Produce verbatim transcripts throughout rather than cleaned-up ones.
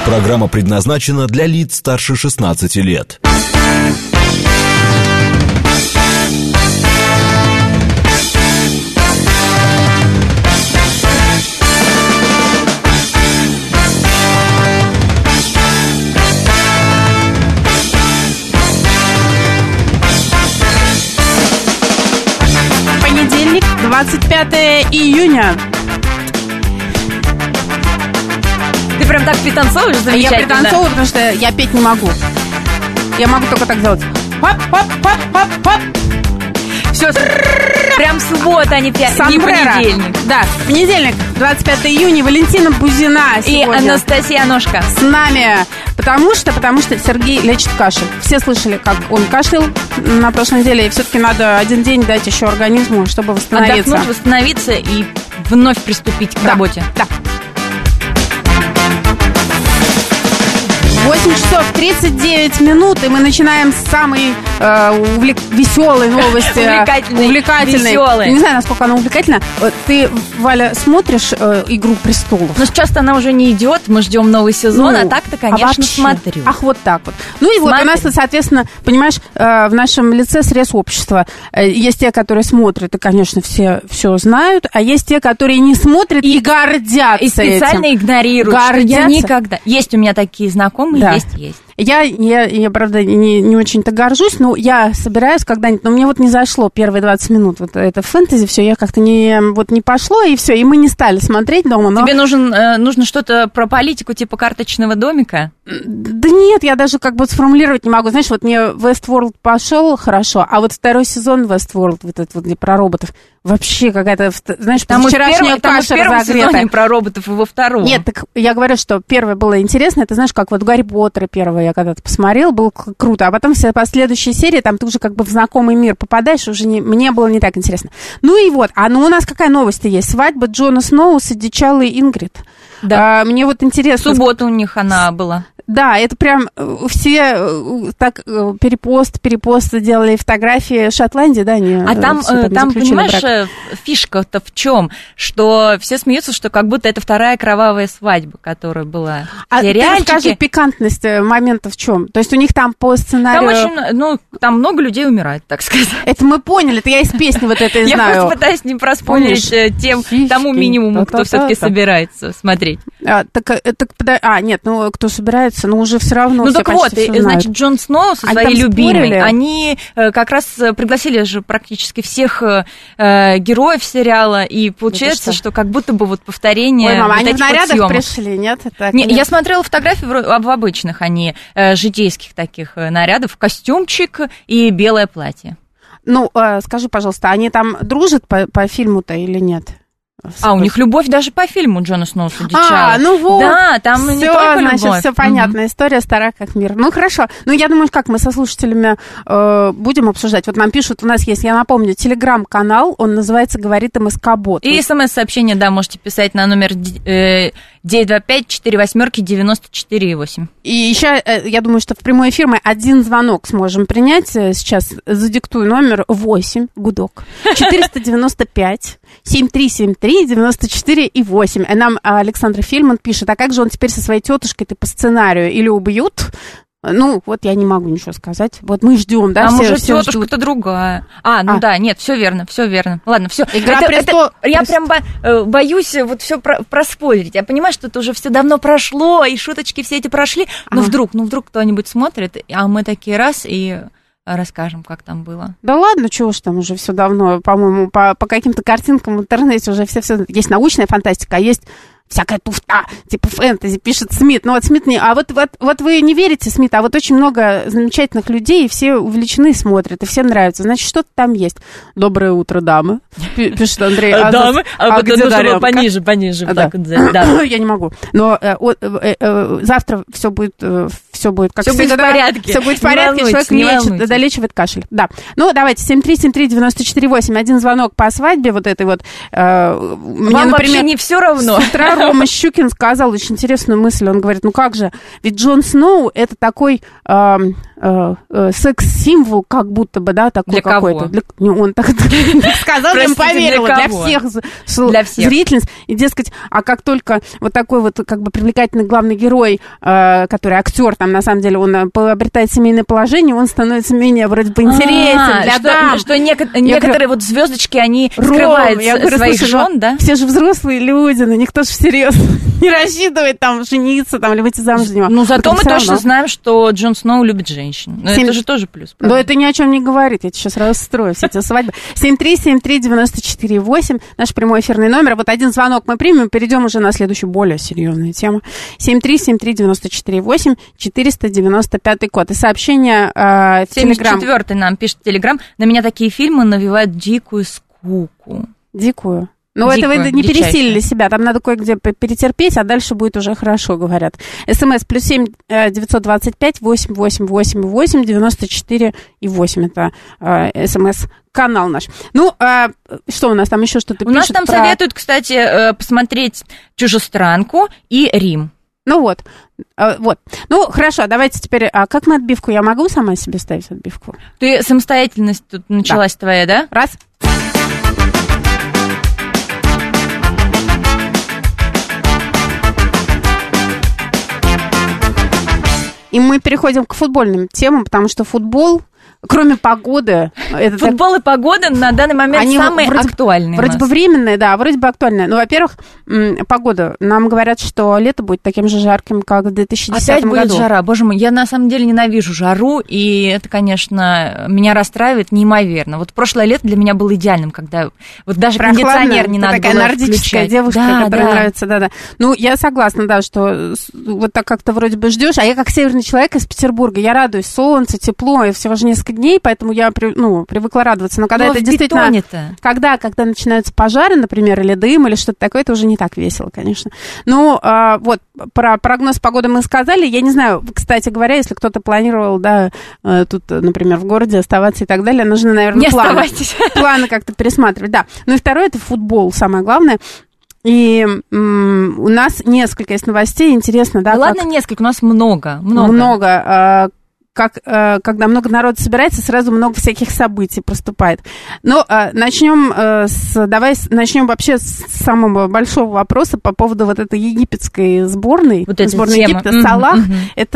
Программа предназначена для лиц старше шестнадцати лет. Понедельник, двадцать пятое июня. Ты прям так пританцовываешь замечательно. Я пританцовываю, потому что я петь не могу. Я могу только так делать. Хоп-хоп-хоп-хоп-хоп. Все. Прям суббота, а не, пя... не понедельник. Да, понедельник, двадцать пятое июня. Валентина Бузина и сегодня Анастасия Ножка с нами. Потому что, потому что Сергей лечит кашель. Все слышали, как он кашлял на прошлой неделе. И все-таки надо один день дать еще организму, чтобы восстановиться. Отдохнуть, восстановиться и вновь приступить к да, работе. Да. восемь часов тридцать девять минут, и мы начинаем с самой э, увлек... веселой новости. Увлекательной, увлекательной. веселой. Не знаю, насколько она увлекательна. Ты, Валя, смотришь э, «Игру престолов»? Ну, сейчас-то она уже не идет, мы ждем новый сезон, ну, а так-то, конечно, а смотрю. Ах, вот так вот. Ну и смотрю. Вот у нас, соответственно, понимаешь, э, в нашем лице срез общества. Э, есть те, которые смотрят, и, конечно, все все знают, а есть те, которые не смотрят и, и гордятся и специально этим. игнорируют. Гордятся. Никогда. Есть у меня такие знакомые, да. есть, есть. Я, я, я, правда, не, не очень-то горжусь, но я собираюсь когда-нибудь, но мне вот не зашло первые двадцать минут, вот это фэнтези, все, я как-то не, вот не пошло, и все, и мы не стали смотреть дома. Но... Тебе нужен, э, нужно что-то про политику типа карточного домика? Да нет, я даже как бы сформулировать не могу. Знаешь, вот мне Westworld пошел хорошо, а вот второй сезон Westworld, вот этот вот где про роботов, вообще какая-то, знаешь, там вчерашняя первый, каша там разогретая. Про роботов и во втором. Нет, так я говорю, что первое было интересно, это знаешь, как вот Гарри Поттер первое я когда-то посмотрел, было круто, а потом все последующие серии, там ты уже как бы в знакомый мир попадаешь, уже не, мне было не так интересно. Ну и вот, а ну у нас какая новость-то есть? Свадьба Джона Сноу с одичалой Ингрид. Да. А, мне вот интересно. В субботу у них она была. Да, это прям все так перепост, перепост делали фотографии в Шотландии, да, они а там, там, там понимаешь, брак. Фишка-то в чем, что все смеются, что как будто это вторая кровавая свадьба, которая была в а сериальчике. Ты расскажи, пикантность момента в чем? То есть у них там по сценарию... Там очень, ну, там много людей умирает, так сказать. Это мы поняли, это я из песни вот этой знаю. Я просто пытаюсь не проспойлерить тем, тому минимуму, кто все-таки собирается смотреть. А, так, так, а, нет, ну, кто собирается, ну, уже все равно. Ну, так вот, и, значит, Джон Сноу со своей любимой, они как раз пригласили же практически всех э, героев сериала, и получается, что? что как будто бы вот повторение. Ой, мама, вот они в нарядах вот пришли, нет? Это, не, я смотрела фотографии в, в обычных, а не э, житейских таких нарядов, костюмчик и белое платье. Ну, э, скажи, пожалуйста, они там дружат по, по фильму-то или нет? А, у них любовь даже по фильму Джона Сноу с одичалой. А, ну вот. Да, там всё, не только значит, любовь. Все понятно, mm-hmm. история стара как мир. Ну, хорошо. Ну, я думаю, как мы со слушателями э, будем обсуждать. Вот нам пишут, у нас есть, я напомню, телеграм-канал, он называется «Говорит МСК-бот». И смс-сообщение, да, можете писать на номер э, девять два пять четыре восемь девяносто четыре восемь. И еще, э, я думаю, что в прямой эфир мы один звонок сможем принять. Сейчас задиктую номер восемь, гудок, четыреста девяносто пять семь три семь три девяносто четыре и восемь. И нам Александр Фильман пишет, а как же он теперь со своей тетушкой-то по сценарию? Или убьют? Ну, вот я не могу ничего сказать. Вот мы ждем, да, а все, может, все тетушка-то другая. А, ну а. да, нет, все верно, все верно. Ладно, все. Игра это, престол... это, я прям бо- боюсь вот все про- проспойлерить. Я понимаю, что это уже все давно прошло, и шуточки все эти прошли. Но а. вдруг, ну вдруг кто-нибудь смотрит, а мы такие раз и расскажем, как там было. Да ладно, чего уж там уже все давно, по-моему, по, по каким-то картинкам в интернете уже все, все есть научная фантастика, а есть всякая туфта, типа фэнтези, пишет Смит. Ну вот Смит не... А вот, вот, вот вы не верите Смит, а вот очень много замечательных людей, и все увлечены смотрят, и всем нравится. Значит, что-то там есть. Доброе утро, дамы, пишет Андрей. А, дамы? А, а вот нужно пониже, пониже. А, так да. Вот, да. Я не могу. Но э, э, э, завтра все будет, э, все будет как всё всегда. Будет в порядке. Все будет в порядке, человек лечит, долечивает кашель. Да. Ну, давайте, семь три семь три девять четыре восемь, один звонок по свадьбе, вот этой вот. Э, Вам мне, например, вообще не все равно. С утра Рома Щукин сказал очень интересную мысль, он говорит, ну как же, ведь Джон Сноу это такой э, э, э, секс-символ, как будто бы, да, такой для какой-то. Для кого? Не, он так сказал, я им поверила, для всех зрительниц. И, дескать, а как только вот такой вот как бы привлекательный главный герой, э, который актер, там, на самом деле, он обретает семейное положение, он становится менее вроде бы интересен а, для что, дам. Что неко- некоторые говорю, вот звездочки, они скрывают я говорю, своих слушай, жен, да? Все же взрослые люди, но никто же всерьез не рассчитывает там жениться там, или выйти замуж за него. Ну, зато мы точно равно. знаем, что Джон Сноу любит женщин. Но семь... это же тоже плюс, правда? Да это ни о чем не говорит, я сейчас расстрою все эти свадьбы. семь три семь три девять четыре восемь, наш прямой эфирный номер. Вот один звонок мы примем, перейдем уже на следующую, более серьезную тему. семь три семь три девять четыре восемь, четыреста девяносто пятый код. И сообщение э, в Телеграм. семьдесят четвёртый нам пишет Телеграм. На меня такие фильмы навевают дикую скуку. Дикую? Ну, это вы не дичайшая. Пересилили себя, там надо кое-где перетерпеть, а дальше будет уже хорошо, говорят. СМС плюс семь девятьсот двадцать пять восемь восемь восемь восемь девяносто четыре и восемь. Это э, СМС-канал наш. Ну, э, что у нас там еще что-то пишут? У нас там про... советуют, кстати, э, посмотреть «Чужестранку» и «Рим». Ну вот, э, вот. Ну, хорошо, давайте теперь, а как мы отбивку? Я могу сама себе ставить отбивку? Ты самостоятельность тут началась да. твоя, да? Раз. И мы переходим к футбольным темам, потому что футбол, кроме погоды... Это футбол так... и погода на данный момент они самые вроде, актуальные. Вроде бы временные, да, вроде бы актуальные. Ну, во-первых, погода. Нам говорят, что лето будет таким же жарким, как в две тысячи десятом году. Опять будет жара. Боже мой, я на самом деле ненавижу жару, и это, конечно, меня расстраивает неимоверно. Вот прошлое лето для меня было идеальным, когда вот даже кондиционер не надо такая было нордическая включать. девушка, да, которая да. нравится, да-да. Ну, я согласна, да, что вот так как-то вроде бы ждешь, а я как северный человек из Петербурга, я радуюсь солнце, тепло, и всего же несколько дней, поэтому я, ну, привыкла радоваться. Но когда Но это в действительно... бетоне-то. Когда, когда начинаются пожары, например, или дым, или что-то такое, это уже не так весело, конечно. Ну, а, вот, про прогноз погоды мы сказали. Я не знаю, кстати говоря, если кто-то планировал, да, тут, например, в городе оставаться и так далее, нужно, наверное, не планы, оставайтесь. планы как-то пересматривать, да. Ну и второе, это футбол, самое главное. И м- у нас несколько есть новостей, интересно, да? Ну, как... ладно, несколько, у нас много, много. Много. Как, когда много народу собирается, сразу много всяких событий проступает. Но начнем с, давай начнем вообще с самого большого вопроса по поводу вот этой египетской сборной, вот сборной тема. Египта. Mm-hmm, Салах, mm-hmm.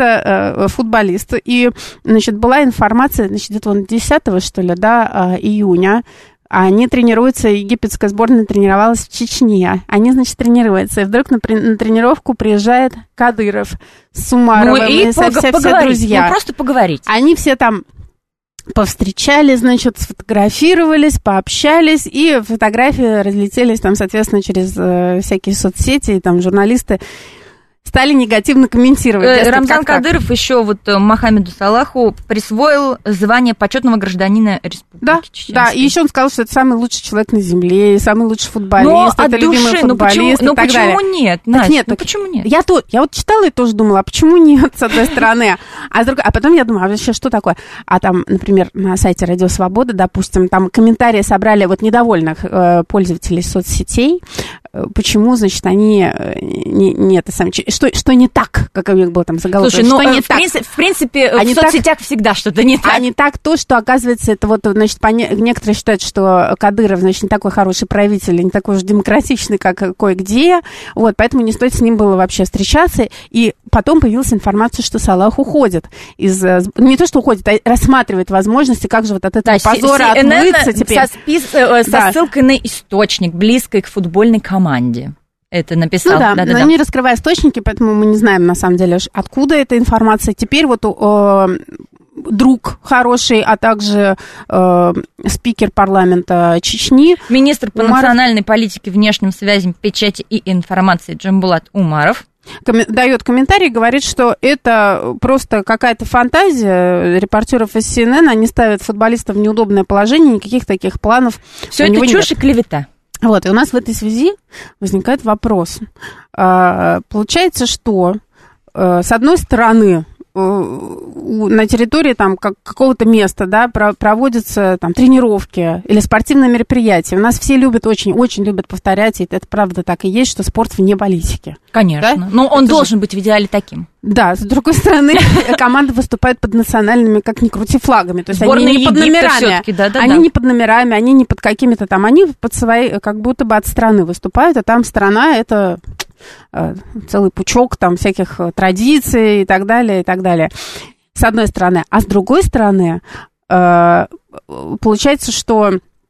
это футболист. И, значит, была информация, значит, где-то он десятого, что ли, да, июня. Они тренируются, египетская сборная тренировалась в Чечне. Они, значит, тренируются. И вдруг на, на тренировку приезжает Кадыров с Умаровым ну, и, и со, все, все друзья. Ну, просто поговорить. Они все там повстречались, значит, сфотографировались, пообщались, и фотографии разлетелись там, соответственно, через э, всякие соцсети, и там журналисты стали негативно комментировать. Э, Рамзан Кадыров еще вот Мохаммеду Салаху присвоил звание почетного гражданина Республики да, Чеченской. Да, и еще он сказал, что это самый лучший человек на земле, самый лучший футболист, но это от любимый души, футболист ну почему, и ну так почему далее. нет, Настя, нет, ну так, почему нет? Я, то, я вот читала и тоже думала, а почему нет, с одной стороны, а, с другой, а потом я думаю, а вообще что такое? А там, например, на сайте Радио Свобода, допустим, там комментарии собрали вот недовольных э, пользователей соцсетей, э, почему, значит, они э, не, не это самое, что, что не так, как у них был там заголовок. Слушай, ну, что не в, так? Принцип, в принципе, они в соцсетях так, всегда что-то не так. А не так то, что, оказывается, это вот, значит, поне, некоторые считают, что Кадыров, значит, не такой хороший правитель, не такой уж демократичный, как кое-где, вот, поэтому не стоит с ним было вообще встречаться, и потом появилась информация, что Салах уходит из, не то, что уходит, а рассматривает возможности, как же вот от этого да, позора си- отмыться теперь. Со, спис, со да. ссылкой на источник, близкой к футбольной команде. Это написал. Ну да, да, да но да. не раскрывая источники, поэтому мы не знаем, на самом деле, откуда эта информация. Теперь вот э, друг хороший, а также э, спикер парламента Чечни. Министр по Умаров... национальной политике, внешним связям, печати и информации Джамбулат Умаров Ком- дает комментарий, говорит, что это просто какая-то фантазия репортеров из Си Эн Эн, они ставят футболистов в неудобное положение, никаких таких планов Все у него это чушь нет. и клевета. Вот, и у нас в этой связи возникает вопрос. А, получается, что, а, с одной стороны, на территории там как, какого-то места, да, про, проводятся там тренировки или спортивные мероприятия. У нас все любят, очень, очень любят повторять, и это правда так и есть, что спорт вне политики. Конечно. Да? Но он это должен же... быть в идеале таким. Да, с другой стороны, команды выступают под национальными, как ни крути, флагами. То есть они не под номерами. Они не под номерами, они не под какими-то там, они под своей, как будто бы от страны выступают, а там страна это целый пучок там всяких традиций и так далее, и так далее. С одной стороны. А с другой стороны, получается, что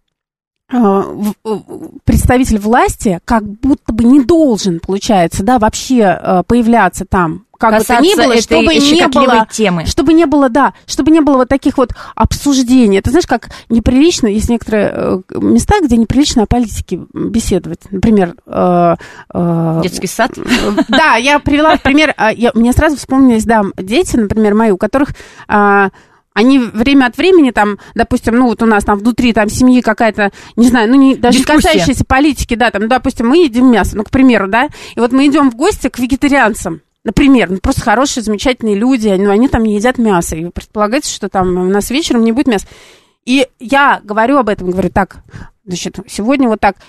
представитель власти как будто бы не должен, получается, да, вообще появляться там, как бы то ни было, чтобы не было, темы. чтобы не было, да, чтобы не было вот таких вот обсуждений. Ты знаешь, как неприлично, есть некоторые места, где неприлично о политике беседовать. Например... Э, э, детский сад? Да, я привела в пример, я, мне сразу вспомнились, да, дети, например, мои, у которых... Э, Они время от времени, там, допустим, ну, вот у нас там внутри там семьи какая-то, не знаю, ну, не, даже не касающаяся политики, да, там, ну, допустим, мы едим мясо, ну, к примеру, да, и вот мы идем в гости к вегетарианцам, например, ну, просто хорошие, замечательные люди, они, ну, они там не едят мясо, и предполагается, что там у нас вечером не будет мяса. И я говорю об этом, говорю, так, значит, сегодня вот так,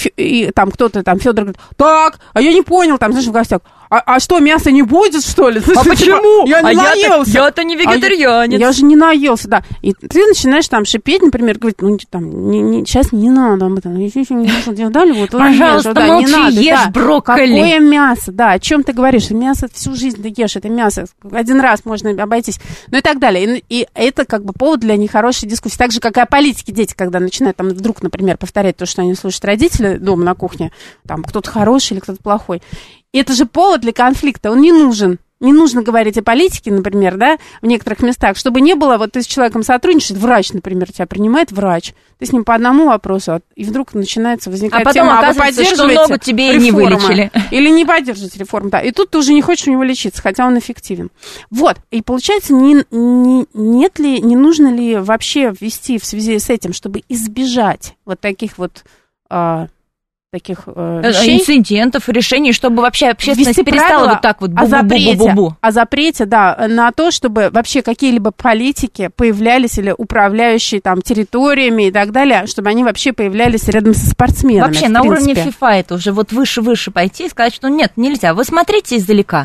и там кто-то, там, Федор говорит, так, а я не понял, там, знаешь, в гостях, а, а что, мяса не будет, что ли? А почему? Я не а наелся. Я-то, я-то не вегетарианец. А я, я же не наелся, да. И ты начинаешь там шипеть, например, говорить, ну, там, не, не, сейчас не надо об этом. Дали, вот, пожалуйста, да, молчи, не надо, ешь да. брокколи. Какое мясо, да, о чем ты говоришь? Мясо всю жизнь ты ешь, это мясо. Один раз можно обойтись. Ну и так далее. И, и это как бы повод для нехорошей дискуссии. Так же, как и о политике дети, когда начинают там вдруг, например, повторять то, что они слушают родители дома на кухне, там, кто-то хороший или кто-то плохой. И это же повод для конфликта, он не нужен. Не нужно говорить о политике, например, да, в некоторых местах, чтобы не было, вот ты с человеком сотрудничаешь, врач, например, тебя принимает врач, ты с ним по одному вопросу, и вдруг начинается возникать а тема, а вы поддерживаете что ногу тебе реформы, не вылечили. Или не поддерживаете реформу, да, и тут ты уже не хочешь у него лечиться, хотя он эффективен. Вот, и получается, не, не, нет ли, не нужно ли вообще ввести в связи с этим, чтобы избежать вот таких вот... А, таких э, вещей. Инцидентов, решений, чтобы вообще общественность ввести перестала вот так вот бу-бу-бу-бу-бу. О запрете, о запрете, да, на то, чтобы вообще какие-либо политики появлялись или управляющие там территориями и так далее, чтобы они вообще появлялись рядом со спортсменами. Вообще на уровне FIFA это уже вот выше-выше пойти и сказать, что нет, нельзя. Вы смотрите издалека,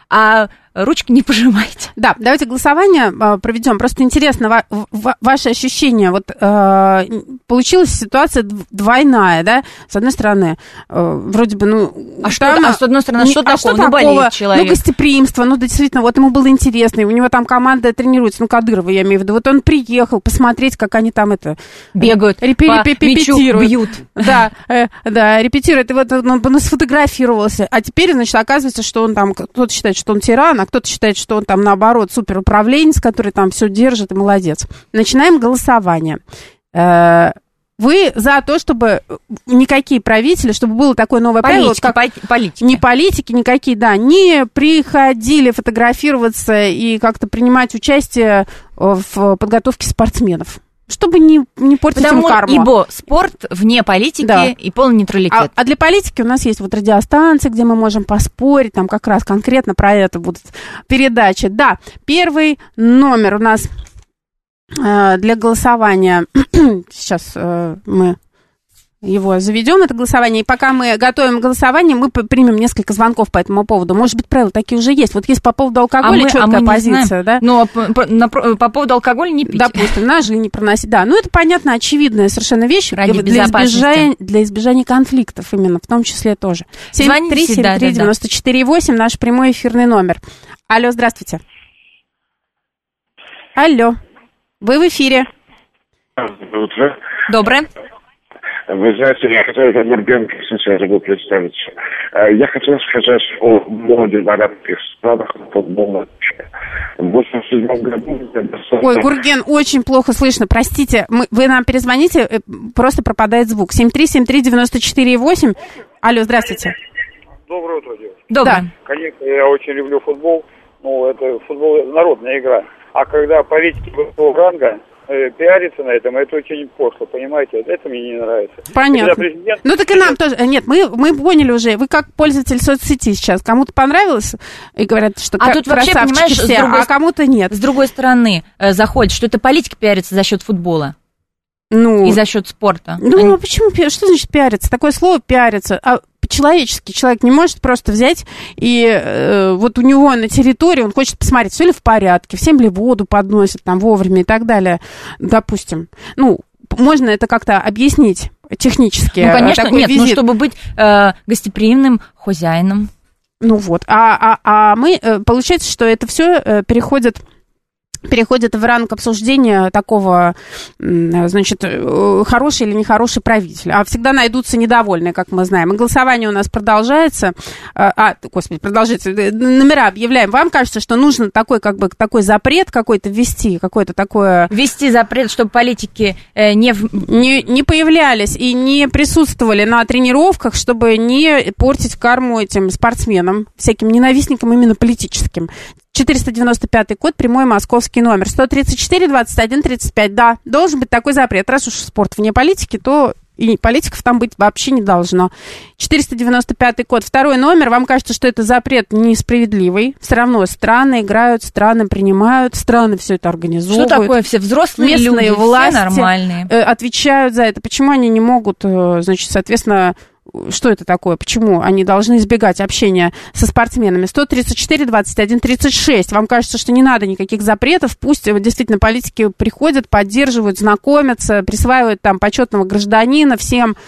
а ручки не пожимайте. Да, давайте голосование э, проведем. Просто интересно, ва- ва- ваши ощущения. Вот э, получилась ситуация двойная, да? С одной стороны, э, вроде бы, ну... А, что, а с одной стороны, не, что а такого? Что ну, болеет человек. Ну, гостеприимство, ну, да, действительно, вот ему было интересно, и у него там команда тренируется, ну, Кадырова, я имею в виду. Вот он приехал посмотреть, как они там это... Бегают, репи- по репетируют. мячу бьют. Да, э, да, репетируют. И вот он, он сфотографировался. А теперь, значит, оказывается, что он там... Кто-то считает, что он тиран, а кто-то считает, что он там, наоборот, суперуправленец, который там все держит и молодец. Начинаем голосование. Вы за то, чтобы никакие правители, чтобы было такое новое правило, как политики. Не политики никакие, да, не приходили фотографироваться и как-то принимать участие в подготовке спортсменов. Чтобы не, не портить Потому, им карму. Ибо спорт вне политики, да. И полный нейтралитет. А, а для политики у нас есть вот радиостанции, где мы можем поспорить, там как раз конкретно про это будут передачи. Да, первый номер у нас э, для голосования. Сейчас э, мы его заведем, это голосование. И пока мы готовим голосование, мы примем несколько звонков по этому поводу. Может быть, правила такие уже есть. Вот есть по поводу алкоголя а мы, четкая а мы позиция, да? Ну, по, по, на, по поводу алкоголя не пить. Допустим, ножи не проносить. Да, ну это понятно, очевидная совершенно вещь. Ради для избежания, для избежания конфликтов именно, в том числе тоже. семь три семь три девяносто четыре восемь, наш прямой эфирный номер. Алло, здравствуйте. Алло, вы в эфире. Доброе утро. Доброе. Вы знаете, я хотел Гурген, сначала забыл представиться. Я хотел сказать о моде в арабских странах футбола. В восемьдесят седьмом году... Ой, Гурген, очень плохо слышно, простите. Мы, вы нам перезвоните, просто пропадает звук. семь три семь три девяносто четыре восемь. Алло, здравствуйте. Доброе утро, девушка. Доброе. Да. Конечно, я очень люблю футбол. Ну, это футбол народная игра. А когда политики высокого ранга э, пиариться на этом, это очень пошло, понимаете? Это мне не нравится. Понятно. Президент... Ну так и нам тоже. Нет, мы, мы поняли уже. Вы как пользователь соцсети сейчас. Кому-то понравилось и говорят, что а тут вообще, понимаешь, все, другой... а кому-то нет. С другой стороны, э, заходит, что это политики пиарятся за счет футбола. Ну, и за счет спорта. Ну, Они... а почему? Что значит пиариться? Такое слово пиариться. А по-человечески человек не может просто взять и э, вот у него на территории он хочет посмотреть, все ли в порядке, всем ли воду подносят там вовремя и так далее, допустим. Ну, можно это как-то объяснить технически. Ну, конечно, такой нет, визит. ну, чтобы быть э, гостеприимным хозяином. Ну вот, а, а, а мы, получается, что это все переходит... переходит в ранг обсуждения такого, значит, хороший или нехороший правитель. А всегда найдутся недовольные, как мы знаем. И голосование у нас продолжается. А, господи, продолжается. Номера объявляем. Вам кажется, что нужно такой, как бы, такой запрет какой-то ввести, какой-то такое... Ввести запрет, чтобы политики не... не... Не появлялись и не присутствовали на тренировках, чтобы не портить карму этим спортсменам, всяким ненавистникам именно политическим. четыреста девяносто пятый код, прямой московский номер. сто тридцать четыре двадцать один тридцать пять. Да, должен быть такой запрет. Раз уж спорт вне политики, то и политиков там быть вообще не должно. четыреста девяносто пятый код, второй номер. Вам кажется, что это запрет несправедливый. Все равно страны играют, страны принимают, страны все это организовывают. Что такое? Все взрослые местные люди, власти все нормальные. Отвечают за это. Почему они не могут, значит, соответственно... Что это такое? Почему они должны избегать общения со спортсменами? сто тридцать четыре двадцать один тридцать шесть. Вам кажется, что не надо никаких запретов? Пусть действительно политики приходят, поддерживают, знакомятся, присваивают там почетного гражданина всем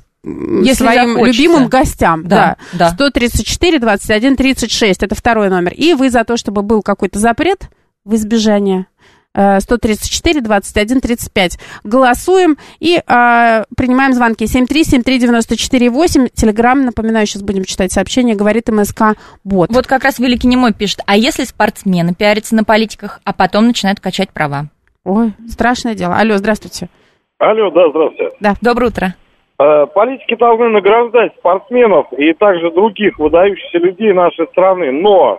Если своим захочется. Любимым гостям. Да, да. сто тридцать четыре двадцать один тридцать шесть. Это второй номер. И вы за то, чтобы был какой-то запрет в избежание... сто тридцать четыре двадцать один тридцать пять. Голосуем и а, принимаем звонки. семь три семь три девяносто четыре восемь. Телеграм, напоминаю, сейчас будем читать сообщение, говорит МСК Бот. Вот как раз Великий Немой пишет, а если спортсмены пиарятся на политиках, а потом начинают качать права? Ой, страшное дело. Алло, здравствуйте. Алло, да, здравствуйте. Да. Доброе утро. Э, политики должны награждать спортсменов и также других выдающихся людей нашей страны, но...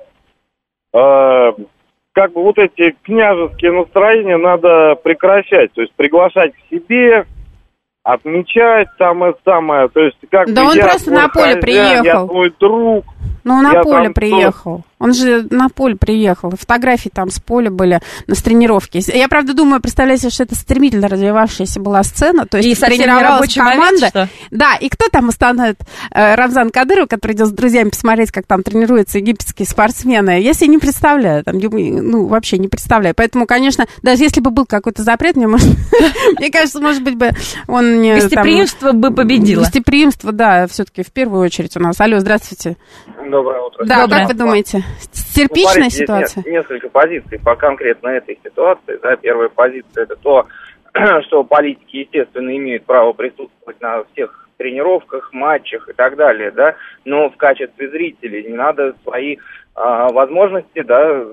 Э, как бы вот эти княжеские настроения надо прекращать, то есть приглашать к себе, отмечать самое-самое, то есть как да бы он я просто твой на поле хозяин, приехал. Я твой друг. Ну, он на я поле там приехал. Что? Он же на поле приехал. Фотографии там с поля были на тренировке. Я, правда, думаю, представляю себе, что это стремительно развивавшаяся была сцена. То есть и тренировалась команда. Момент, да, и кто там установит? Рамзан Кадыров, который идет с друзьями посмотреть, как там тренируются египетские спортсмены. Я себе не представляю. Там, ну, вообще не представляю. Поэтому, конечно, даже если бы был какой-то запрет, мне, может, мне кажется, может быть, бы он не... Гостеприимство бы победило. Гостеприимство, да, все-таки в первую очередь у нас. Алло, здравствуйте. Доброе утро. Да, Доброе. как вы думаете, терпичная ну, смотрите, ситуация? Есть несколько позиций по конкретно этой ситуации. Да. Первая позиция – это то, что политики, естественно, имеют право присутствовать на всех тренировках, матчах и так далее, да, но в качестве зрителей не надо свои а, возможности, да,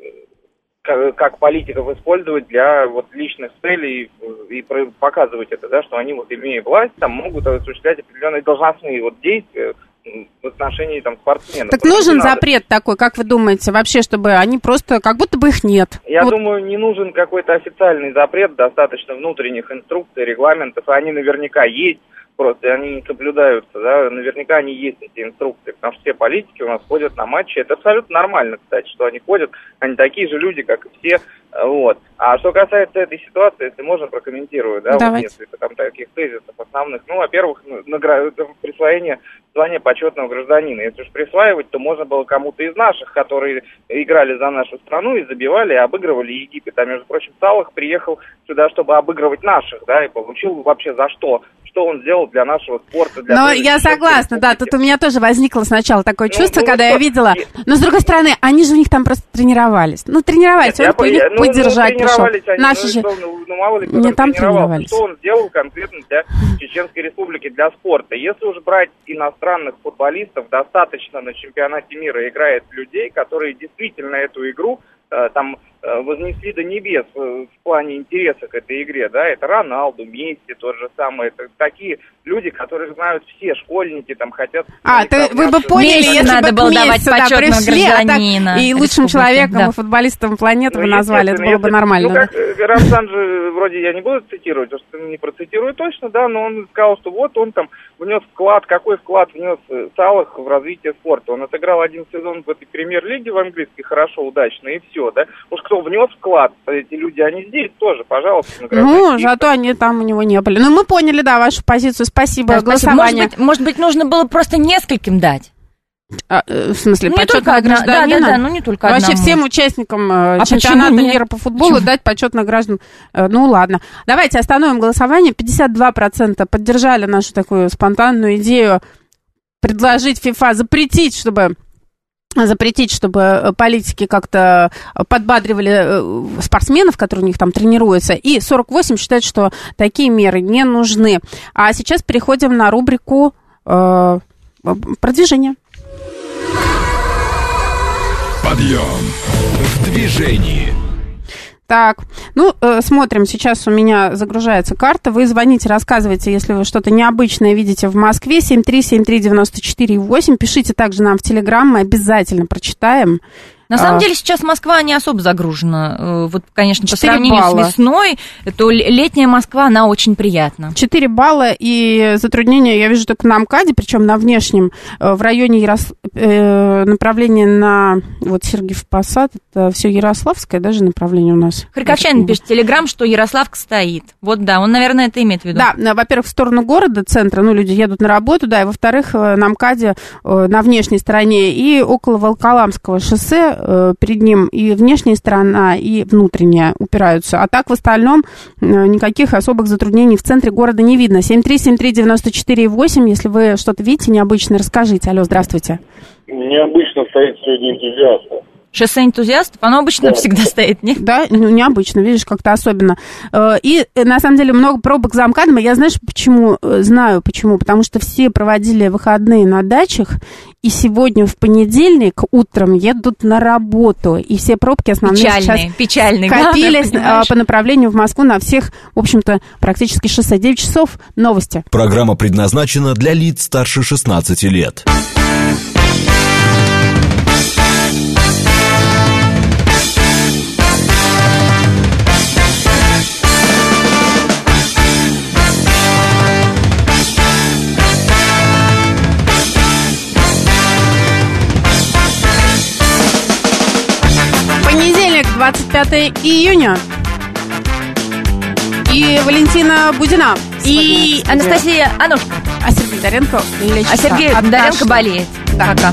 как, как политиков использовать для вот личных целей и, и показывать это, да, что они вот имея власть, там могут осуществлять определенные должностные вот действия в отношении там спортсменов. Так нужен запрет такой, как вы думаете, вообще, чтобы они просто, как будто бы их нет? Я вот. думаю, не нужен какой-то официальный запрет, достаточно внутренних инструкций, регламентов, они наверняка есть, просто они не соблюдаются, да, наверняка они есть, эти инструкции, потому что все политики у нас ходят на матчи, это абсолютно нормально, кстати, что они ходят, они такие же люди, как и все, вот. А что касается этой ситуации, если можно, прокомментирую, да, вот несколько там таких тезисов основных, ну, во-первых, награ... присвоение звания почетного гражданина, если уж присваивать, то можно было кому-то из наших, которые играли за нашу страну и забивали, и обыгрывали Египет, а, между прочим, Салах приехал сюда, чтобы обыгрывать наших, да, и получил вообще за что? Что он сделал для нашего спорта. Для Но я согласна, да, тут у меня тоже возникло сначала такое чувство, ну, ну, когда я видела. Но, с другой стороны, они же у них там просто тренировались. Ну, тренировались, Нет, он я, я, поддержать ну, пришел. Они, Наши ну, же ну, ну, мало ли, не там тренировались. Что он сделал конкретно для Чеченской Республики, для спорта. Если уж брать иностранных футболистов, достаточно на чемпионате мира играет людей, которые действительно эту игру там вознесли до небес в плане интереса к этой игре, да, это Роналду, Месси, тот же самый, это такие люди, которые знают все, школьники, там, хотят... А, ты, вы бы поняли, Месси если надо бы было к Месси, давать да, почетного пришли, а так и лучшим республики, человеком, да. и футболистом планеты Ну, вы назвали, это было бы если- нормально. Ну, да. как э, Рамзан же, вроде я не буду цитировать, потому что не процитирую точно, да, но он сказал, что вот он там внес вклад, какой вклад внес э, Салах в развитие спорта. Он отыграл один сезон в этой премьер-лиге в английской хорошо, удачно, и все, да. Уж кто внес вклад, эти люди, они здесь тоже, пожалуйста. Ну, награждайте их. зато они там у него не были. Ну, мы поняли, да, вашу позицию. Спасибо. Да, спасибо. Голосование. Может быть, может быть, нужно было просто нескольким дать. А, э, в смысле, Ну, не только почетного одна- гражданина? да, да, да, ну, не только Вообще одному. всем участникам э, А чемпионата почему нет? мира по футболу дать почетных граждан. Э, ну, ладно. Давайте остановим голосование. пятьдесят два процента поддержали нашу такую спонтанную идею предложить ФИФА запретить, чтобы... запретить, чтобы политики как-то подбадривали спортсменов, которые у них там тренируются, и сорок восемь считают, что такие меры не нужны. А сейчас переходим на рубрику э, продвижения. Подъем в движении. Так, ну, э, смотрим, сейчас у меня загружается карта. Вы звоните, рассказывайте, если вы что-то необычное видите в Москве. семь три семь три девяносто четыре восемь. Пишите также нам в Телеграм, мы обязательно прочитаем. На самом А. деле сейчас Москва не особо загружена. Вот, конечно, по четыре сравнению балла. с весной, то летняя Москва, она очень приятна. четыре балла, и затруднения я вижу только на МКАДе, причем на внешнем, э, в районе Ярос... э, направления на вот Сергиев Посад, это все Ярославское даже направление у нас. Харьковчанин пишет в Телеграм, что Ярославка стоит. Вот да, он, наверное, это имеет в виду. Да, э, во-первых, в сторону города, центра, ну, люди едут на работу, да, и во-вторых, э, на МКАДе, э, на внешней стороне, и около Волоколамского шоссе, э, перед ним и внешняя сторона, и внутренняя упираются. А так, в остальном, э, никаких особых затруднений в центре города не видно. семь три семь три девяносто четыре восемь, если вы что-то видите необычное, расскажите. Алло, здравствуйте. Необычно стоит сегодня энтузиастов. Шоссе энтузиастов, оно обычно всегда стоит, нет? Да, ну, необычно, видишь, как-то особенно. Э, И, э, на самом деле, много пробок за МКАДом. Я, знаешь, почему? Э, Знаю, почему. Потому что все проводили выходные на дачах, и сегодня в понедельник утром едут на работу. И все пробки основные Печальные, сейчас печальные. копились Главное, э, по направлению в Москву на всех, в общем-то, практически шоссе. девять часов, новости. Программа предназначена для лиц старше шестнадцати лет. Понедельник, двадцать пятое июня. И Валентина Будина. И Анастасия Анушка. А Сергей Доренко лечится А Сергей от Доренко кашля. болеет. Да. Пока.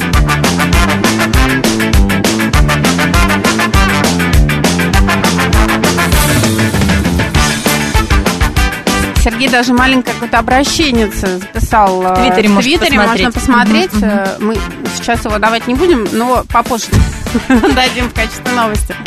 Сергей даже маленькое какое-то обращение записал В Твиттере, в можно Твиттере, можно посмотреть. посмотреть. Мгм, Мы сейчас его давать не будем, но попозже дадим в качестве новости.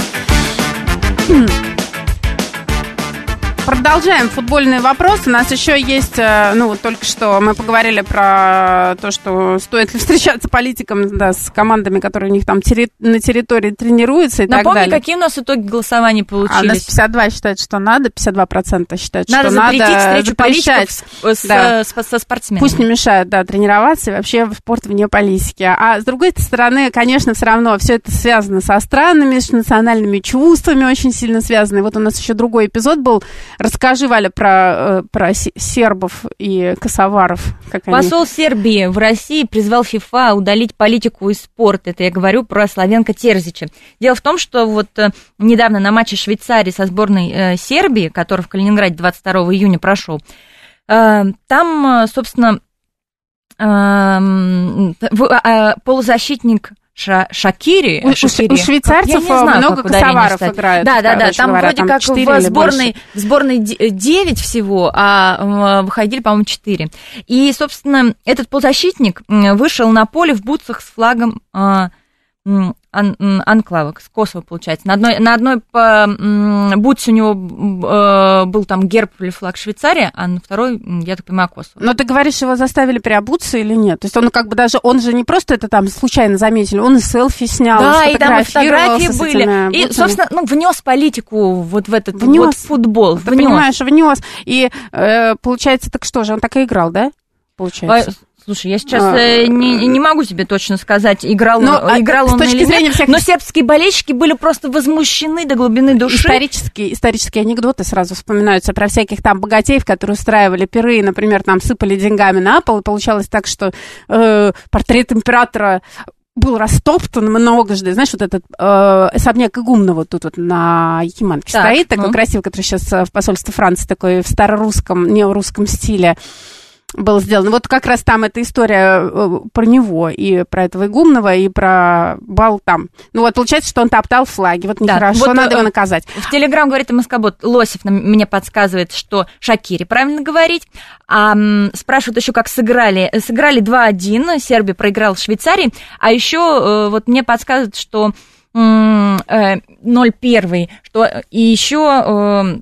Продолжаем футбольные вопросы. У нас еще есть, ну вот только что мы поговорили про то, что стоит ли встречаться политикам, да, с командами, которые у них там терри- на территории тренируются и Напомни, так далее. какие у нас итоги голосования А у нас получились. пятьдесят два считают, что надо, пятьдесят два процента считают, Надо что запретить надо встречу политиков запрещать. с, с- Да. с- со спортсменами. Пусть не мешают, да, тренироваться и вообще в спорт вне политики. А с другой стороны, конечно, все равно все это связано со странами, с национальными чувствами очень сильно связано. И вот у нас еще другой эпизод был. Расскажи, Валя, про, про сербов и косоваров. Как Посол Сербии в России призвал ФИФА удалить политику из спорта. Это я говорю про Славенко Терзича. Дело в том, что вот недавно на матче Швейцарии со сборной э, Сербии, который в Калининграде двадцать второго июня прошел, э, там, собственно, э, э, полузащитник Ша- Шакири, У, Шакири. у швейцарцев Я не знаю, много как ударение косоваров ставить. играют. Да, да, да. Там говоря, вроде там как четыре в или сборной, больше. в сборной девять всего, а выходили, по-моему, четыре. И, собственно, этот полузащитник вышел на поле в бутсах с флагом ан, анклава, с Косово, получается. На одной, на одной бутсе у него был там герб или флаг Швейцарии, а на второй, я так понимаю, Косово. Но ты говоришь, его заставили переобуться или нет? То есть он как бы даже, он же не просто это там случайно заметили, он и селфи снял, да, и и там фотографии были. И, собственно, ну, внес политику вот в этот внес. Вот футбол. Ты внес. Понимаешь, внес. И э, получается, так что же, он так и играл, да? Получается. Слушай, я сейчас а, не, не могу тебе точно сказать, играл, но, он, играл он или нет, всех... но сербские болельщики были просто возмущены до глубины души. Исторические, исторические анекдоты сразу вспоминаются про всяких там богатеев, которые устраивали пиры, например, там сыпали деньгами на пол, и получалось так, что э, портрет императора был растоптан многожды. Знаешь, вот этот э, особняк Игумнова тут вот на Якиманке так, стоит, такой ну. красивый, который сейчас в посольстве Франции, такой в старорусском, неорусском стиле был сделан. Вот как раз там эта история про него, и про этого Игумнова, и про бал там. Ну вот получается, что он топтал флаги. Вот нехорошо, да, вот, надо его наказать. В Телеграм говорит МСК-бот, Лосев мне подсказывает, что Шакири правильно говорить. А, спрашивают еще, как сыграли. Сыграли два один, Сербия проиграла Швейцарии. А еще вот мне подсказывают, что ноль один, что и еще...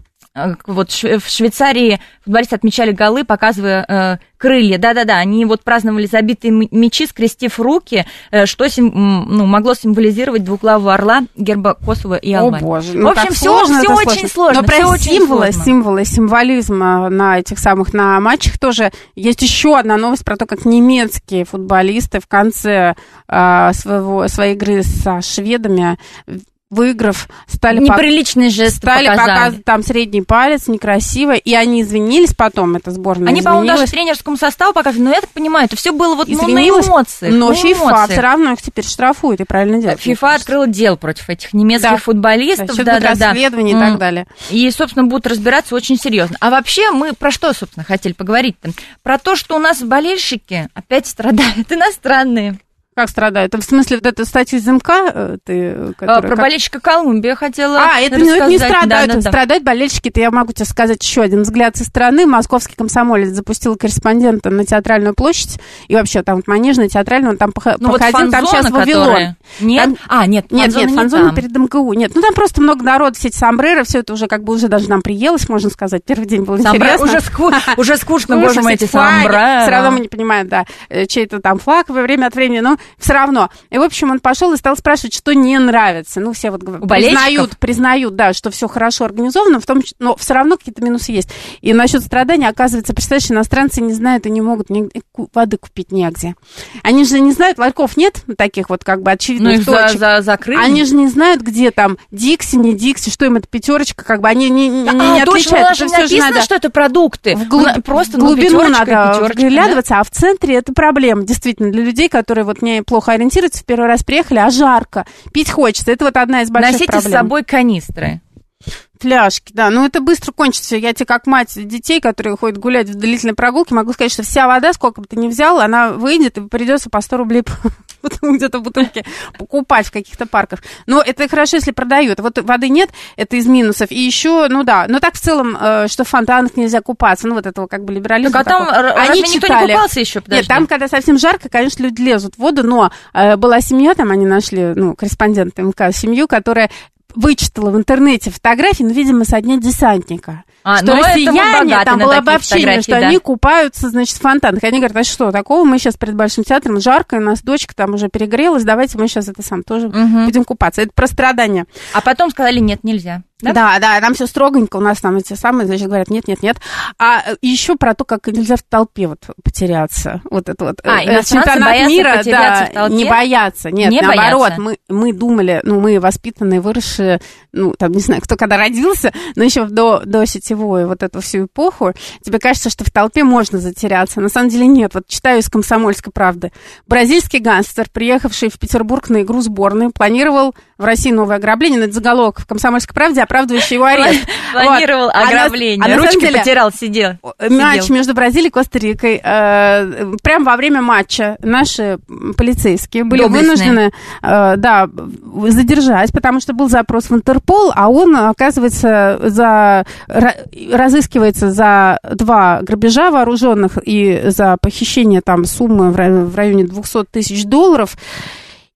Вот в Швейцарии футболисты отмечали голы, показывая э, крылья. Да-да-да, они вот праздновали забитые мячи, скрестив руки, э, что сим, ну, могло символизировать двуглавого орла, герба Косово и Албании. О, боже. Ну, в общем, все, сложно, все очень сложно. Но про символы, символы, символизм на этих самых, на матчах тоже есть еще одна новость про то, как немецкие футболисты в конце э, своего, своей игры со шведами, выиграв, стали неприличные жесты стали показывать там средний палец, некрасиво, и они извинились потом, эта сборная Они, извинилась. по-моему, даже тренерскому составу показывали, но я так понимаю, это все было вот ну, на эмоциях. Но ФИФА все равно их теперь штрафует, и правильно делает. ФИФА открыла дело против этих немецких да. футболистов. Да, да, да. Расследование и так далее. И, собственно, будут разбираться очень серьезно. А вообще мы про что, собственно, хотели поговорить-то? Про то, что у нас болельщики опять страдают, иностранные. Как страдают? В смысле, вот эту статью из МК? Ты, а, про как... болельщика Колумбии я хотела А, это не, не страдают. Да, да, страдают да. болельщики. Это я могу тебе сказать еще один взгляд со стороны. Московский комсомолец запустил корреспондента на Театральную площадь. И вообще там Манежная, Театральная, он там ну, походил. Вот там сейчас Вавилон. Которые... Нет? Там... А, нет, нет, нет, фан-зона не перед МГУ. Нет, ну там просто много народу, все эти сомбреры, все это уже как бы уже даже нам приелось, можно сказать. Первый день был интересно. Уже, ску... уже скучно, боже мой, эти сомбреры. Все равно мы не понимаем, да, чей-то там флаг во время от времени, но все равно. И, в общем, он пошел и стал спрашивать, что не нравится. Ну, все вот признают, признают, да, что все хорошо организовано, в том, но все равно какие-то минусы есть. И насчет страданий, оказывается, представляешь, иностранцы не знают и не могут ни, воды купить негде. Они же не знают, ларьков нет таких вот как бы очевидных ну, точек. За, за, закрыли. Они же не знают, где там Дикси, не Дикси, что им это пятерочка, как бы они не, не, а, не отличают. Это точно, написано, надо... что это продукты. В глуб... Просто в глубину ну, надо вглядываться, да? А в центре это проблема, действительно, для людей, которые вот не плохо ориентируются, в первый раз приехали, а жарко, пить хочется. Это вот одна из больших Носите проблем. Носите с собой канистры. Фляжки, да, ну это быстро кончится. Я тебе как мать детей, которые ходят гулять в длительной прогулке, могу сказать, что вся вода, сколько бы ты ни взял, она выйдет, и придется по сто рублей где-то в бутылке покупать в каких-то парках. Но это хорошо, если продают. Вот воды нет, это из минусов. И еще, ну да, но так в целом, что в фонтанах нельзя купаться, ну вот этого как бы либерализма. Так, а там они никто читали. Не купался еще, подожди. Нет, там, когда совсем жарко, конечно, люди лезут в воду, но э, была семья, там они нашли, ну, корреспондент МК, семью, которая вычитала в интернете фотографии, ну, видимо, со дня десантника. А, что россияне, там было обобщение, что да. они купаются, значит, в фонтанах. И они говорят, а что такого, мы сейчас перед Большим театром, жарко, у нас дочка там уже перегрелась, давайте мы сейчас это сам тоже угу. будем купаться. Это про страдания. А потом сказали, нет, нельзя. Да? да, да, там все строгонько, у нас там эти самые, значит, говорят, нет, нет, нет. А еще про то, как нельзя в толпе вот потеряться. Вот это вот. А, чемпионат мира, да, в толпе? Не бояться. Нет, не наоборот, бояться. мы, мы думали, ну, мы воспитанные, выросшие, ну, там, не знаю, кто когда родился, но еще до, до сетевой вот эту всю эпоху, тебе кажется, что в толпе можно затеряться. На самом деле нет. Вот читаю из «Комсомольской правды». Бразильский гангстер, приехавший в Петербург на игру сборной, планировал в России новое ограбление. Это заголовок в «Комсомольской правде», оправдывающий его арест. Планировал вот. ограбление. А на, а ручки деле, потерял, сидел. Матч сидел. между Бразилией и Коста-Рикой. Э, прямо во время матча наши полицейские были Доблестные. вынуждены э, да, задержать, потому что был запрос в Интерпол, а он, оказывается, за, разыскивается за два грабежа вооруженных и за похищение там суммы в районе двести тысяч долларов.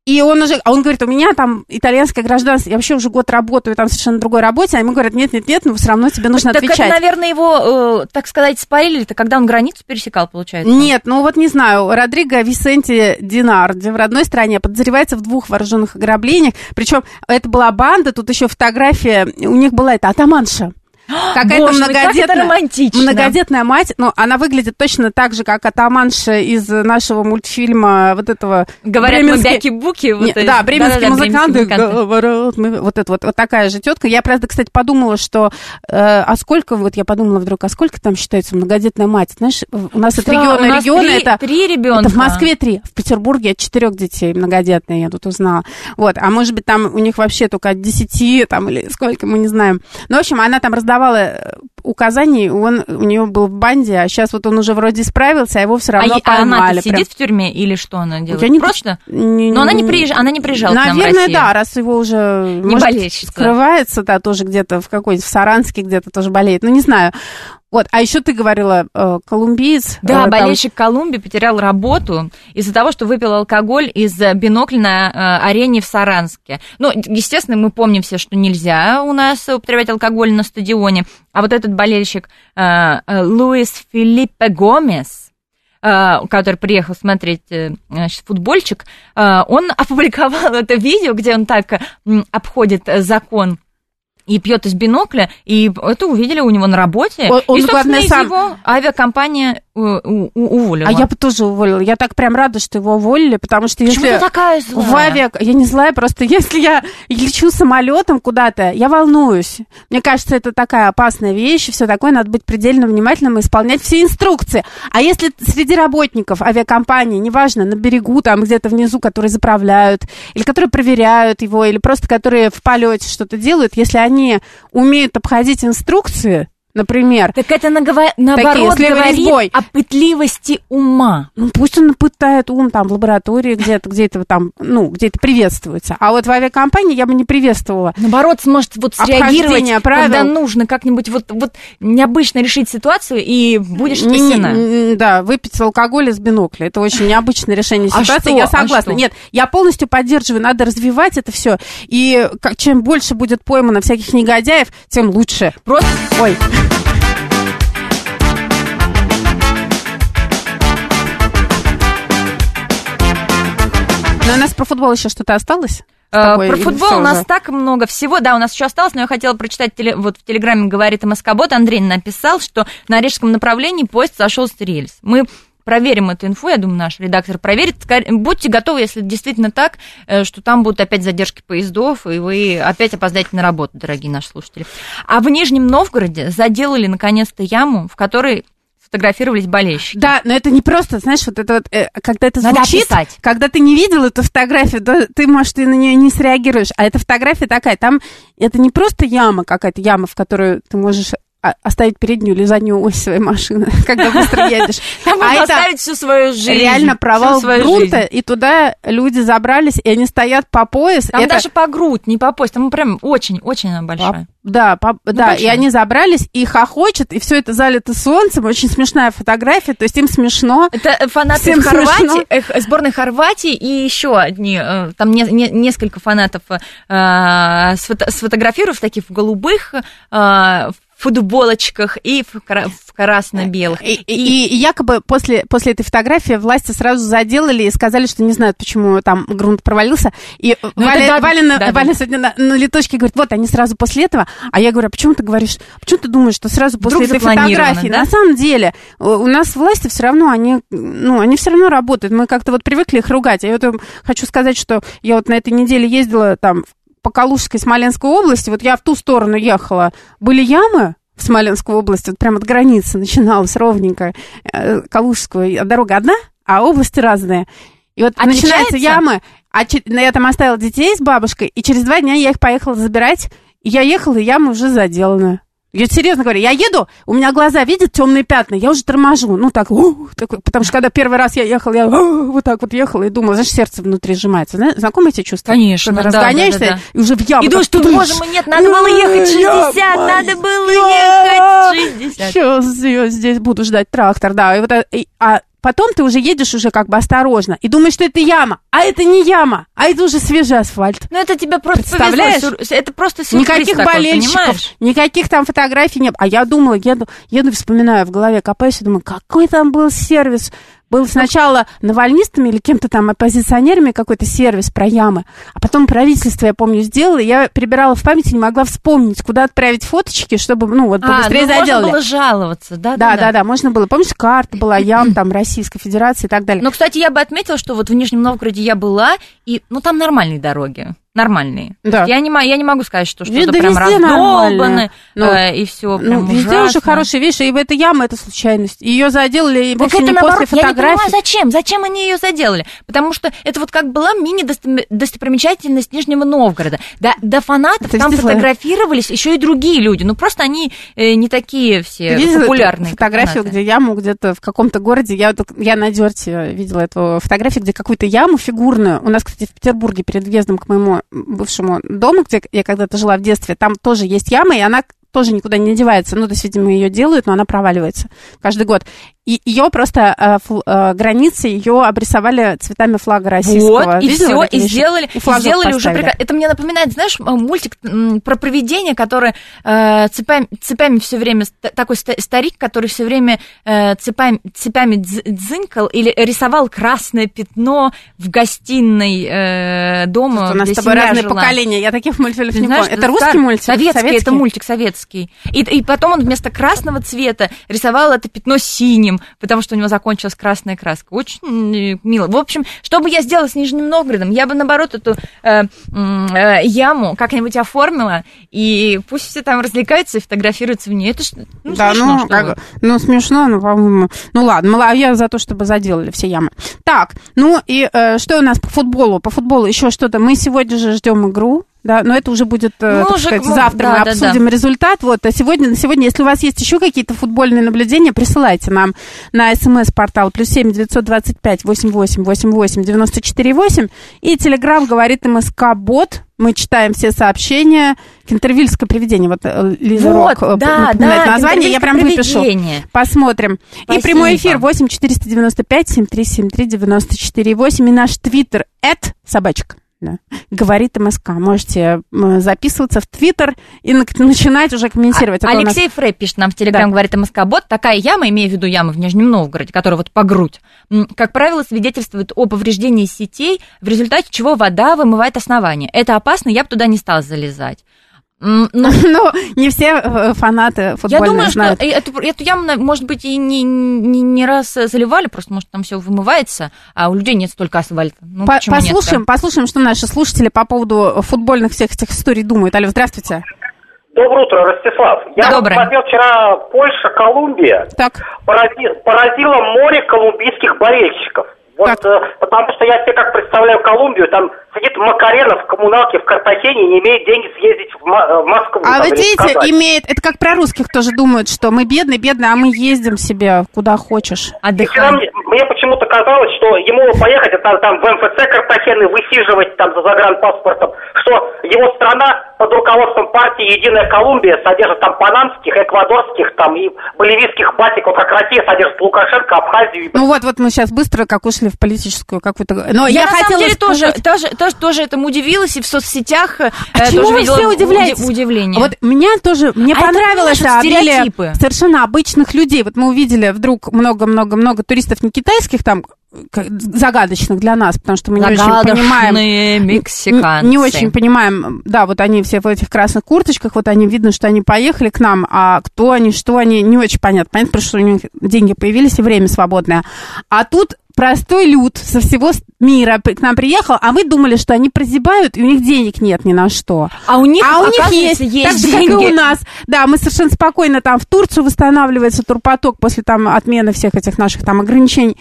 И он уже, а он говорит, у меня там итальянское гражданство, я вообще уже год работаю там совершенно другой работе, а ему говорят, нет-нет-нет, ну все равно тебе нужно так отвечать. Так это, наверное, его, э, так сказать, спалили-то, когда он границу пересекал, получается? Нет, ну вот не знаю, Родриго Висенти Динарди в родной стране подозревается в двух вооруженных ограблениях, причем это была банда, тут еще фотография, у них была эта атаманша. Какая-то Боже, многодетная, как это романтично. многодетная мать, но она выглядит точно так же, как атаманша из нашего мультфильма вот этого... Говорят, бременский... мы бяки-буки. Вот да, бременские да, да, музыканты. Говорят, мы... Вот это вот, вот такая же тетка. Я, правда, кстати, подумала, что... Э, а сколько, вот я подумала вдруг, а сколько там считается многодетная мать? Знаешь, у нас от региона региона это... Три ребенка. Это в Москве три, в Петербурге от четырех детей многодетные, я тут узнала. Вот, а может быть, там у них вообще только от десяти, там, или сколько, мы не знаем. Ну, в общем, она там раздавала указаний, он у нее был в банде, а сейчас вот он уже вроде справился, а его все равно а поймали. А она сидит в тюрьме или что она делает? Я не Просто? Не, Но она не, приезж... она не приезжала наверное, к нам в Россию. Да, раз его уже, не может, болельщица. Скрывается, да, тоже где-то в какой-то, в Саранске где-то тоже болеет, ну, не знаю. Вот, а еще ты говорила, э, колумбиец. Да, э, болельщик там... Колумбии потерял работу из-за того, что выпил алкоголь из бинокля на э, арене в Саранске. Ну, естественно, мы помним все, что нельзя у нас употреблять алкоголь на стадионе. А вот этот болельщик э, э, Луис Филиппе Гомес, э, который приехал смотреть э, значит, футбольчик, э, он опубликовал это видео, где он так э, обходит закон и пьет из бинокля, и это увидели у него на работе. Он, он, и, собственно, из сам... его авиакомпания у, у, уволила. А я бы тоже уволила. Я так прям рада, что его уволили, потому что Почему если... ты такая злая? В авиа... Я не злая, просто если я лечу самолетом куда-то, я волнуюсь. Мне кажется, это такая опасная вещь, и все такое, надо быть предельно внимательным и исполнять все инструкции. А если среди работников авиакомпании, неважно, на берегу, там где-то внизу, которые заправляют, или которые проверяют его, или просто которые в полете что-то делают, если они они умеют обходить инструкции, например. Так это наговор... наоборот говорит о пытливости ума. Ну, пусть он пытает ум там в лаборатории где-то, где-то там, ну, где-то приветствуется. А вот в авиакомпании я бы не приветствовала. Наоборот, сможет вот среагировать, правил. Когда нужно как-нибудь вот, вот необычно решить ситуацию, и будешь спасена. Не, да, выпить алкоголь из бинокля. Это очень необычное решение ситуации. А я согласна. А Нет, я полностью поддерживаю, надо развивать это все. И как, чем больше будет поймано всяких негодяев, тем лучше. Просто... Ой... Но у нас про футбол еще что-то осталось? Такой, про футбол у нас уже? Так много всего. Да, у нас еще осталось, но я хотела прочитать, теле, вот в Телеграме говорит МСК-бот, Андрей написал, что на Рижском направлении поезд сошел с рельс. Мы проверим эту инфу, я думаю, наш редактор проверит. Будьте готовы, если действительно так, что там будут опять задержки поездов, и вы опять опоздаете на работу, дорогие наши слушатели. А в Нижнем Новгороде заделали, наконец-то, яму, в которой... фотографировались болельщики. Да, но это не просто, знаешь, вот это вот, э, когда это Надо звучит, описать. Когда ты не видел эту фотографию, да, ты, может, и на нее не среагируешь, а эта фотография такая, там это не просто яма какая-то, яма, в которую ты можешь оставить переднюю или заднюю ось своей машины, когда быстро едешь. Там можно оставить всю свою жизнь. Реально провал грунта, и туда люди забрались, и они стоят по пояс. Там даже по грудь, не по пояс, там прям очень-очень она большая. Да, по, ну, да, и они забрались, и хохочут, и все это залито солнцем, очень смешная фотография, то есть им смешно. Это фанаты Хорватии, э, сборной Хорватии и еще одни, э, там не, не, несколько фанатов э, сфото, сфотографировав таких в голубых, э, футболочках и в, в красно-белых. И, и, и якобы после, после этой фотографии власти сразу заделали и сказали, что не знают, почему там грунт провалился. И ну, Валя, да, Валя, да, Валя да. сегодня на, на литочке говорит, вот они сразу после этого. А я говорю, а почему ты говоришь, почему ты думаешь, что сразу после Вдруг этой фотографии? Да? На самом деле у нас власти все равно, они, ну, они все равно работают. Мы как-то вот привыкли их ругать. Я вот хочу сказать, что я вот на этой неделе ездила там по Калужской, Смоленской области, вот я в ту сторону ехала, были ямы в Смоленской области, вот прямо от границы начиналась ровненько Калужская, дорога одна, а области разные. И вот Отличается? Начинаются ямы, а я там оставила детей с бабушкой, и через два дня я их поехала забирать, и я ехала, и ямы уже заделаны. Я серьезно говорю, я еду, у меня глаза видят темные пятна, я уже торможу, ну так, у, такой, потому что когда первый раз я ехала, я у, вот так вот ехала и думала, знаешь, сердце внутри сжимается. Знаешь, знакомые эти чувства? Конечно, когда да, разгоняешься да, да, да. и уже в яму. И думаешь, тут, боже мой, нет, надо было ехать шестьдесят, надо было ехать шестьдесят. Сейчас я здесь буду ждать трактор, да. И вот, и, а потом ты уже едешь уже как бы осторожно и думаешь, что это яма, а это не яма, а это уже свежий асфальт. Ну, это тебе просто Представляешь? повезло. Это просто сюрприз Никаких такой, болельщиков, понимаешь? никаких там фотографий нет. А я думала, еду, еду, вспоминаю, в голове копаюсь и думаю, какой там был сервис. Был сначала навальнистами или кем-то там оппозиционерами какой-то сервис про ямы, а потом правительство, я помню, сделало, я перебирала в памяти, не могла вспомнить, куда отправить фоточки, чтобы, ну, вот побыстрее а, ну, заделали. можно было жаловаться, да? Да, да, да, да, можно было. Помнишь, карта была ям, там, Российской Федерации и так далее. Но, кстати, я бы отметила, что вот в Нижнем Новгороде я была, и, ну, там нормальные дороги. Нормальные. Да. Я не, я не могу сказать, что что-то да прям раздолбано, ну, э, и все прям ну, везде ужасно. уже хорошие вещи, и эта яма — это случайность. Ее заделали и Так вовсе это, не наоборот, после я не понимаю, фотографий. зачем? Зачем они ее заделали? Потому что это вот как была мини-достопримечательность Нижнего Новгорода. До, до фанатов Это там видела? фотографировались еще и другие люди. Ну, просто они э, не такие все Ты видела популярные. эту фотографию, где яму где-то в каком-то городе, я, я на Дёрте видела эту фотографию, где какую-то яму фигурную, у нас, кстати, в Петербурге перед въездом к моему бывшему дому, где я когда-то жила в детстве, там тоже есть яма, и она тоже никуда не девается. Ну, то есть, видимо, ее делают, но она проваливается каждый год. И ее просто э, фл, э, границы ее обрисовали цветами флага российского. Вот, и Видела все, и сделали, и и сделали уже прекрасно. Это мне напоминает, знаешь, мультик про привидение, которое э, цепями, цепями все время, такой старик, который все время э, цепями, цепями дзынькал или рисовал красное пятно в гостиной э, дома, у нас где с тобой семья разные жила. поколения, я таких мультфильмов Ты не знаешь, помню. Это русский стар... мультик? Советский, Советский, это мультик советский. И, и потом он вместо красного цвета рисовал это пятно синим, потому что у него закончилась красная краска. Очень мило. В общем, что бы я сделала с Нижним Новгородом? Я бы, наоборот, эту э, э, яму как-нибудь оформила, и пусть все там развлекаются и фотографируются в ней. Это ж, ну, да, смешно, ну, как, ну, смешно, ну, по-моему. Ну, ладно, я за то, чтобы заделали все ямы. Так, ну, и э, что у нас по футболу? По футболу еще что-то. Мы сегодня же ждем игру. Да, но это уже будет, ну, так сказать, мы, завтра да, мы обсудим да, да. результат. Вот, а сегодня, на сегодня, если у вас есть еще какие-то футбольные наблюдения, присылайте нам на смс-портал плюс семь девятьсот двадцать пять восемьдесят восемь восемьдесят восемь девяносто четыре восемь и телеграм говорит МСК-бот. Мы читаем все сообщения. Кентервильское привидение. Вот Лиза вот, Рок да, напоминает да, название. Я прям выпишу. Посмотрим. Спасибо. И прямой эфир восемь четыреста девяносто пять семьдесят три семьдесят три девяносто четыре восемь. И наш твиттер эт собачка. Да. Говорит МСК. Можете записываться в Твиттер и начинать уже комментировать. А, Алексей нас... Фрей пишет нам в Телеграм, да. говорит МСК-бот, такая яма, имея в виду ямы в Нижнем Новгороде, которая вот по грудь, как правило, свидетельствует о повреждении сетей, в результате чего вода вымывает основание. Это опасно, я бы туда не стала залезать. Но, Но не все фанаты футбольные Я думаю, знают. что эту, эту яму, может быть, и не, не, не раз заливали, просто, может, там все вымывается, а у людей нет столько асфальта. Ну, по- послушаем, нет, послушаем, что наши слушатели по поводу футбольных всех этих историй думают. Алло, здравствуйте. Доброе утро, Ростислав. Я Доброе. смотрел вчера Польша, Колумбия. Так. Порази, поразило море колумбийских болельщиков. Вот, э, потому что я себе как представляю Колумбию, там сидит Макарена в коммуналке в Картахене и не имеет денег съездить в, М- в Москву. А там, вы видите, сказать. имеет, это как про русских тоже думают, что мы бедные, бедные, а мы ездим себе куда хочешь. Отдыхаем. Мне, мне почему-то казалось, что ему поехать там, там в МФЦ Картахены, высиживать там за загранпаспортом, что его страна под руководством партии «Единая Колумбия» содержит там панамских, эквадорских там и боливийских батик, вот как Россия содержит Лукашенко, Абхазию. Ну вот, вот мы сейчас быстро как ушли в политическую какую-то... Но я, я на хотела самом деле сказать... тоже, тоже, тоже, тоже этому удивилась, и в соцсетях а э, чему тоже вы видела все удивляетесь? удивление. Вот меня тоже, мне а понравилось это, обилие совершенно обычных людей. Вот мы увидели вдруг много-много-много туристов не китайских там, загадочных для нас, потому что мы не очень понимаем, мексиканцы. Не очень понимаем, да, вот они все в этих красных курточках, вот они, видно, что они поехали к нам, а кто они, что они, не очень понятно. Понятно, потому что у них деньги появились и время свободное. А тут простой люд со всего мира к нам приехал, а мы думали, что они прозябают, и у них денег нет ни на что. А у них, а у них есть, есть так же, деньги. как и у нас. Да, мы совершенно спокойно там в Турцию восстанавливается турпоток после там отмены всех этих наших там ограничений.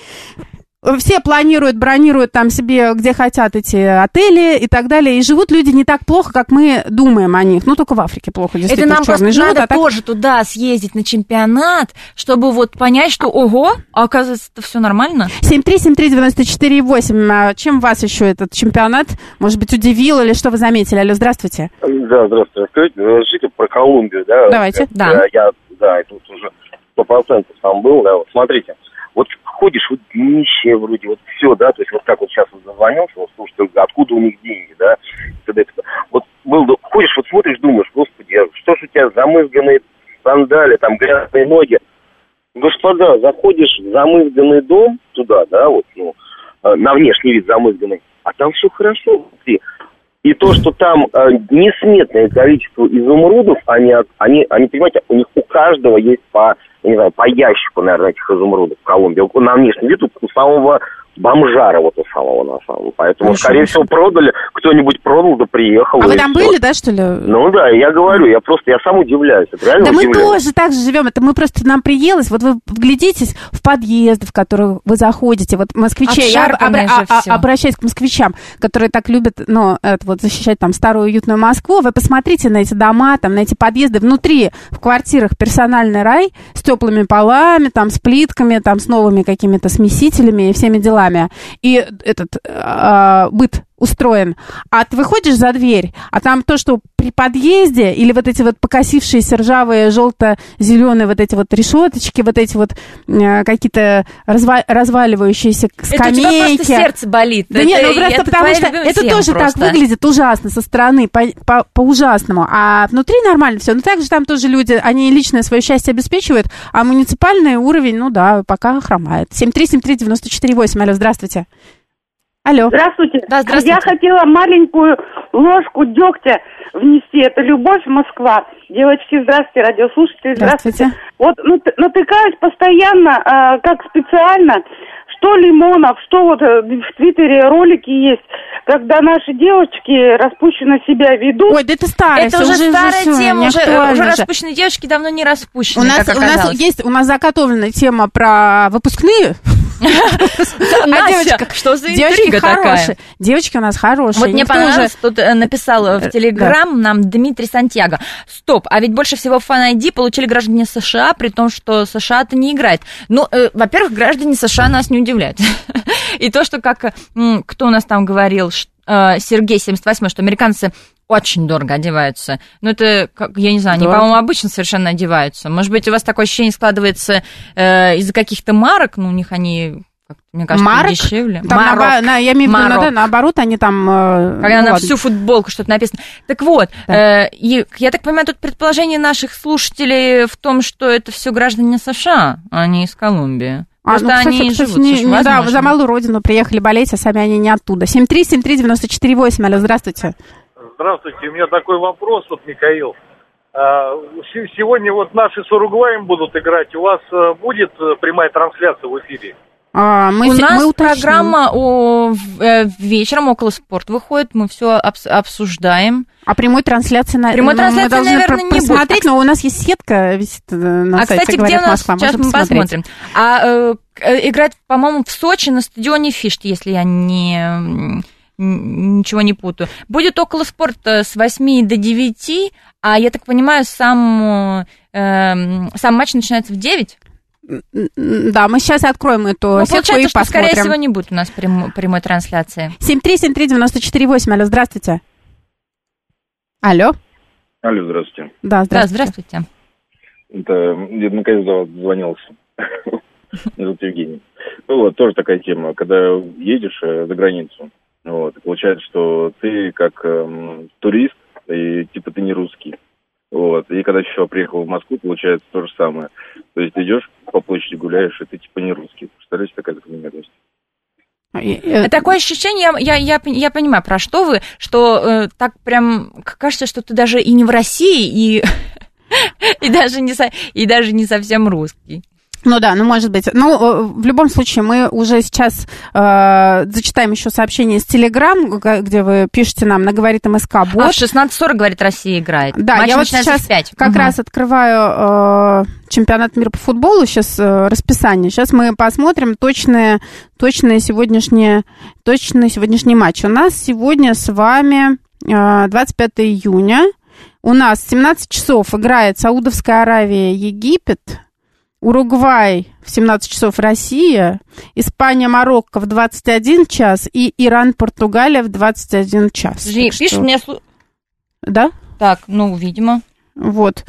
Все планируют, бронируют там себе, где хотят эти отели и так далее. И живут люди не так плохо, как мы думаем о них. Ну, только в Африке плохо, действительно. Это нам просто живут, надо а так... тоже туда съездить на чемпионат, чтобы вот понять, что ого, а оказывается, это все нормально. семь три семь три девяносто четыре восемь. А чем вас еще этот чемпионат, может быть, удивил или что вы заметили? Алло, здравствуйте. Да, здравствуйте. Расскажите, расскажите про Колумбию, да? Давайте. Я, да. Я, да, и тут уже сто процентов там был, да, вот смотрите. Вот заходишь, вот нищие вроде, вот все, да, то есть вот как вот сейчас вот зазвонился, вот слушай, откуда у них деньги, да, т.д. Вот был, ходишь, вот смотришь, думаешь, господи, что ж у тебя замызганные сандали, там грязные ноги. Господа, заходишь в замызганный дом туда, да, вот, ну, на внешний вид замызганный, а там все хорошо внутри. И то, что там э, несметное количество изумрудов, они, они, они, понимаете, у них у каждого есть по, я не знаю, по ящику, наверное, этих изумрудов в Колумбии. На внешний вид у самого бомжара, вот у самого, на самом. Поэтому, Хорошо. скорее всего, продали, кто-нибудь продал, да приехал. А вы там были, да, что ли? Ну да, я говорю, я просто, я сам удивляюсь. Это реально да удивляюсь. Мы тоже так же живем, это мы просто, нам приелось, вот вы вглядитесь в подъезды, в которые вы заходите, вот москвичи, я об, об, об, обращаюсь к москвичам, которые так любят, ну, это вот защищать там старую уютную Москву, вы посмотрите на эти дома, там, на эти подъезды, внутри, в квартирах персональный рай, с теплыми полами, там, с плитками, там, с новыми какими-то смесителями и всеми делами. И этот э, быт устроен. А ты выходишь за дверь, а там то, что при подъезде, или вот эти вот покосившиеся ржавые, желто-зеленые вот эти вот решеточки, вот эти вот э, какие-то разва- разваливающиеся скамейки. Это у тебя просто сердце болит. Да это, нет, ну просто потому что это тоже просто так выглядит ужасно со стороны, по, по, по-ужасному. А внутри нормально все. Но также там тоже люди, они личное свое счастье обеспечивают, а муниципальный уровень, ну да, пока хромает. семь три семь три девять четыре восемь. Алло, здравствуйте. Алло. Здравствуйте. Да, здравствуйте. Я хотела маленькую ложку дегтя внести. Это Любовь, Москва. Девочки, здравствуйте, радиослушатели, здравствуйте. здравствуйте. Вот натыкаюсь постоянно, э, как специально, что Лимонов, что вот в Твиттере ролики есть, когда наши девочки распущенно себя ведут. Ой, да это старая, это уже, уже старая все, тема, уже, уже распущенные девочки давно не распущены. У нас, у нас есть, у нас заготовлена тема про выпускные. Настя, что за интрига такая? Девочки у нас хорошие. Вот мне понравилось, тут написал в Телеграм нам Дмитрий Сантьяго. Стоп, а ведь больше всего Fan ай ди получили граждане США, при том, что США-то не играет. Ну, во-первых, граждане США нас не удивляют. И то, что как, кто у нас там говорил, Сергей семьдесят восемь, что американцы очень дорого одеваются. Ну, это, как, я не знаю, они, по-моему, обычно совершенно одеваются. Может быть, у вас такое ощущение складывается э, из-за каких-то марок, ну, у них они, как, мне кажется, марок? дешевле. Там на, на, я имею в виду, да, наоборот, они там... Э, Когда ну, на ладно. всю футболку что-то написано. Так вот, да. э, и, я так понимаю, тут предположение наших слушателей в том, что это все граждане США, а не из Колумбии. А, ну, кстати, они кстати, живут, не, не, да, за малую родину приехали болеть, а сами они не оттуда. семь три семь три девять четыре восемь. Алло, здравствуйте. Здравствуйте, у меня такой вопрос, вот, Михаил. Сегодня вот наши с Уругваем будут играть. У вас будет прямая трансляция в эфире? А, мы, у нас мы программа о, э, вечером около спорт выходит, мы все обс- обсуждаем. А прямой трансляции, на... прямой трансляции, мы должны наверное, про- не просмотреть, будет. но у нас есть сетка висит на а, сайте, кстати, говорят, где у нас? Москва. Сейчас Можем мы посмотреть. посмотрим. А э, играть, по-моему, в Сочи на стадионе Фишт, если я не... ничего не путаю. Будет около спорта с восьми до девяти, а я так понимаю, сам, э, сам матч начинается в девять. Да, мы сейчас откроем эту ну, сетку и что, посмотрим. Скорее всего, не будет у нас прям, прямой трансляции. семь три семь три девять четыре восемь. Алло, здравствуйте. Алло. Алло, здравствуйте. Да, здравствуйте. Да, здравствуйте. Это я наконец дозвонился. Меня зовут Евгений. Ну вот, тоже такая тема. Когда едешь за границу, вот, получается, что ты как эм, турист, и типа ты не русский. Вот. И когда еще приехал в Москву, получается то же самое. То есть ты идешь по площади, гуляешь, и ты типа не русский. Представляете, такая закономерность. Такое ощущение, я, я, я понимаю, про что вы, что э, так прям кажется, что ты даже и не в России, и, и, даже, не со, и даже не совсем русский. Ну да, ну может быть. Ну, в любом случае, мы уже сейчас э, зачитаем еще сообщение из Телеграм, где вы пишете нам на «Говорит МСК» бот. А в шестнадцать сорок, говорит, Россия играет. Да, матч я вот сейчас как угу. раз открываю э, чемпионат мира по футболу, сейчас э, расписание. Сейчас мы посмотрим точные, точные сегодняшние, точные сегодняшние матчи. У нас сегодня с вами э, двадцать пятого июня. У нас в семнадцать часов играет Саудовская Аравия, Египет. Уругвай в семнадцать часов Россия, Испания, Марокко в двадцать один час и Иран, Португалия в двадцать один час. Подожди, пишет что... мне... Да? Так, ну, видимо. Вот.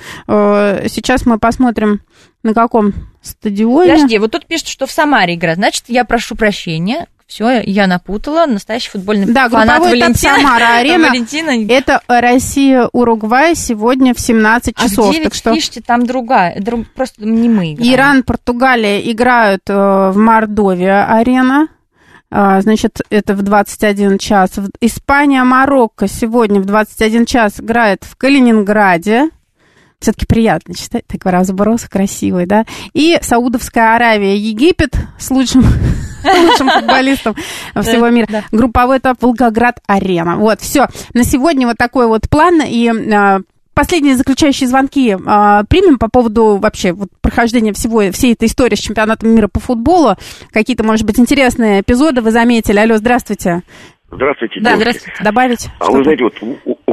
Сейчас мы посмотрим, на каком стадионе. Подожди, вот тут пишут, что в Самаре игра. Значит, я прошу прощения. Все, я напутала. Настоящий футбольный да, фанат Валентина. Самара-арена. Валентина. Это Россия-Уругвай сегодня в семнадцать часов. А в девять, так что... пишите, там другая. Друг... Просто не мы играем. Иран, Португалия играют в Мордовия-арена. Значит, это в двадцать один час. Испания, Марокко сегодня в двадцать один час играет в Калининграде. Все-таки приятно читать, такой разброс красивый, да. И Саудовская Аравия, Египет с лучшим, лучшим футболистом всего мира. Да. Групповой этап Волгоград-арена. Вот, все. На сегодня вот такой вот план. И а, последние заключающие звонки а, примем по поводу вообще вот, прохождения всего, всей этой истории с чемпионатом мира по футболу. Какие-то, может быть, интересные эпизоды вы заметили. Алло, здравствуйте. Здравствуйте, да, здравствуйте. Добавить? А вы знаете, вот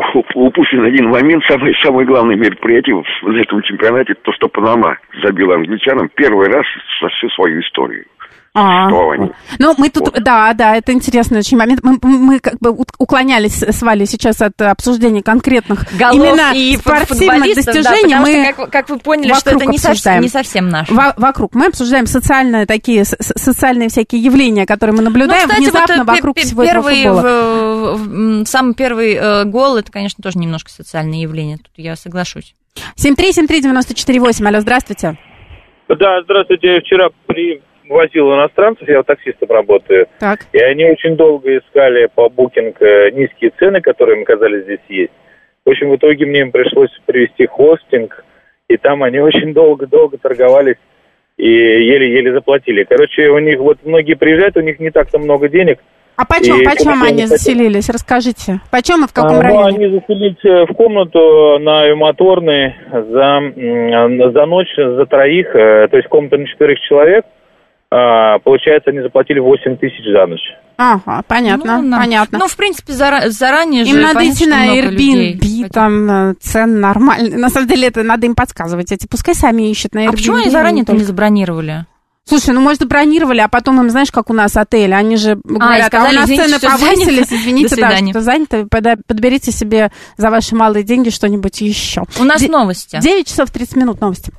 упущен один момент, самое, самое главное мероприятие в этом чемпионате, то, что Панама забила англичанам первый раз за всю свою историю. А, ну, мы тут, вот. да, да, это интересный очень момент. Мы, мы как бы уклонялись с Валей сейчас от обсуждения конкретных голов именно и спортивных достижений. Да, мы что, как, как вы поняли, что это не совсем, не совсем наше. Во- вокруг. Мы обсуждаем социальные такие, социальные всякие явления, которые мы наблюдаем ну, кстати, внезапно вот вокруг п- всего этого футбола. В, в, самый первый э, гол, это, конечно, тоже немножко социальное явление. Тут я соглашусь. семь три семь три девять четыре восемь. Алло, здравствуйте. Да, здравствуйте. Я вчера при... возил иностранцев, я таксистом работаю, так. И они очень долго искали по букинг низкие цены, которые им казались здесь есть. В общем, в итоге мне им пришлось привести хостинг, и там они очень долго-долго торговались и еле-еле заплатили. Короче, у них вот многие приезжают, у них не так-то много денег. А почем, почем они заселились? Расскажите. Почем и в каком а, районе? Ну, они заселились в комнату на Моторной за, за ночь, за троих, то есть комната на четырех человек. А, получается, они заплатили восемь тысяч за ночь. Ага, понятно, ну, понятно. Ну, в принципе, зара- заранее им же... Им надо идти на Airbnb, там цен нормальные. На самом деле, это надо им подсказывать. Эти пускай сами ищут на Airbnb. А почему они заранее-то не забронировали? Слушай, ну, может, бронировали, а потом им, знаешь, как у нас отель, они же говорят, а, сказали, а у нас цены повысились, занято. Извините, да, что занято, подберите себе за ваши малые деньги что-нибудь еще. У нас Д- новости. девять часов тридцать минут новости.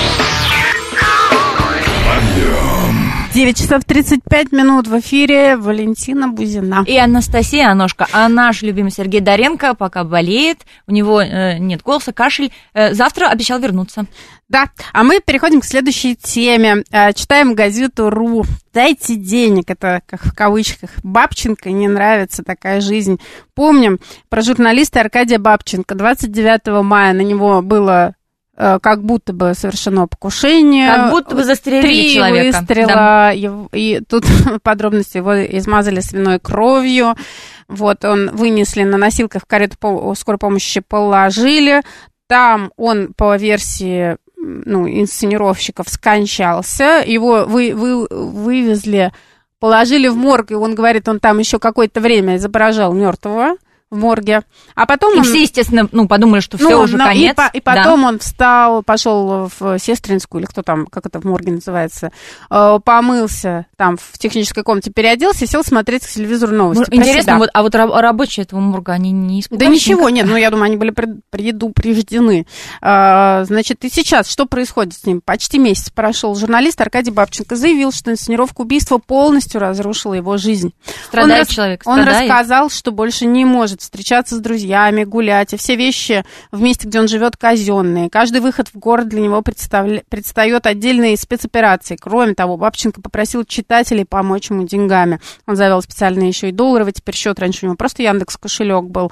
девять часов тридцать пять минут в эфире Валентина Бузина. И Анастасия Аношка. А наш любимый Сергей Доренко пока болеет, у него э, нет голоса, кашель. Э, завтра обещал вернуться. Да, а мы переходим к следующей теме. Э, читаем газету «Ру». Дайте денег, это как в кавычках. Бабченко не нравится такая жизнь. Помним про журналиста Аркадия Бабченко. двадцать девятого мая на него было... как будто бы совершено покушение. Как будто бы застрелили Три человека. выстрела, да. и, и тут подробности его измазали свиной кровью. Вот, он вынесли на носилках в карету скорой помощи, положили. Там он, по версии ну, инсценировщиков, скончался. Его вы, вы, вывезли, положили в морг, и он говорит, он там еще какое-то время изображал мертвого в морге. А потом и он... все, естественно, ну, подумали, что все ну, уже но, конец. И, по, и потом да. он встал, пошел в Сестринскую, или кто там, как это в морге называется, э, помылся там в технической комнате, переоделся, сел смотреть к телевизору новости. Интересно, вот, а вот рабочие этого морга, они не испугались? Да ничего, нет, ну, я думаю, они были предупреждены. А, значит, и сейчас что происходит с ним? Почти месяц прошел. Журналист Аркадий Бабченко заявил, что инсценировка убийства полностью разрушила его жизнь. Страдает он человек, рас... страдает. Он рассказал, что больше не может встречаться с друзьями, гулять, и все вещи в месте, где он живет, казенные. Каждый выход в город для него представля... предстает отдельной спецоперацией. Кроме того, Бабченко попросил читателей помочь ему деньгами. Он завел специальные еще и долларовый теперь счет. Раньше у него просто Яндекс кошелек был.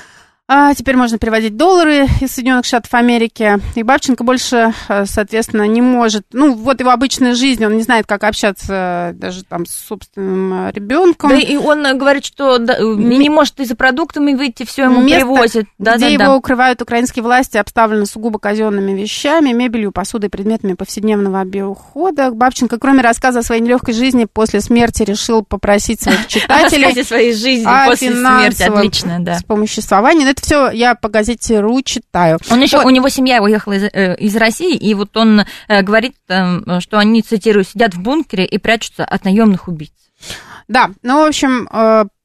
А теперь можно переводить доллары из Соединенных Штатов Америки. И Бабченко больше, соответственно, не может... Ну, вот его обычная жизнь, он не знает, как общаться даже там с собственным ребенком. Да, и он говорит, что да, не, не может и за продуктами выйти, все ему место, привозят. Да, где да, его да. укрывают украинские власти, обставлено сугубо казенными вещами, мебелью, посудой, предметами повседневного обихода. Бабченко, кроме рассказа о своей нелегкой жизни, после смерти решил попросить своих читателей о своей жизни после смерти. Отлично, да. Вспомоществовании. Это все я по газете РУ читаю. Он еще, вот. У него семья уехала из, э, из России, и вот он э, говорит, э, что они, цитирую, сидят в бункере и прячутся от наемных убийц. Да, ну, в общем, э,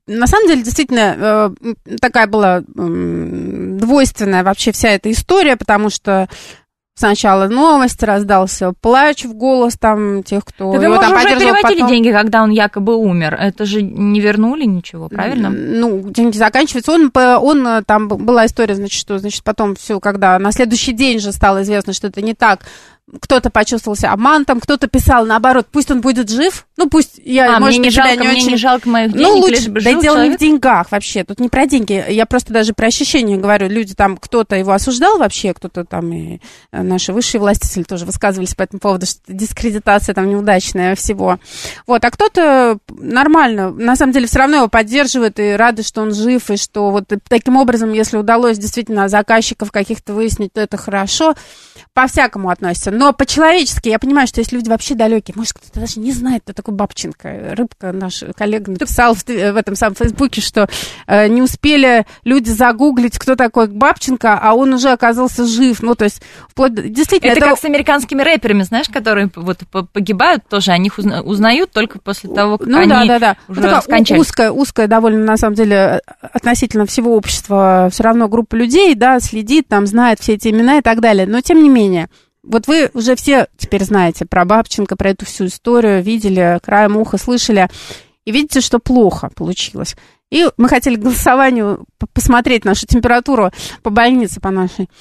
на самом деле, действительно, такая была двойственная вообще вся эта история, потому что сначала новость, раздался плач в голос там тех, кто так его ему там уже поддерживал. переводили потом... деньги, когда он якобы умер. Это же не вернули ничего, правильно? Ну, деньги заканчиваются. Он, он, там была история, значит, что, значит, потом все, когда на следующий день же стало известно, что это не так, кто-то почувствовал себя обманутым, кто-то писал наоборот, пусть он будет жив, ну пусть я, а, может, мне не жалко, не мне очень... не жалко моих денег, ну, лучше, лишь бы да жил дело человек. не в деньгах вообще, тут не про деньги, я просто даже про ощущения говорю, люди там, кто-то его осуждал вообще, кто-то там, и наши высшие властители тоже высказывались по этому поводу, что дискредитация там неудачная всего, вот, а кто-то нормально, на самом деле все равно его поддерживает и рады, что он жив, и что вот таким образом, если удалось действительно заказчиков каких-то выяснить, то это хорошо, по-всякому относится, но по-человечески я понимаю, что есть люди вообще далекие. Может, кто-то даже не знает, кто такой Бабченко. Рыбка, наш коллега, написал в, в этом самом Фейсбуке, что э, не успели люди загуглить, кто такой Бабченко, а он уже оказался жив. Ну, то есть, вплоть до... Действительно, это, это как с американскими рэперами, знаешь, которые вот погибают тоже, о них узна- узнают только после того, как ну, они да, да, да. уже ну, скончались. Узкая, узкая довольно, на самом деле, относительно всего общества все равно группа людей, да, следит, там, знает все эти имена и так далее. Но, тем не менее, вот вы уже все теперь знаете про Бабченко, про эту всю историю, видели, краем уха слышали, и видите, что плохо получилось. И мы хотели к голосованию посмотреть нашу температуру по больнице, по нашей.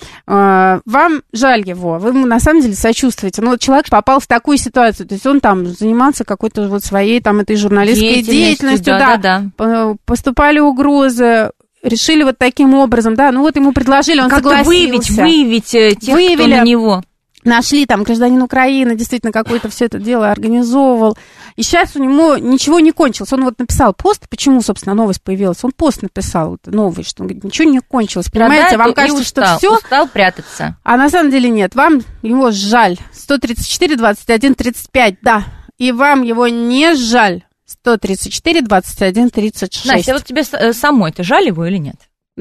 Вам жаль его, вы ему на самом деле сочувствуете. Но человек попал в такую ситуацию, то есть он там занимался какой-то вот своей там этой журналистской деятельностью, деятельностью да, да, да. Поступали угрозы, решили вот таким образом, да, ну вот ему предложили, он как-то согласился. выявить, выявить тех, Выявили, кто на него. Нашли там гражданин Украины, действительно какое-то все это дело организовывал. И сейчас у него ничего не кончилось. Он вот написал пост, почему, собственно, новость появилась. Он пост написал, вот, новый, что он говорит, ничего не кончилось. Понимаете, вам кажется, устал, что все. Устал прятаться. А на самом деле нет. Вам его жаль. сто тридцать четыре двадцать один тридцать пять, да. И вам его не жаль. сто тридцать четыре двадцать один тридцать шесть. Настя, вот тебе самой, ты жаль его или нет?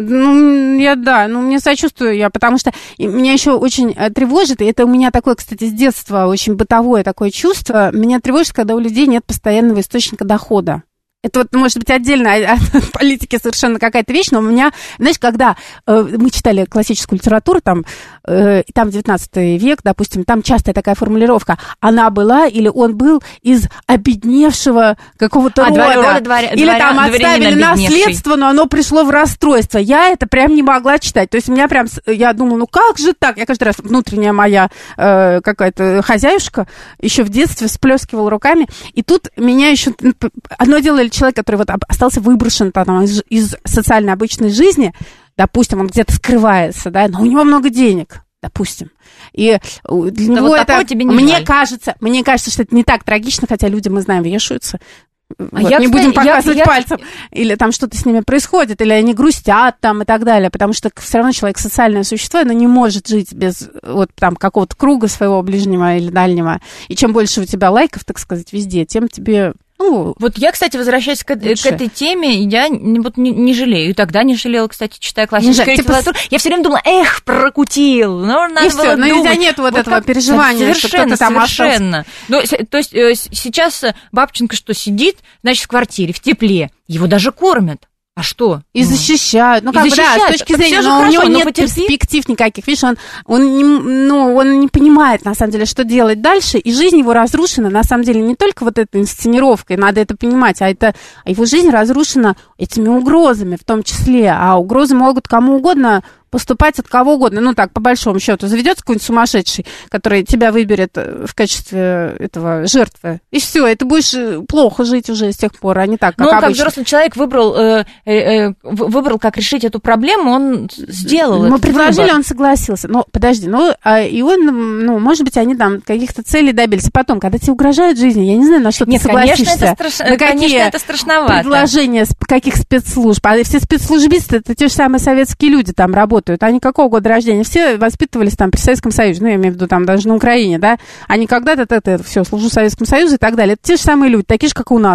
Ну, я, да, ну, мне сочувствую я, потому что меня еще очень тревожит, и это у меня такое, кстати, с детства очень бытовое такое чувство, меня тревожит, когда у людей нет постоянного источника дохода. Это вот, может быть, отдельно от политики совершенно какая-то вещь, но у меня, знаешь, когда э, мы читали классическую литературу, там, э, там девятнадцатый век, допустим, там частая такая формулировка, она была или он был из обедневшего какого-то а, рода, рода дворя, или дворя, там оставили наследство, но оно пришло в расстройство. Я это прям не могла читать, то есть у меня прям, я думала, ну как же так? Я каждый раз, внутренняя моя э, какая-то хозяюшка еще в детстве всплескивала руками, и тут меня еще, одно дело, человек, который вот остался выброшен там, из, из социально обычной жизни, допустим, он где-то скрывается, да, но у него много денег, допустим. И для него вот это, тебе не мне жаль. кажется, мне кажется, что это не так трагично, хотя люди, мы знаем, вешаются. А вот, я, не кстати, будем показывать я, пальцем, я... или там что-то с ними происходит, или они грустят там и так далее, потому что все равно человек социальное существо, оно не может жить без вот там какого-то круга своего ближнего или дальнего. И чем больше у тебя лайков, так сказать, везде, тем тебе... Ну, вот я, кстати, возвращаясь к, к этой теме, я вот не, не жалею. И тогда не жалела, кстати, читая классическую литературу. Типа... Я все время думала, эх, прокутил. Ну, надо и все, но у тебя нет вот, вот этого переживания, что кто-то там совершенно. Ну, то есть сейчас Бабченко что, сидит, значит, в квартире, в тепле. Его даже кормят. А что? И ну. защищают. Ну, как бы, да, с точки зрения, но хорошо, у него нет потерпи. перспектив никаких. Видишь, он, он, не, ну, он не понимает, на самом деле, что делать дальше, и жизнь его разрушена, на самом деле, не только вот этой инсценировкой, надо это понимать, а это, а его жизнь разрушена этими угрозами в том числе, а угрозы могут кому угодно поступать от кого угодно, ну так, по большому счету, заведется какой-нибудь сумасшедший, который тебя выберет в качестве этого жертвы, и все, и ты будешь плохо жить уже с тех пор, а не так, как ну, обычно. Ну, как взрослый человек выбрал, э, э, выбрал, как решить эту проблему, он сделал это. Мы предложили, он согласился, но подожди, ну, и он, ну, может быть, они там каких-то целей добились, и потом, когда тебе угрожают жизни, я не знаю, на что Нет, ты согласишься. Конечно, это, страш... на конечно, какие это страшновато. предложения, каких спецслужб, а все спецслужбисты, это те же самые советские люди там работают, они какого года рождения? Все воспитывались там при Советском Союзе, ну, я имею в виду там даже на Украине, да, они когда-то, это, это все, служу Советскому Союзу и так далее. Это те же самые люди, такие же, как у нас.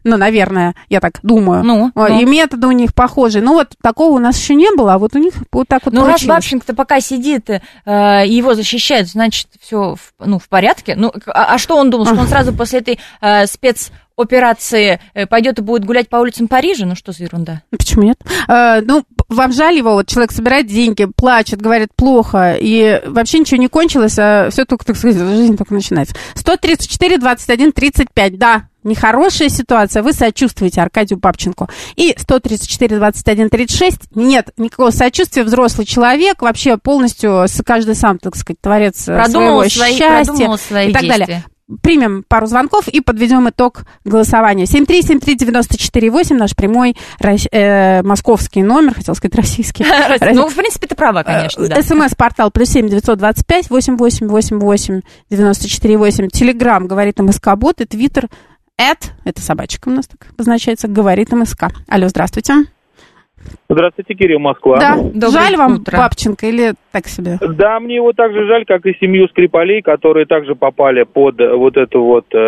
Ну, наверное, я так думаю. Ну, вот, ну. И методы у них похожие. Ну, вот такого у нас еще не было, а вот у них вот так вот Ну, получилось. раз Бабченко-то пока сидит э, и его защищают, значит, все в, ну, в порядке. Ну, а, а что он думал, что он сразу после этой э, спецоперации э, пойдет и будет гулять по улицам Парижа? Ну, что за ерунда? Почему нет? А, ну, вам жаль его, вот человек собирает деньги, плачет, говорит плохо, и вообще ничего не кончилось, а все только, так сказать, жизнь только начинается. сто тридцать четыре двадцать один тридцать пять, да. Нехорошая ситуация, вы сочувствуете Аркадию Бабченко. И сто тридцать четыре двадцать один тридцать шесть, нет никакого сочувствия, взрослый человек, вообще полностью каждый сам, так сказать, творец продумал своего свои, счастья свои и так действия. далее. Примем пару звонков и подведем итог голосования. семь три семь три девяносто четыре восемь, наш прямой э, московский номер, хотел сказать российский. Ну, в принципе, ты права, конечно, да. СМС-портал плюс семь девятьсот двадцать пять восемь восемь восемь восемь девяносто четыре восемь. Телеграм говорит МСК-бот и Твиттер Эд, это собачка у нас так обозначается, говорит МСК. Алло, здравствуйте. Здравствуйте, Кирилл, Москва. Да, Доброе жаль вам утро. Бабченко или так себе? Да, мне его также жаль, как и семью Скрипалей, которые также попали под вот эту вот э,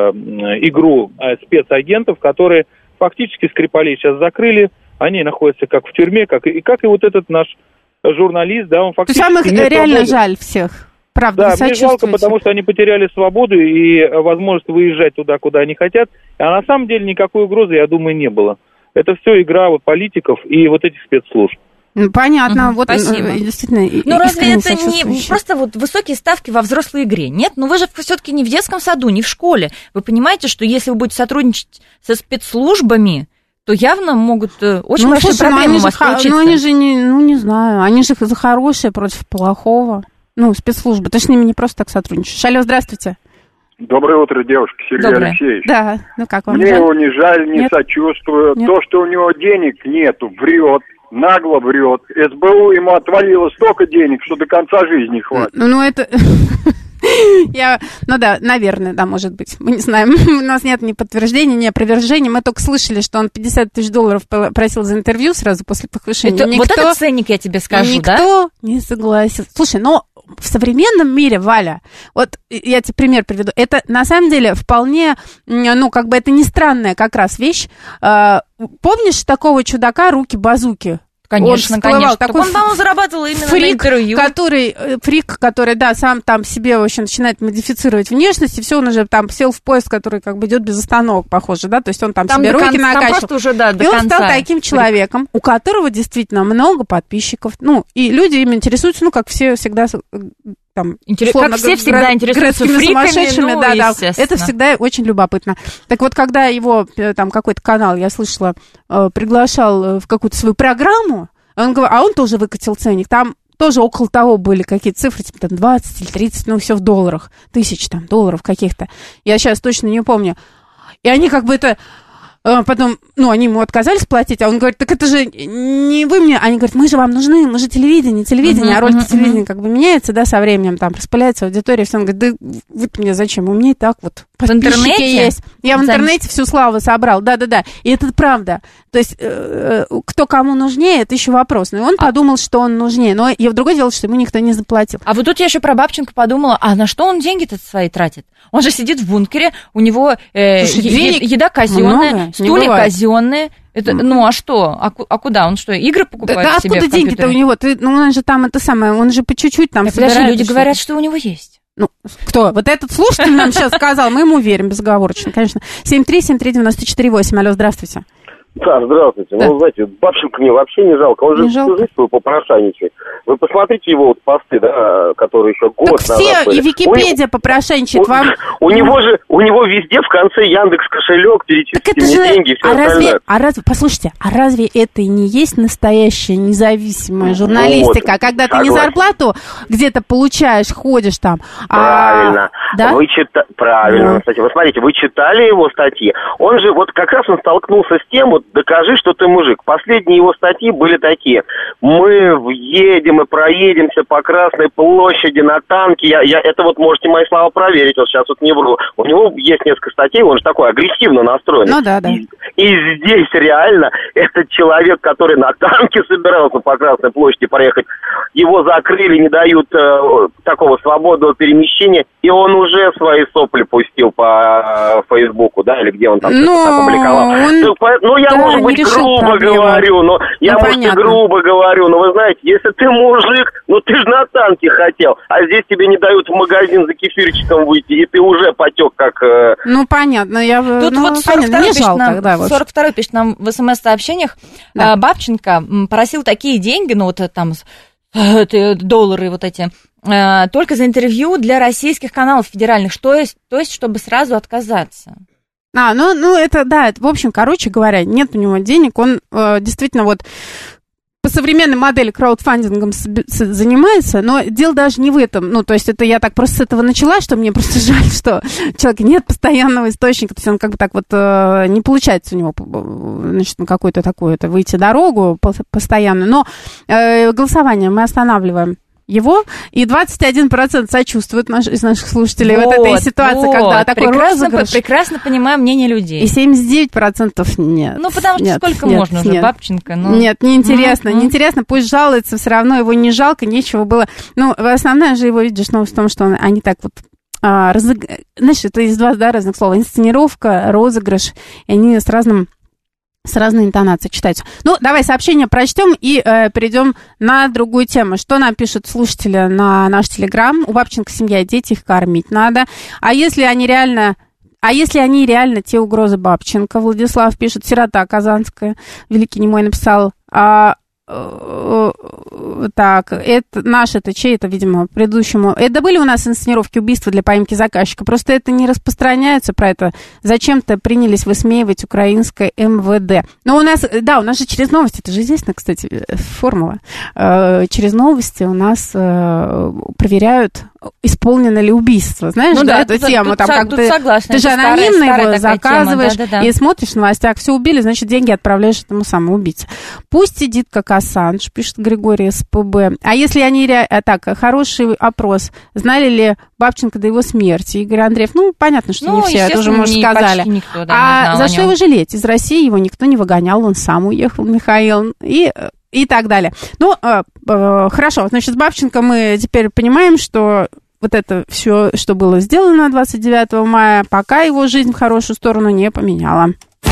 игру э, спецагентов, которые фактически Скрипалей сейчас закрыли, они находятся как в тюрьме, как и, как и вот этот наш журналист, да, он фактически... То есть вам их реально свободы. Жаль всех? Правда, да, мне жалко, потому что они потеряли свободу и возможность выезжать туда, куда они хотят, а на самом деле никакой угрозы, я думаю, не было. Это все игра вот политиков и вот этих спецслужб. Ну, понятно, угу, вот спасибо. Действительно. Ну разве это не просто вот высокие ставки во взрослой игре? Нет, ну вы же все-таки не в детском саду, не в школе. Вы понимаете, что если вы будете сотрудничать со спецслужбами, то явно могут очень ну, большие слушай, проблемы ну, у вас х... получиться. Ну они же не, ну не знаю, они же за хорошее против плохого. Ну, спецслужбы, ты с ними не просто так сотрудничаешь. Алло, здравствуйте. Доброе утро, девушка, Сергей Доброе. Алексеевич. Да, ну как вам? Мне жаль? его не жаль, не Нет? сочувствую. Нет? То, что у него денег нету, врет, нагло врет. СБУ ему отвалило столько денег, что до конца жизни хватит. Ну, ну это... Я, ну да, наверное, да, может быть. Мы не знаем. У нас нет ни подтверждения, ни опровержения. Мы только слышали, что он пятьдесят тысяч долларов просил за интервью сразу после повышения. Это, никто, вот этот ценник, я тебе скажу, никто да? Никто не согласился. Слушай, но в современном мире, Валя, вот я тебе пример приведу. Это на самом деле вполне, ну, как бы это не странная как раз вещь. Помнишь такого чудака Руки-Базуки? Конечно, он конечно. Такой он, по-моему, зарабатывал именно фрик, на интервью. Который, фрик, который, да, сам там себе, в общем, начинает модифицировать внешность, и все, он уже там сел в поезд, который как бы идет без остановок, похоже, да, то есть он там, там себе руки кон... накачивал. Уже, да, до и он конца. стал таким человеком, у которого действительно много подписчиков, ну, и люди им интересуются, ну, как все всегда... Там, Интерес... условно, как все всегда гра- интересуются фриками, ну, да, да, это всегда очень любопытно. Так вот, когда его, там, какой-то канал, я слышала, приглашал в какую-то свою программу, он говорит, а он тоже выкатил ценник, там тоже около того были какие-то цифры, типа там двадцать или тридцать, ну, все в долларах, тысяч там долларов каких-то, я сейчас точно не помню. И они как бы это... Потом, ну, они ему отказались платить, а он говорит, так это же не вы мне. Они говорят, мы же вам нужны, мы же телевидение, телевидение, uh-huh, а роль uh-huh, телевидения uh-huh. как бы меняется, да, со временем, там, распыляется аудитория, все. Он говорит, да вы мне зачем, у меня и так вот подписчики есть. Я в интернете всю славу собрал, да-да-да, и это правда. То есть, э, кто кому нужнее, это еще вопрос. Но он а... подумал, что он нужнее, но и другое дело, что ему никто не заплатил. А вот тут я еще про Бабченко подумала, а на что он деньги-то свои тратит? Он же сидит в бункере, у него э, Слушай, е- еда казенная, стулья казенные. Это, ну, а что? А, а куда? Он что, игры покупает да, себе откуда в деньги-то у него? Ты, ну, он же там, это самое, он же по чуть-чуть там так, подожди, люди что-то. Говорят, что у него есть. Ну, кто? Вот этот слушатель нам сейчас сказал, мы ему верим безоговорочно, конечно. семь три семь три девяносто четыре восемь. Алло, здравствуйте. Да, здравствуйте. Да. Ну, знаете, Бабченко мне вообще не жалко. Он же всю жизнь свою попрошайничает. Вы посмотрите его вот посты, да, которые еще год так все, были. И Википедия попрошайничает. У, вам... у него же, у него везде в конце Яндекс кошелек, перечислите мне же... деньги, все а остальное. разве, а разве, послушайте, а разве это и не есть настоящая независимая журналистика? Вот, когда согласен. Ты не зарплату где-то получаешь, ходишь там. Правильно. А... Да? Вы чита... Правильно, ну. кстати. Вы смотрите, вы читали его статьи. Он же вот как раз он столкнулся с тем, вот Вот докажи, что ты мужик. Последние его статьи были такие. Мы едем и проедемся по Красной площади на танке. Я, я, это вот можете мои слова проверить, вот сейчас вот не вру. У него есть несколько статей, он же такой агрессивно настроен. Ну да, да. И, и здесь реально этот человек, который на танке собирался по Красной площади проехать, его закрыли, не дают э, такого свободного перемещения, и он уже свои сопли пустил по э, Фейсбуку, да, или где он там что-то опубликовал. Он... Ну, ну, я, да, может быть, грубо проблему. говорю, но я, ну, может, понятно. и грубо говорю, но вы знаете, если ты мужик, ну, ты же на танке хотел, а здесь тебе не дают в магазин за кефирчиком выйти, и ты уже потек как... Э... Ну, понятно, я... Тут ну, вот сорок второй пишет, жалко, нам, да, сорок второй пишет нам в смс-сообщениях, да. Бабченко просил такие деньги, ну, вот там... доллары вот эти, только за интервью для российских каналов федеральных, что есть, то есть, чтобы сразу отказаться. А, ну, ну это, да, это, в общем, короче говоря, нет у него денег, он э, действительно вот по современной модели краудфандингом занимается, но дело даже не в этом, ну, то есть это я так просто с этого начала, что мне просто жаль, что у человека нет постоянного источника, то есть он как бы так вот, э, не получается у него, значит, на какую-то такую, это выйти дорогу постоянно, но э, голосование мы останавливаем его, и двадцать один процент сочувствуют наш, из наших слушателей вот, вот этой ситуации, вот, когда такой прекрасно, розыгрыш. Прекрасно понимаю мнение людей. И семьдесят девять процентов нет. Ну, потому что нет, сколько нет, можно нет, уже, нет. Бабченко? Ну. Нет, неинтересно, Mm-hmm. неинтересно, пусть жалуется, все равно его не жалко, нечего было. Ну, основная же его, видишь, новость в том, что он, они так вот, а, разыг... знаешь, это из два, да, разных слов, инсценировка, розыгрыш, и они с разным... с разной интонацией читаются. Ну, давай сообщение прочтем и э, перейдем на другую тему. Что нам пишут слушатели на наш Телеграм? У Бабченко семья и дети, их кормить надо. А если они реально... А если они реально те угрозы Бабченко? Владислав пишет, сирота казанская. Великий немой написал... А, так, это наш, это чей, это, видимо, предыдущему. Это были у нас инсценировки убийства для поимки заказчика. Просто это не распространяется про это. Зачем-то принялись высмеивать украинское эм вэ дэ. Но у нас, да, у нас же через новости, это же известно, кстати, формула. Через новости у нас проверяют, исполнено ли убийство. Знаешь, ну, да, да, эту тут, тему. Тут, там, тут, как тут ты, согласна, ты же анонимно старая, его старая заказываешь, да, да, да. И смотришь в новостях, все убили, значит, деньги отправляешь этому самому убийце. Пусть сидит как Ассанж, пишет Григорий эс пэ бэ. А если они... А, так, хороший опрос. Знали ли Бабченко до его смерти? Игорь Андреев, ну, понятно, что ну, не все, это уже, может, сказали. Никто, да, а за что его жалеть? Из России его никто не выгонял, он сам уехал, Михаил, и... и так далее. Ну, э, э, хорошо, значит, с Бабченко мы теперь понимаем, что вот это все, что было сделано двадцать девятого мая, пока его жизнь в хорошую сторону не поменяла.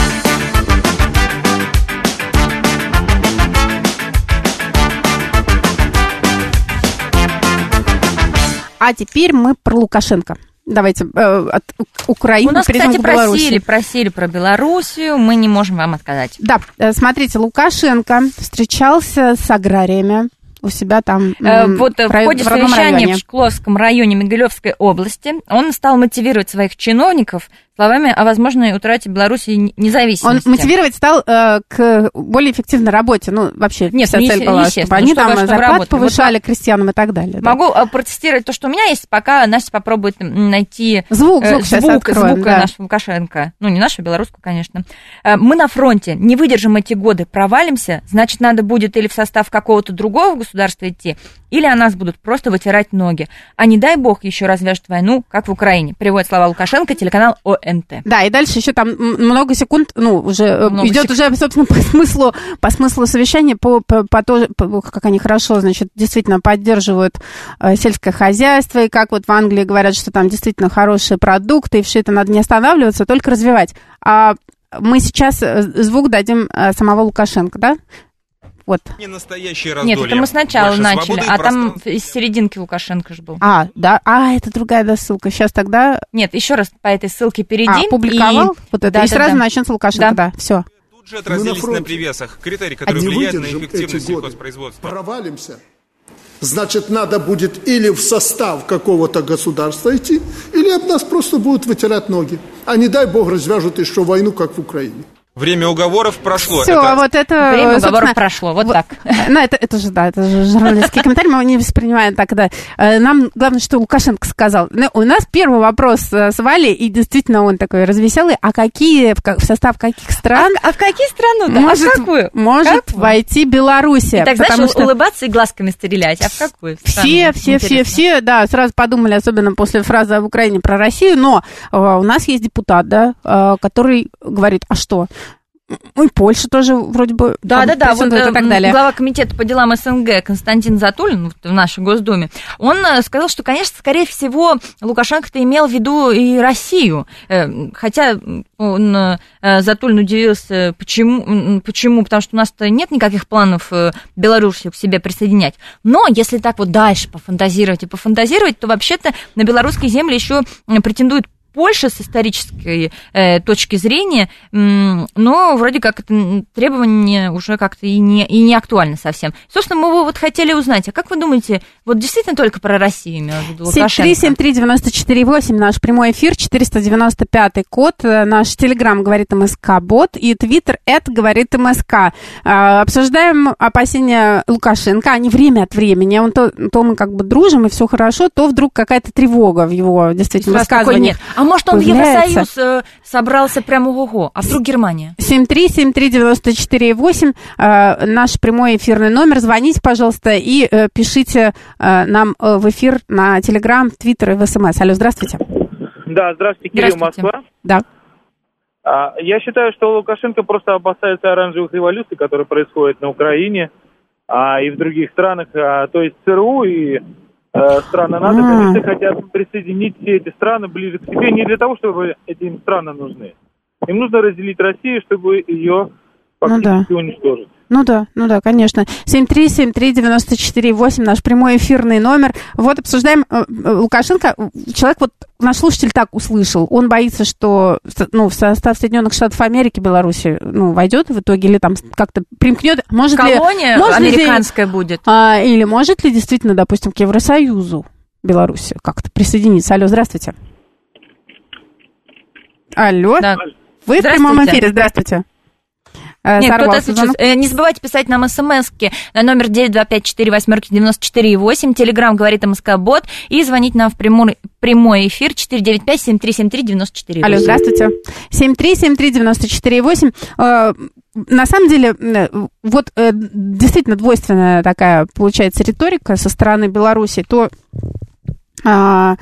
А теперь мы про Лукашенко. Давайте э, от Украины У нас, перейдем кстати, к Беларуси. просили, просили про Белоруссию, мы не можем вам отказать. Да, смотрите, Лукашенко встречался с аграриями у себя там э, Вот в, в ходе в совещания районе. в Шкловском районе Могилевской области он стал мотивировать своих чиновников словами о возможной утрате Беларуси независимости. Он мотивировать стал э, к более эффективной работе. Ну, вообще, Нет, вся ну, цель была, чтобы они чтобы, там чтобы зарплаты работали. повышали вот, крестьянам и так далее. Могу да. протестировать то, что у меня есть, пока Настя попробует найти звук, звук, э, звук, откроем, звук да. нашего Лукашенко. Ну, не нашего, белорусского, конечно. Мы на фронте, не выдержим эти годы, провалимся, значит, надо будет или в состав какого-то другого государства идти, или о нас будут просто вытирать ноги. А не дай бог еще развяжет войну, как в Украине. Приводит слова Лукашенко, телеканал о эн тэ. Да, и дальше еще там много секунд, ну, уже много идет секунд. Уже, собственно, по смыслу, по смыслу совещания, по, по, по то, по, как они хорошо, значит, действительно поддерживают э, сельское хозяйство, и как вот в Англии говорят, что там действительно хорошие продукты, и все это надо не останавливаться, только развивать. А мы сейчас звук дадим э, самого Лукашенко, да? Вот. Не настоящее раздолье. Нет, это мы сначала начали, а там из серединки Лукашенко же был. А, да, а, это другая да, ссылка. Сейчас тогда... Нет, еще раз по этой ссылке перейдем. А, публиковал? И... Вот это, да, и да, сразу да. начнем с Лукашенко, да, да все. Тут же отразились на, на привесах. Критерий, который влияет на эффективность сельхозпроизводства. Провалимся. Значит, надо будет или в состав какого-то государства идти, или об нас просто будут вытирать ноги. А не дай бог развяжут еще войну, как в Украине. Время уговоров прошло. Все, это... вот это... Время уговоров прошло, вот, вот так. Ну, это, это же, да, это же журналистский комментарий, мы его не воспринимаем так, да. Нам главное, что Лукашенко сказал. Ну, у нас первый вопрос с Валей, и действительно он такой развеселый. А какие, в состав каких стран... А, а в какие страны? Может, а в какую? Может какую? войти Белоруссия. И так, знаешь, что... улыбаться и глазками стрелять. А в какую страну? Все, все, все, все, да, сразу подумали, особенно после фразы об Украине про Россию, но у нас есть депутат, да, который говорит, а что... Ну, и Польша тоже вроде бы... Да, да, да, вот и так далее. Глава комитета по делам СНГ Константин Затулин в нашей Госдуме, он сказал, что, конечно, скорее всего, Лукашенко-то имел в виду и Россию. Хотя он, Затулин, удивился, почему, почему, потому что у нас-то нет никаких планов Белоруссию к себе присоединять. Но если так вот дальше пофантазировать и пофантазировать, то вообще-то на белорусские земли еще претендует Польша с исторической э, точки зрения, м, но вроде как это требование уже как-то и не, и не актуально совсем. Собственно, мы вот хотели узнать, а как вы думаете, вот действительно только про Россию имел в виду Лукашенко? семь три семь три девять четыре восемь, наш прямой эфир, четыреста девяносто пятый код, наш телеграм говорит МСК-бот и твиттер эт говорит МСК. А, обсуждаем опасения Лукашенко, они время от времени, он то, то мы как бы дружим и все хорошо, то вдруг какая-то тревога в его действительно высказываниях. А может, он появляется. В Евросоюз э, собрался прямо ого-го, а вдруг Германия? семь три семь три девять четыре восемь, э, наш прямой эфирный номер. Звоните, пожалуйста, и э, пишите э, нам э, в эфир на Телеграм, Твиттер и в СМС. Алло, здравствуйте. Да, здравствуйте, Кирилл, Москва. Да. А, я считаю, что Лукашенко просто опасается оранжевых революций, которые происходят на Украине а, и в других странах. А, то есть ЦРУ и... страны НАТО, конечно, хотят присоединить все эти страны ближе к себе не для того, чтобы эти им страны нужны. Им нужно разделить Россию, чтобы ее фактически ну, да. уничтожить. Ну да, ну да, конечно. семь три семь три девять четыре восемь, наш прямой эфирный номер. Вот обсуждаем э, Лукашенко. Человек, вот наш слушатель так услышал, он боится, что ну, в состав Соединенных Штатов Америки Беларусь ну, войдет в итоге или там как-то примкнет. Может Колония ли, может американская ли, будет. А, или может ли действительно, допустим, к Евросоюзу Беларусь как-то присоединиться? Алло, здравствуйте. Алло. Да. Вы в прямом эфире, здравствуйте. Нет, кто-то случился. Не забывайте писать нам смски на номер девять два пять четыре восемь девяносто четыре восемь, телеграм говорит МСК-бот, и звонить нам в прямой, прямой эфир четыре девять пять семь три семь три девяносто четыре восемь. Алло, здравствуйте. семь три семь три девяносто четыре восемь. На самом деле, вот действительно двойственная такая получается риторика со стороны Беларуси, то... А,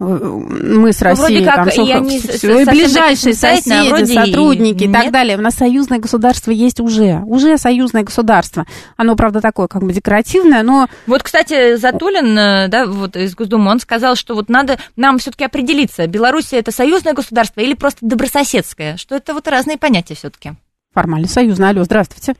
мы с Россией, там, и они все, и ближайшие соседи, сотрудники и, и так далее. У нас союзное государство есть уже, уже союзное государство. Оно, правда, такое как бы декоративное, но... Вот, кстати, Затулин, да, вот из Госдумы, он сказал, что вот надо нам все-таки определиться, Белоруссия это союзное государство или просто добрососедское, что это вот разные понятия все-таки. Формально союзное. Алло, здравствуйте.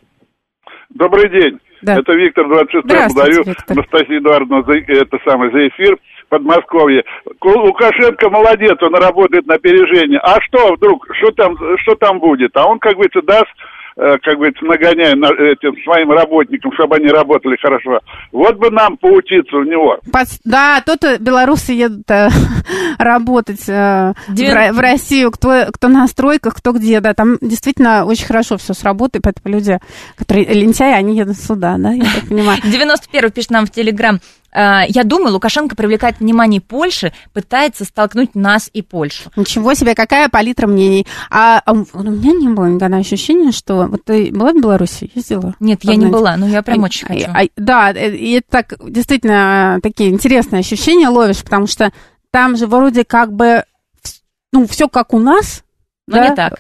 Добрый день. Да. Это Виктор, двадцать шестой, благодарю Анастасию Эдуардовну за, это самое, за эфир. Подмосковье. Лукашенко молодец, он работает на опережение. А что вдруг, что там, что там будет? А он, как говорится, даст, как говорится, нагоняя на, этим своим работникам, чтобы они работали хорошо. Вот бы нам поучиться у него. Да, тут белорусы едут э, работать э, в, в Россию, кто, кто на стройках, кто где, да, там действительно очень хорошо все сработает, поэтому люди, которые лентяи, они едут сюда, да, я так понимаю. девяносто первый пишет нам в Телеграм. Я думаю, Лукашенко привлекает внимание Польши, пытается столкнуть нас и Польшу. Ничего себе, какая палитра мнений. А, а у меня не было никогда ощущения, что... Вот ты была в Беларуси, ездила? Нет, я не была, но я прям а, очень хочу. А, да, и это так, действительно такие интересные ощущения ловишь, потому что там же вроде как бы, ну, все как у нас. Но да? не так.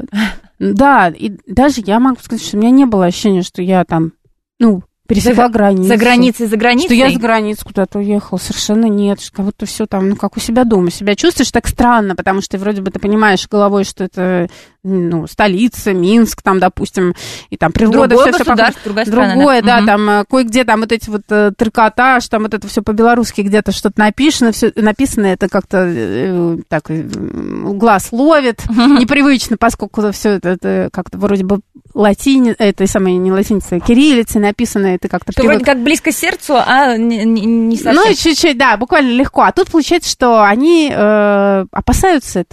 Да, и даже я могу сказать, что у меня не было ощущения, что я там, ну... пересекла за, границу. За границей, за границей? Что я с границы куда-то уехала. Совершенно нет. Что как будто все там, ну, как у себя дома. Себя чувствуешь так странно, потому что вроде бы ты понимаешь головой, что это, ну, столица, Минск, там, допустим, и там природа. Другое все, государство, все другая страна. Другое, да, да, там кое-где там вот эти вот э, трикотаж, там вот это все по-белорусски где-то что-то написано, все написано, это как-то э, так э, глаз ловит. Непривычно, поскольку все это, это как-то вроде бы латиница, это самое не латиница, кириллица написано, это как-то... Что привык... вроде как близко к сердцу, а не, не, не совсем. Ну, чуть-чуть, да, буквально легко. А тут получается, что они э, опасаются этого.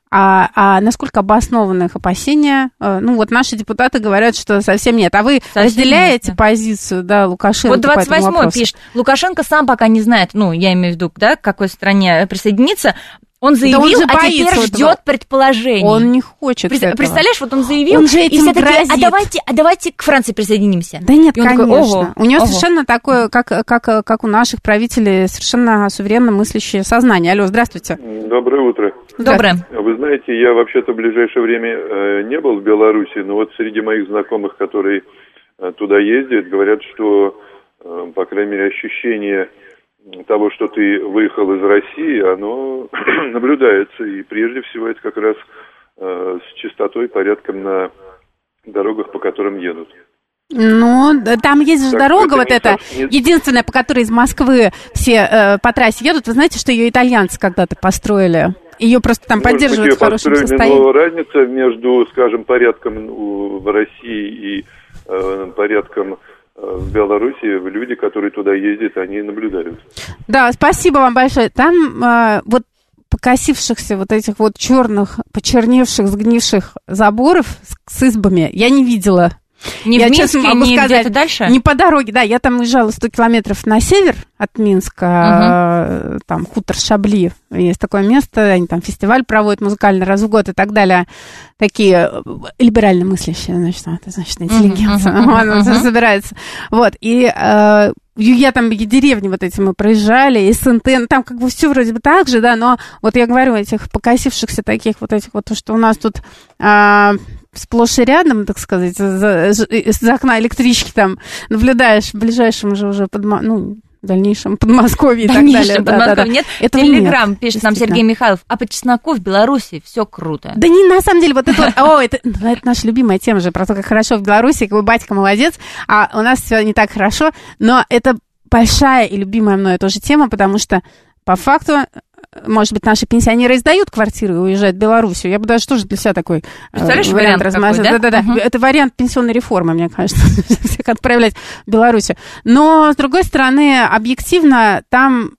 А, а насколько обоснованы их опасения? Ну, вот наши депутаты говорят, что совсем нет. А вы совсем разделяете нет. позицию, да, Лукашенко? Вот двадцать восьмой пишет, Лукашенко сам пока не знает, ну, я имею в виду, да, к какой стране присоединиться. Он заявил, да он а теперь ждет предположений. Он не хочет Пред, этого. Представляешь, вот он заявил, он же этим и все грозит. такие, а давайте, а давайте к Франции присоединимся. Да нет, конечно. Такой, ого, у него ого. совершенно такое, как, как, как у наших правителей, совершенно суверенно мыслящее сознание. Алло, здравствуйте. Доброе утро. Доброе. Вы знаете, я вообще-то в ближайшее время э, не был в Беларуси, но вот среди моих знакомых, которые э, туда ездят, говорят, что, э, по крайней мере, ощущение того, что ты выехал из России, оно наблюдается. И прежде всего это как раз э, с чистотой и порядком на дорогах, по которым едут. Ну, там есть же так дорога вот эта, не... единственная, по которой из Москвы все э, по трассе едут. Вы знаете, что ее итальянцы когда-то построили? Ее просто там Может поддерживают быть, в хорошем построили, состоянии. Но разница между, скажем, порядком в России и э, порядком в Беларуси, люди, которые туда ездят, они наблюдают. Да, спасибо вам большое. Там э, вот покосившихся вот этих вот черных, почерневших, сгнивших заборов с, с избами я не видела. Не я, в Минске, честно могу не сказать, где-то дальше? Не по дороге, да, я там уезжала сто километров на север от Минска, угу. там хутор Шабли, есть такое место, они там фестиваль проводят музыкальный раз в год и так далее, такие либерально мыслящие, значит, это значит интеллигенция, uh-huh, uh-huh, uh-huh. собирается, вот, и э, я там, деревни вот эти мы проезжали, и СНТ, ну, там как бы все вроде бы так же, да, но вот я говорю, этих покосившихся таких вот этих вот, то, что у нас тут э, сплошь и рядом, так сказать, за, из окна электрички там наблюдаешь в ближайшем же уже, под, ну, в дальнейшем Подмосковье и так далее. Да, да, да. Нет, этого Телеграм нет, пишет нам Сергей Михайлов, а по чесноку в Беларуси все круто. Да не, на самом деле, вот это вот, о, это, это наша любимая тема же, про то, как хорошо в Беларуси, как бы батька молодец, а у нас все не так хорошо, но это большая и любимая мною тоже тема, потому что по факту, может быть, наши пенсионеры издают квартиры и уезжают в Белоруссию. Я бы даже тоже для себя такой э, вариант размазала. Да? Да-да-да. Угу. Это вариант пенсионной реформы, мне кажется, всех отправлять в Белоруссию. Но, с другой стороны, объективно, там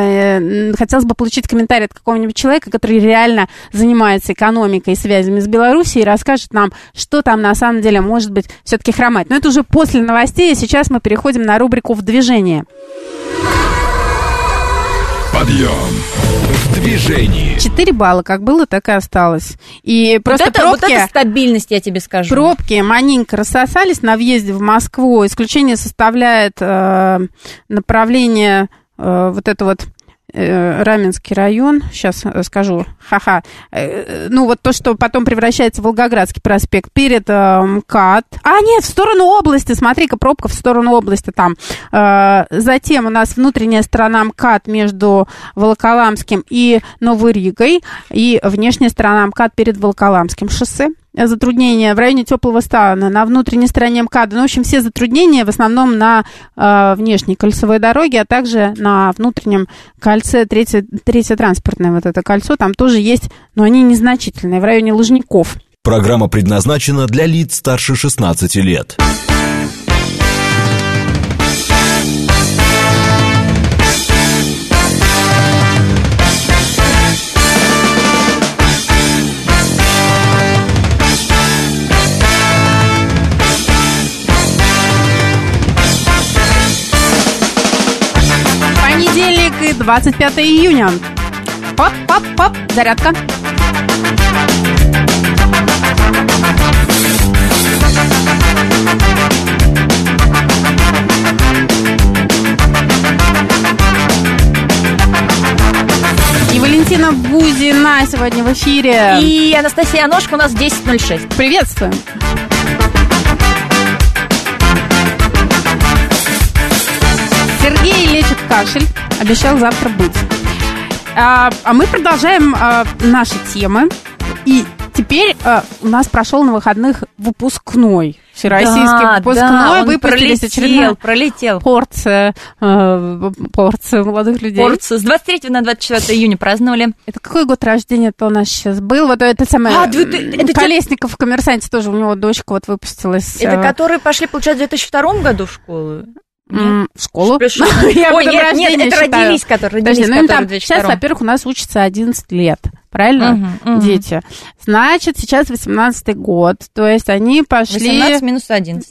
э, хотелось бы получить комментарий от какого-нибудь человека, который реально занимается экономикой и связями с Белоруссией, и расскажет нам, что там на самом деле может быть все-таки хромать. Но это уже после новостей, а сейчас мы переходим на рубрику «В движении». Подъем в движении. Четыре балла, как было, так и осталось. И просто вот это, пробки... Вот это стабильность, я тебе скажу. Пробки маленько рассосались на въезде в Москву. Исключение составляет э, направление э, вот это вот э, Раменский район. Сейчас скажу. Ха-ха. Э, ну, вот то, что потом превращается в Волгоградский проспект перед э, МКАД. А, нет, в сторону области. Смотри-ка, пробка в сторону области там. Э, затем у нас внутренняя сторона МКАД между Волоколамским и Новой Ригой. И внешняя сторона МКАД перед Волоколамским шоссе. Затруднения в районе Теплого Стана, на внутренней стороне МКАДа. Ну, в общем, все затруднения в основном на э, внешней кольцевой дороге, а также на внутреннем кольце, третье, третье транспортное вот это кольцо, там тоже есть, но они незначительные, в районе Лужников. Программа предназначена для лиц старше шестнадцати лет. двадцать пятого июня. Оп-оп-оп, зарядка. И Валентина Бузина сегодня в эфире. И Анастасия Аношка у нас в десять ноль шесть. Приветствуем. Сергей лечит кашель, обещал завтра быть. А, а мы продолжаем а, наши темы. И теперь а, у нас прошел на выходных выпускной. Всероссийский да, выпускной. Да, выпустились очередная пролетел. порция, э, порция молодых людей. Порцию. С двадцать третьего на двадцать четвёртое июня праздновали. Это какой год рождения-то у нас сейчас был? Вот это самое... А, ты, ты, это Колесников в «Коммерсанте» тоже, у него дочка вот выпустилась. Это которые пошли, получается, в две тысячи втором году в школу? Нет. В школу? Ой, нет, нет, это родились, которые родились, ну, там, сейчас, во-первых, у нас учится одиннадцать лет. правильно, угу, угу. дети. Значит, сейчас восемнадцатый год, то есть они пошли... восемнадцать минус одиннадцать.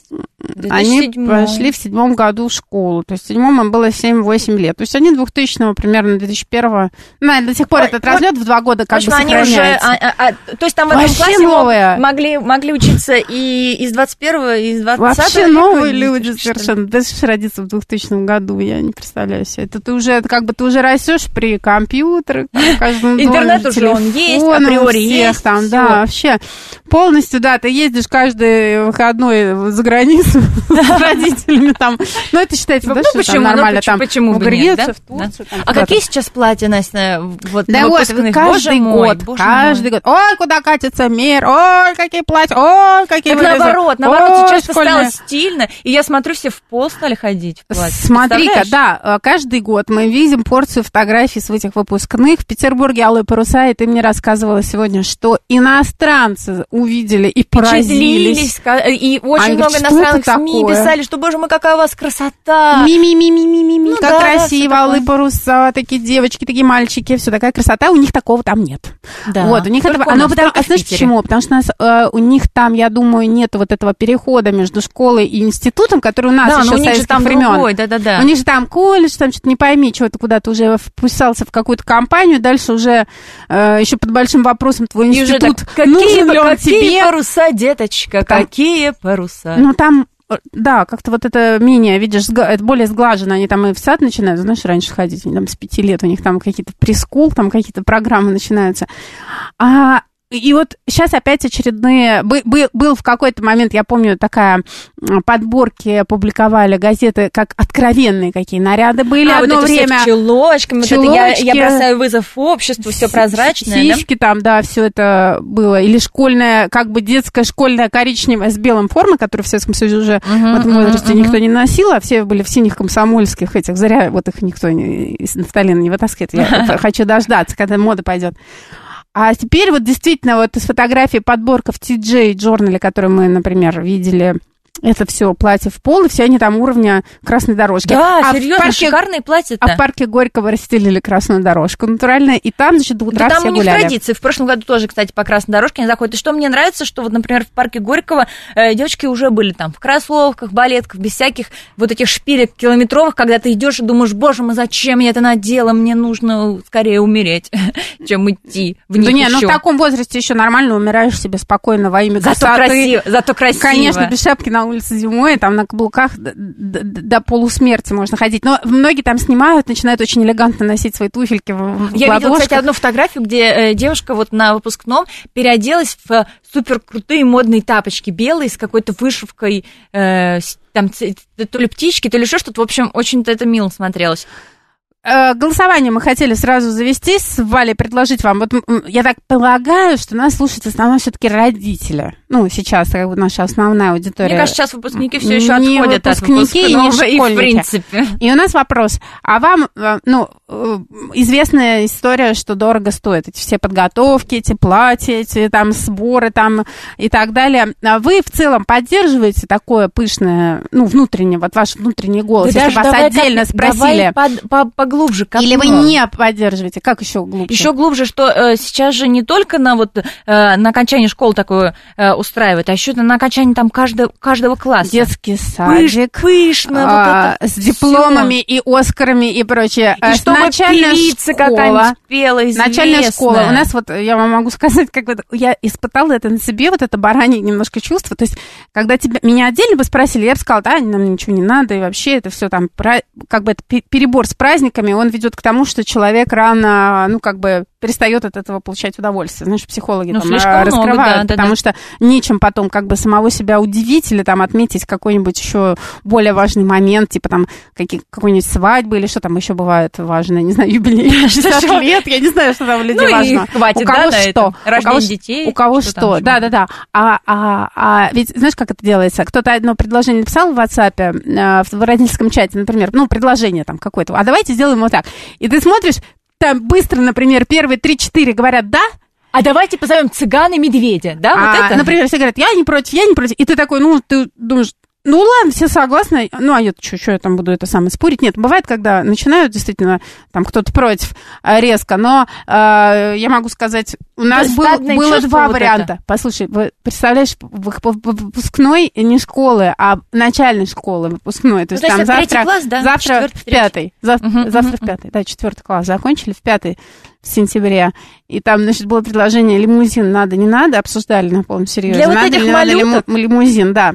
Они пошли в седьмом году в школу, то есть в седьмом им было семь-восемь лет. То есть они двухтысячного, примерно две тысячи первого, ну, до сих пор Ой, этот вот, разлет в два года как бы сохраняется. Они уже, а, а, а, то есть там в этом Вообще классе новые. Могли, могли учиться и из двадцать первого, и из двадцатого Вообще века. новые люди совершенно. Ты же родиться в двухтысячном году, я не представляю себе. Это ты уже, это как бы ты уже растешь при компьютере, в каждом доме, интернет уже он есть, априори есть. Там, да, вообще полностью, да, ты ездишь каждый выходной за границу с родителями там. Ну, это считается, да, что там нормально там в Грецию, в Турцию. А какие сейчас платья, Настя, вот да вот, каждый год, каждый год. Ой, куда катится мир, ой, какие платья, ой, какие вылезы. Наоборот, наоборот, сейчас стало стильно, и я смотрю, все в пол стали ходить в платье. Смотри-ка, да, каждый год мы видим порцию фотографий с этих выпускных. В Петербурге алые паруса, и ты мне рассказывала сегодня, что иностранцы увидели и поразились. И очень много иностранных СМИ писали, что, боже мой, какая у вас красота. Ми-ми-ми-ми-ми-ми, ну, как да, красиво, алые паруса, такие девочки, такие мальчики, все такая красота, у них такого там нет. Да. Вот, у них этого, оно потому, а знаешь почему? Потому что у, нас, э, у них там, я думаю, нет вот этого перехода между школой и институтом, который у нас да, еще с советских времен. Другой, да, да, да. У них же там колледж, там что-то не пойми, что ты куда-то уже вписался в какую-то компанию, дальше уже э, еще под большим вопросом твой и институт. Так, какие, нужен ли он какие тебе? паруса, деточка, там, какие паруса? Ну, там... Да, как-то вот это менее, видишь, это более сглажено. Они там и в сад начинают, знаешь, раньше ходить, они там с пяти лет, у них там какие-то прескул, там какие-то программы начинаются. А, и вот сейчас опять очередные... Был, был в какой-то момент, я помню, такая подборки публиковали газеты, как откровенные какие наряды были а, одно вот это время. Все чулочками, вот это я, я бросаю вызов обществу, все прозрачное. Сиськи да? там, да, все это было. Или школьная, как бы детская школьная коричневая с белым формой, которую в Советском Союзе уже uh-huh, в этом возрасте uh-huh, никто uh-huh. не носил, а все были в синих комсомольских этих. Зря вот их никто не, из нафталина не вытаскивает. Я хочу дождаться, когда мода пойдет. А теперь вот действительно вот из фотографии подборка в ти джей Journal, которую мы, например, видели, это все платье в пол, и все они там уровня красной дорожки. Да, а серьезно, парке, шикарные платья-то. А в парке Горького расстелили красную дорожку натурально, и там, значит, до утра да, все там у них гуляли. Традиции. В прошлом году тоже, кстати, по красной дорожке они заходят. И что мне нравится, что вот, например, в парке Горького э, девочки уже были там в кроссовках, балетках, без всяких вот этих шпилек километровых, когда ты идешь и думаешь, боже мой, зачем я это надела, мне нужно скорее умереть, чем идти в них. Да не, ну в таком возрасте еще нормально умираешь себе спокойно во имя красоты. Зато красиво, зато красиво. Конечно, без шапки на улице зимой, там на каблуках до, до, до полусмерти можно ходить. Но многие там снимают, начинают очень элегантно носить свои туфельки в, в Я ладошках. видела, кстати, одну фотографию, где э, девушка вот на выпускном переоделась в супер крутые модные тапочки белые с какой-то вышивкой, э, там то ли птички, то ли еще что-то. В общем, очень-то это мило смотрелось. Голосование мы хотели сразу завести с Валей, предложить вам. Вот я так полагаю, что нас слушают в основном все-таки родители. Ну, сейчас как бы наша основная аудитория. Мне кажется, сейчас выпускники все еще не отходят выпускники от выпускного, и не школьники. И в принципе. И у нас вопрос. А вам, ну, известная история, что дорого стоит эти все подготовки, эти платья, эти там сборы там и так далее. Вы в целом поддерживаете такое пышное, ну, внутреннее, вот ваш внутренний голос, да если вас отдельно так, спросили. Под, по, поглубже копнем. Или вы не поддерживаете? Как еще глубже? Еще глубже, что э, сейчас же не только на вот э, на окончании школы такое э, устраивают, а еще на окончании там каждого, каждого класса. Детский садик. Пыш, пышно. А, вот это с дипломами и Оскарами и прочее. И чтобы начальная певица школа, какая-нибудь пела, известная. Начальная школа. У нас вот, я вам могу сказать, как бы, я испытала это на себе, вот это баранье немножко чувство. То есть, когда тебя, меня отдельно бы спросили, я бы сказала, да, нам ничего не надо, и вообще это все там, как бы это перебор с праздниками, он ведет к тому, что человек рано, ну, как бы перестает от этого получать удовольствие. Знаешь, психологи ну, там раскрывают, много, да, потому да, что да. нечем потом как бы самого себя удивить или там отметить какой-нибудь еще более важный момент, типа там какие, какой-нибудь свадьбы или что там еще бывает важное, не знаю, юбилей, шестьдесят лет, я не знаю, что там у людей важно. Хватит, у кого да, что, рождение детей. У кого что, да-да-да. А, а, а ведь знаешь, как это делается? Кто-то одно предложение написал в WhatsApp, в родительском чате, например, ну, предложение там какое-то, а давайте сделаем вот так. И ты смотришь, там быстро, например, первые три-четыре говорят «да», а давайте позовем цыган и медведя, да, а, вот это? Например, все говорят «я не против, я не против», и ты такой, ну, ты думаешь, Ну, ладно, все согласны. Ну, а я что я там буду это самое спорить? Нет, бывает, когда начинают действительно, там, кто-то против резко, но э, я могу сказать, у нас был, было два вот варианта. Это. Послушай, вы представляешь, выпускной не школы, а начальной школы выпускной. То есть, ну, то есть там завтра, класс, да? завтра в пятый. Зав, угу, завтра угу. в пятый, да, четвертый класс закончили, в пятый в сентябре. И там, значит, было предложение, лимузин надо, не надо, обсуждали на полном серьезе. Для надо, вот этих ли, малюток? Надо лимузин, да.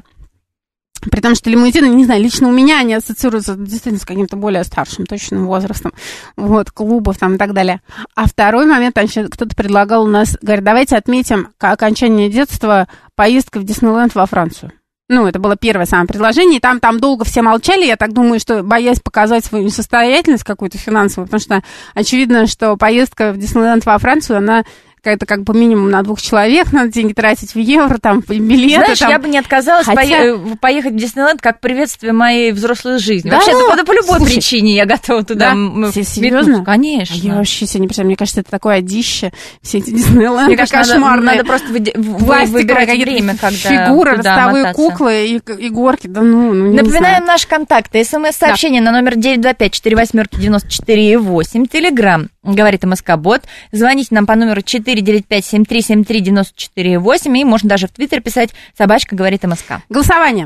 При том, что лимузины, не знаю, лично у меня они ассоциируются действительно с каким-то более старшим точным возрастом, вот, клубов там и так далее. А второй момент, там еще кто-то предлагал у нас, говорит, давайте отметим окончание детства поездкой в Диснейленд во Францию. Ну, это было первое самое предложение, и там, там долго все молчали, я так думаю, что боясь показать свою несостоятельность какую-то финансовую, потому что очевидно, что поездка в Диснейленд во Францию, она... это как бы минимум на двух человек, надо деньги тратить в евро, там, билеты. Знаешь, там. я бы не отказалась Хотя... по- поехать в Диснейленд как приветствие моей взрослой жизни. Да? Вообще, это по любой Слушай, причине я готова туда да? Серьезно? Конечно. Я вообще себе не представляю, мне кажется, это такое одище, все эти Диснейленды мне кажется, кошмарные. Надо, надо просто вы, выбирать время, когда фигуры, ростовые мотаться. Куклы и, и горки, да ну, ну не Напоминаем наши контакты. СМС-сообщение да. на номер девять два пять четыре восемь девяносто четыре восемь. Телеграм, говорит МСК-бот. Звоните нам по номеру четыре девять пять семь три семь три девяносто четыре восемь, и можно даже в Твиттер писать «Собачка говорит МСК». Голосование.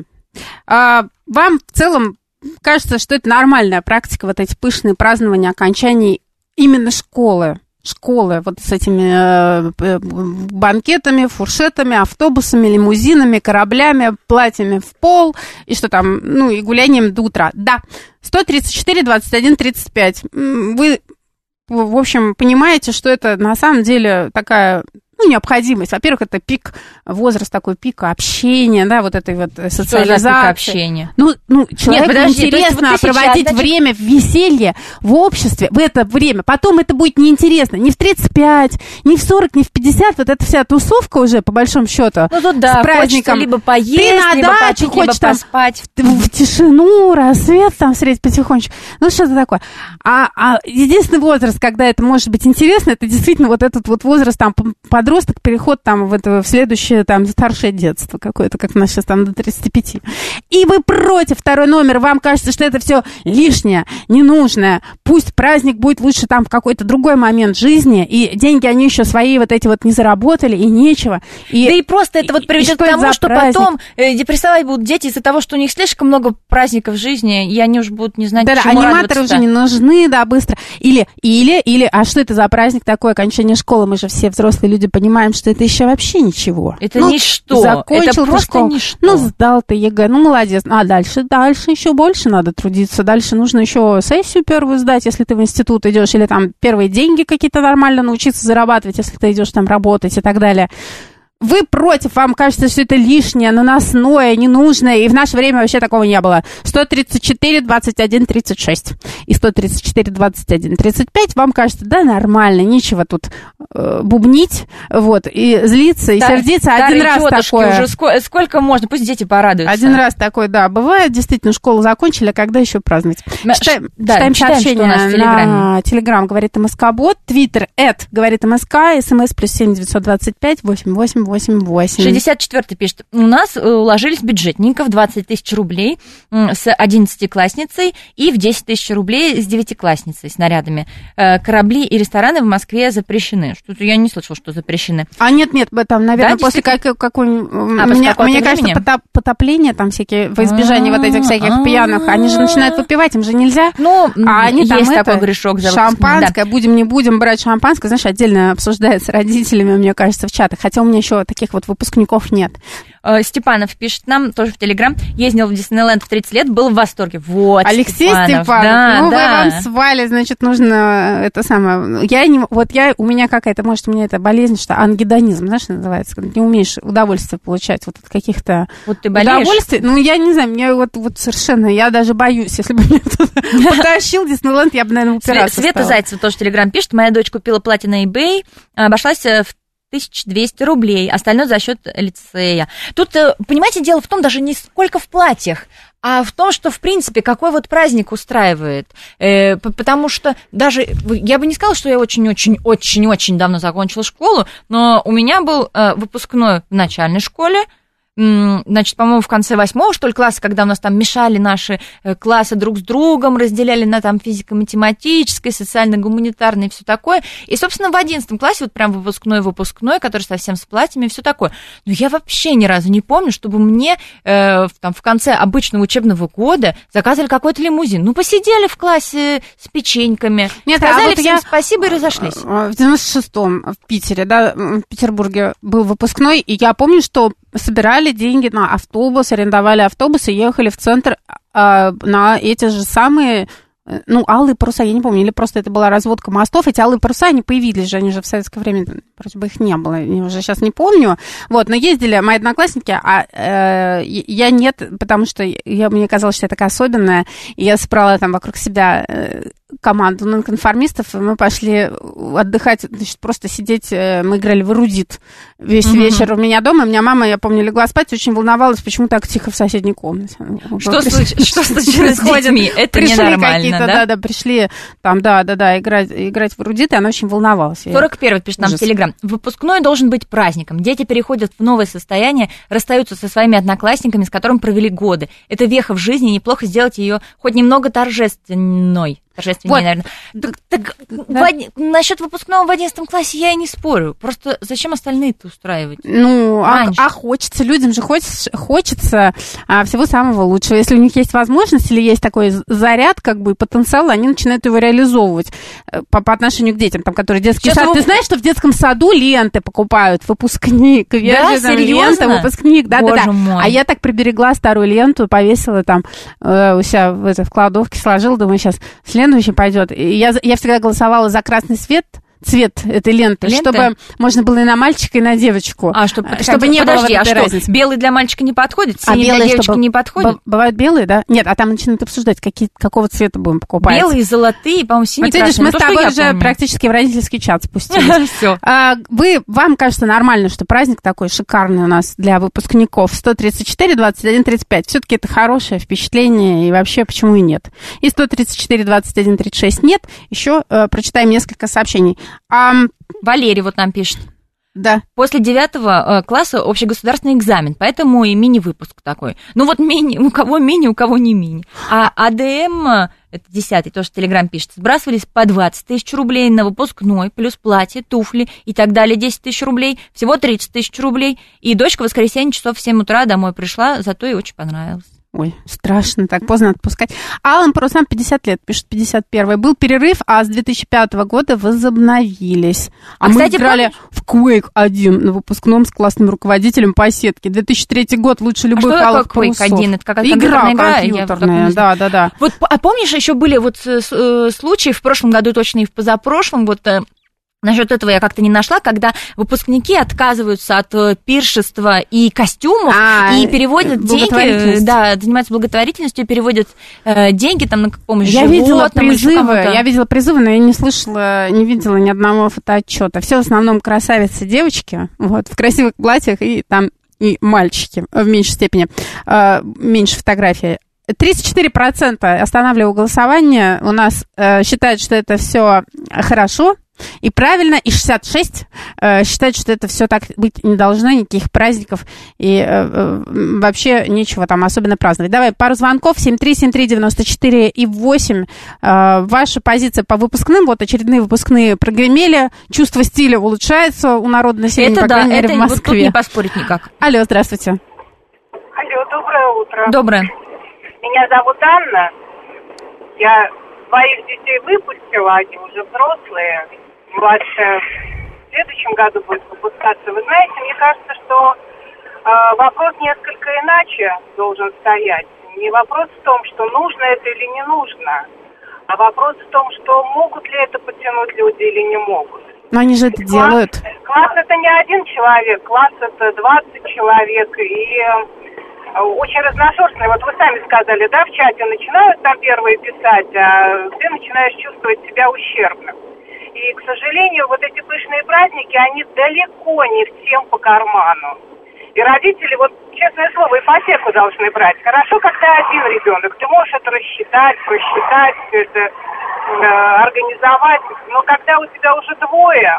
А, вам в целом кажется, что это нормальная практика, вот эти пышные празднования окончаний именно школы? Школы, вот с этими э, банкетами, фуршетами, автобусами, лимузинами, кораблями, платьями в пол, и что там, ну, и гулянием до утра. Да, сто тридцать четыре двадцать один тридцать пять. Вы... в общем, понимаете, что это на самом деле такая, ну, необходимость. Во-первых, это пик, возраст такой пика общения, да, вот этой вот социализации. Что за пик общения? Ну, ну человеку Нет, подожди, интересно вот проводить сейчас, значит... время в веселье, в обществе, в это время. Потом это будет неинтересно. Не в тридцать пять, не в сорок, не в пятьдесят. Вот эта вся тусовка уже, по большому счету, ну, тут, да, с праздником. Либо поесть, ты на либо дачу попить, хочешь либо там поспать. В, в тишину, рассвет там встретить потихонечку. Ну, что-то такое. А, а единственный возраст, когда это может быть интересно, это действительно вот этот вот возраст, там, подросток, переход там в, это, в следующее, там, старшее детство какое-то, как у нас сейчас там до тридцати пяти. И вы против, второй номер, вам кажется, что это все лишнее, ненужное. Пусть праздник будет лучше там в какой-то другой момент жизни, и деньги они еще свои вот эти вот не заработали, и нечего. И, да и просто это вот приведет к тому, что праздник? Потом э, депрессовать будут дети из-за того, что у них слишком много праздников в жизни, и они уже будут не знать, да, чему аниматоры уже не нужны, да, быстро. Или, или, или, а что это за праздник такой, окончание школы? Мы же все взрослые люди понимаем, что это еще вообще ничего. Это ну, ничто. Закончил это просто школу, ничто. Ну, сдал ты ЕГЭ, ну, молодец. А дальше, дальше еще больше надо трудиться. Дальше нужно еще сессию первую сдать, если ты в институт идешь, или там первые деньги какие-то нормально научиться зарабатывать, если ты идешь там работать и так далее. Вы против, вам кажется, что это лишнее, наносное, ненужное, и в наше время вообще такого не было. сто тридцать четыре двадцать один тридцать шесть и сто тридцать четыре двадцать один тридцать пять, вам кажется, да, нормально, нечего тут э, бубнить, вот, и злиться, и да, сердиться. Один раз такое. Уже сколько, сколько можно, пусть дети порадуются. Один раз такой, да, бывает, действительно, школу закончили, а когда еще праздновать? Читаем, да, читаем, читаем сообщение на Телеграм, говорит МСК-бот, Твиттер, эт, говорит МСК, СМС плюс семь девятьсот двадцать пять восемь восемь восемь восемь. шестьдесят четвёртый пишет. У нас уложились бюджетников двадцать тысяч рублей с одиннадцатиклассницей и в десять тысяч рублей с девятиклассницей с нарядами. Корабли и рестораны в Москве запрещены. Что-то я не слышала, что запрещены. А нет, нет, там, наверное, да, после как, какой... А, мне, мне кажется, потоп, потопление там всякие, во избежание вот этих всяких пьяных, они же начинают выпивать, им же нельзя. Ну, а они есть там такой это, грешок. Шампанское, да. будем, не будем брать шампанское, знаешь, отдельно обсуждается с родителями, мне кажется, в чатах, хотя у меня еще таких вот выпускников нет. Степанов пишет нам, тоже в Телеграм, ездил в Диснейленд в тридцать лет, был в восторге. Вот, Алексей Степанов. Степанов, да, ну да. вы вам свали, значит, нужно это самое, я не, вот я, у меня какая-то, может, у меня это болезнь, что ангидонизм, знаешь, называется, когда не умеешь удовольствие получать вот от каких-то вот ты болеешь? Удовольствий, ну, я не знаю, мне вот, вот совершенно, я даже боюсь, если бы меня кто-то потащил Диснейленд, я бы, наверное, упираться Света стала. Зайцева тоже в Телеграм пишет, моя дочь купила платье на eBay, обошлась в тысяча двести рублей, остальное за счет лицея. Тут, понимаете, дело в том, даже не сколько в платьях, а в том, что, в принципе, какой вот праздник устраивает. Э, потому что даже, я бы не сказала, что я очень-очень-очень-очень давно закончила школу, но у меня был э, выпускной в начальной школе, значит, по-моему, в конце восьмого, что ли, класса, когда у нас там мешали наши классы друг с другом, разделяли на там физико-математическое, социально-гуманитарное и все такое. И, собственно, в одиннадцатом классе, вот прям выпускной-выпускной, который совсем с платьями и все такое. Но я вообще ни разу не помню, чтобы мне э, там, в конце обычного учебного года заказывали какой-то лимузин. Ну, посидели в классе с печеньками, Нет, сказали а вот всем я спасибо и разошлись. В девяносто шестом в Питере, да, в Петербурге был выпускной, и я помню, что собирали деньги на автобус, арендовали автобус и ехали в центр э, на эти же самые, ну, алые паруса, я не помню, или просто это была разводка мостов. Эти алые паруса, они появились же, они же в советское время, вроде бы их не было, я уже сейчас не помню. Вот, но ездили мои одноклассники, а э, я нет, потому что я, мне казалось, что я такая особенная, и я собрала там вокруг себя э, команду нонконформистов, и мы пошли отдыхать, значит, просто сидеть, мы играли в эрудит весь mm-hmm. вечер у меня дома. У меня мама, я помню, легла спать, очень волновалась, почему так тихо в соседней комнате. Что случилось с детьми? Это ненормально, да? Да, да, пришли там, да, да, да, играть, играть в эрудит, и она очень волновалась. сорок первый пишет нам в Телеграм. Выпускной должен быть праздником. Дети переходят в новое состояние, расстаются со своими одноклассниками, с которыми провели годы. Это веха в жизни, неплохо сделать ее хоть немного торжественной. Торжественнее, вот. Наверное. Так, так да. в, насчет выпускного в одиннадцатом классе я и не спорю. Просто зачем остальные-то устраивать? Ну, а, а хочется, людям же хочется, хочется а, всего самого лучшего. Если у них есть возможность или есть такой заряд, как бы, потенциал, они начинают его реализовывать по, по отношению к детям, там, которые детский Сейчас сад. Вы... Ты знаешь, что в детском саду ленты покупают, выпускник, да, лента, выпускник, да-да-да. А я так приберегла старую ленту, повесила там э, у себя в, это, в кладовке, сложила, думаю, сейчас следующий пойдет. Я, я всегда голосовала за красный свет, цвет этой ленты, ленты? Чтобы можно было и на мальчика, и на девочку. А, чтобы, чтобы не подожди, было а что, разницы. Белый для мальчика не подходит, синий а белые, для девочки чтобы... не подходит? Бывают белые, да? Нет, а там начинают обсуждать, какие, какого цвета будем покупать. Белые, золотые, по-моему, синие, вот видишь, красные. мы То, с тобой уже помню. практически в родительский чат спустились. Все. Вы, вам кажется нормально, что праздник такой шикарный у нас для выпускников сто тридцать четыре двадцать один тридцать пять. Все-таки это хорошее впечатление, и вообще почему и нет. И сто тридцать четыре двадцать один тридцать шесть нет. Еще э, прочитаем несколько сообщений. А, Валерий вот нам пишет. Да. После девятого класса общегосударственный экзамен, поэтому и мини-выпуск такой. Ну вот мини, у кого мини, у кого не мини. А АДМ, это десятый, тоже в Телеграм пишет, сбрасывались по двадцать тысяч рублей на выпускной, плюс платье, туфли и так далее, десять тысяч рублей, всего тридцать тысяч рублей. И дочка в воскресенье часов в семь утра домой пришла, зато ей очень понравилось. Ой, страшно, так поздно отпускать. Алан Парусам, пятьдесят лет, пишет, пятьдесят первый. Был перерыв, а с две тысячи пятого года возобновились. А, а мы кстати, играли помнишь? В Quake один на выпускном с классным руководителем по сетке. две тысячи третий год, лучше любой а Палых Quake один? Это какая-то игра игра компьютерная, да, да, да. Вот, а помнишь, еще были вот случаи в прошлом году, точно и в позапрошлом, вот... Насчет этого я как-то не нашла, когда выпускники отказываются от пиршества и костюмов а, и переводят деньги, да, занимаются благотворительностью, переводят э, деньги там на помощь я животным. Видела призывы, я видела призывы, но я не слышала, не видела ни одного фотоотчета. Все в основном красавицы девочки, вот, в красивых платьях и там и мальчики в меньшей степени, э, меньше фотографий. тридцать четыре процента останавливаю голосование, у нас э, считают, что это все хорошо и правильно, и шестьдесят шесть э, считают, что это все так быть не должно, никаких праздников, и э, э, вообще нечего там особенно праздновать. Давай пару звонков, семь три семь три девяносто четыре и восемь. Э, ваша позиция по выпускным, вот очередные выпускные прогремели, чувство стиля улучшается у народа населения, это по крайней да, мере, это в Москве. Вот тут не поспорить никак. Алло, здравствуйте. Алло, доброе утро. Доброе. Меня зовут Анна. Я своих детей выпустила, они уже взрослые. Младшая в следующем году будет выпускаться. Вы знаете, мне кажется, что э, вопрос несколько иначе должен стоять. Не вопрос в том, что нужно это или не нужно, а вопрос в том, что могут ли это подтянуть люди или не могут. Но они же это класс, делают. Класс это не один человек, класс это двадцать человек, и э, очень разношерстный. Вот вы сами сказали, да, в чате начинают там первые писать, а ты начинаешь чувствовать себя ущербным. И, к сожалению, вот эти пышные праздники, они далеко не всем по карману. И родители, вот, честное слово, ипотеку должны брать. Хорошо, когда один ребенок, ты можешь это рассчитать, просчитать, все это э, организовать. Но когда у тебя уже двое,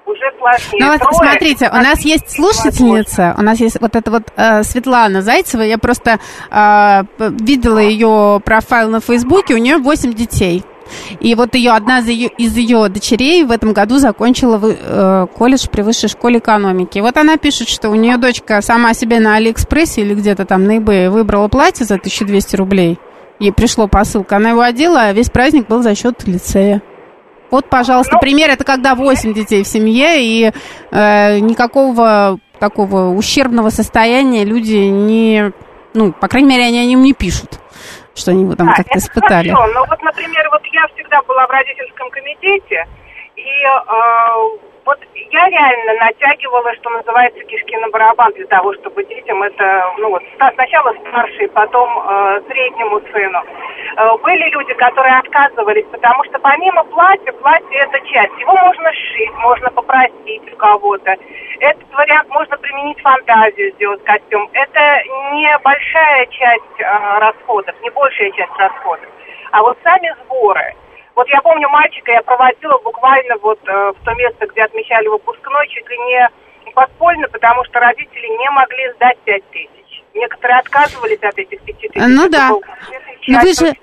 уже сложнее. Ну вот Трое, смотрите, у нас есть слушательница, у нас есть вот эта вот э, Светлана Зайцева, я просто э, видела ее профайл на Фейсбуке, у нее восемь детей. И вот ее, одна из ее, из ее дочерей в этом году закончила в, э, колледж при высшей школе экономики. И вот она пишет, что у нее дочка сама себе на Алиэкспрессе или где-то там на eBay выбрала платье за тысячу двести рублей. Ей пришло посылка, она его одела, а весь праздник был за счет лицея. Вот, пожалуйста, ну, пример. Это когда восемь детей в семье, и э, никакого такого ущербного состояния люди не... Ну, по крайней мере, они о нем не пишут, что они его там да, как-то это испытали. Хорошо. Но вот, например, вот я всегда была в родительском комитете, и э, вот я реально натягивала, что называется, кишки на барабан для того, чтобы детям это, ну вот, сначала старший, потом э, среднему сыну. Э, были люди, которые отказывались, потому что помимо платья, платье это часть. Его можно сшить, можно попросить у кого-то. Этот вариант можно применить фантазию, сделать костюм. Это не большая часть э, расходов, не большая часть расходов. А вот сами сборы. Вот я помню мальчика, я проводила буквально вот э, в то место, где отмечали выпускной, чуть ли не подпольно, потому что родители не могли сдать пять тысяч. Некоторые отказывались от этих пяти тысяч. Ну да. Но вы же...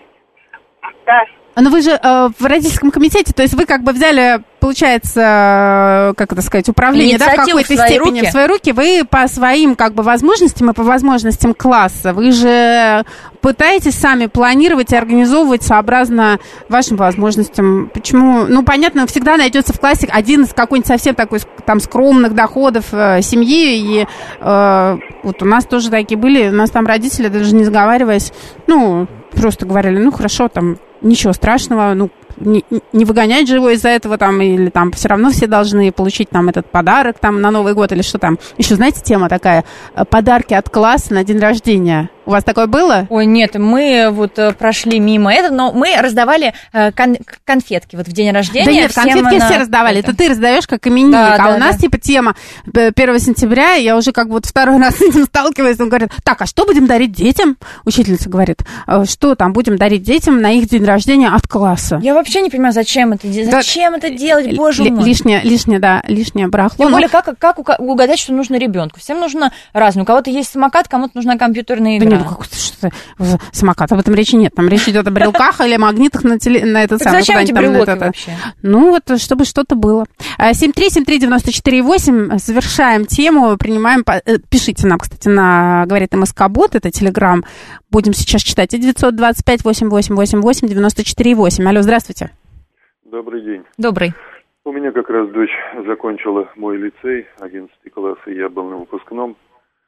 Да. Но вы же э, в родительском комитете, то есть вы как бы взяли, получается, как это сказать, управление, да, в какой-то в степени руки. в свои руки. Вы по своим как бы возможностям и по возможностям класса, вы же пытаетесь сами планировать и организовывать сообразно вашим возможностям. Почему? Ну, понятно, всегда найдется в классе один из какой-нибудь совсем такой там скромных доходов э, семьи. И э, вот у нас тоже такие были, у нас там родители, даже не сговариваясь, ну, просто говорили, ну, хорошо, там, ничего страшного, ну, не, не выгонять же его из-за этого, там, или там все равно все должны получить там этот подарок там на Новый год, или что там. Еще, знаете, тема такая, подарки от класса на день рождения. У вас такое было? Ой, нет, мы вот прошли мимо этого, но мы раздавали кон- конфетки вот в день рождения. Да нет, конфетки на... все раздавали, это, это ты раздаешь как именинник, да, а да, у нас да. типа тема первого сентября, я уже как бы вот второй раз с этим сталкиваюсь, он говорит, так, а что будем дарить детям? Учительница говорит, что там будем дарить детям на их день рождения от класса? Я вообще не понимаю, зачем это делать, зачем да, это делать, боже ли, мой. Лишнее, лишнее, да, лишнее барахло. Тем более, как, как угадать, что нужно ребенку? Всем нужно разное, у кого-то есть самокат, кому-то нужна компьютерная игра. Да нет, как, что самокат, об этом речи нет. Там речь идет о брелках или магнитах на, теле, на этот самый. Зачем эти брелоки вообще? Ну, вот, чтобы что-то было. семь три семь три девять четыре восемь. Завершаем тему, принимаем... Пишите нам, кстати, на, говорит МСК-бот, это Телеграм. Будем сейчас читать. И девятьсот двадцать пять восемь восемь восемь восемь девяносто четыре восемь. Алло, здравствуйте. Добрый день. Добрый. У меня как раз дочь закончила мой лицей, одиннадцатый класс, и я был на выпускном.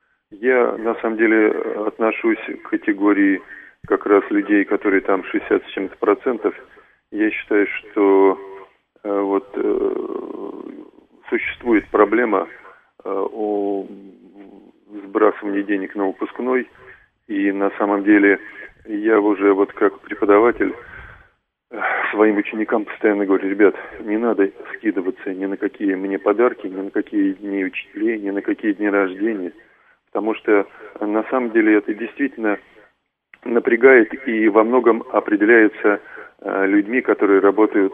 Я, на самом деле, отношусь к категории как раз людей, которые там шестьдесят с чем-то процентов. Я считаю, что э, вот э, существует проблема э, о сбрасывании денег на выпускной. И на самом деле я уже вот как преподаватель своим ученикам постоянно говорю, ребят, не надо скидываться ни на какие мне подарки, ни на какие дни учителей, ни на какие дни рождения. Потому что на самом деле это действительно напрягает и во многом определяется э, людьми, которые работают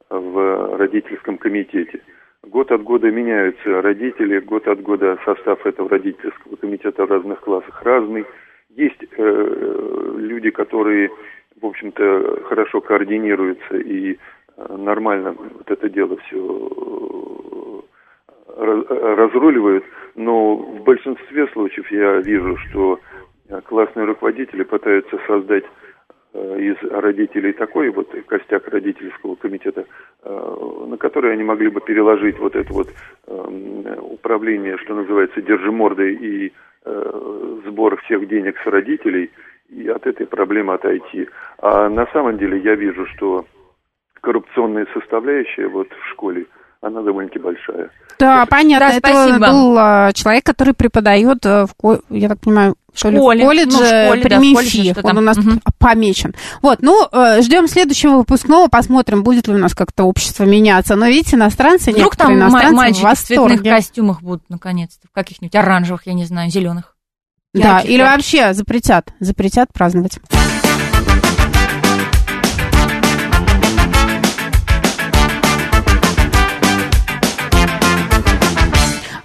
в родительском комитете. Год от года меняются родители, год от года состав этого родительского комитета в разных классах разный. Есть э, люди, которые, в общем-то, хорошо координируются и э, нормально вот это дело все разруливают, но в большинстве случаев я вижу, что классные руководители пытаются создать из родителей такой вот костяк родительского комитета, на который они могли бы переложить вот это вот управление, что называется, держи мордой и сбор всех денег с родителей, и от этой проблемы отойти. А на самом деле я вижу, что коррупционная составляющая вот в школе, она довольно-таки большая. Да, понятно. Да, это спасибо. был а, человек, который преподает, в, я так понимаю, в школе, в колледже ну, в школе, при да, МИФИ. Он там. у нас угу. помечен. Вот, ну, ждем следующего выпускного, посмотрим, будет ли у нас как-то общество меняться. Но, видите, иностранцы, вдруг некоторые там иностранцы мальчики в восторге. в цветных костюмах будут, наконец-то, в каких-нибудь оранжевых, я не знаю, зеленых. Да, ярких, или ярких. вообще запретят, запретят праздновать.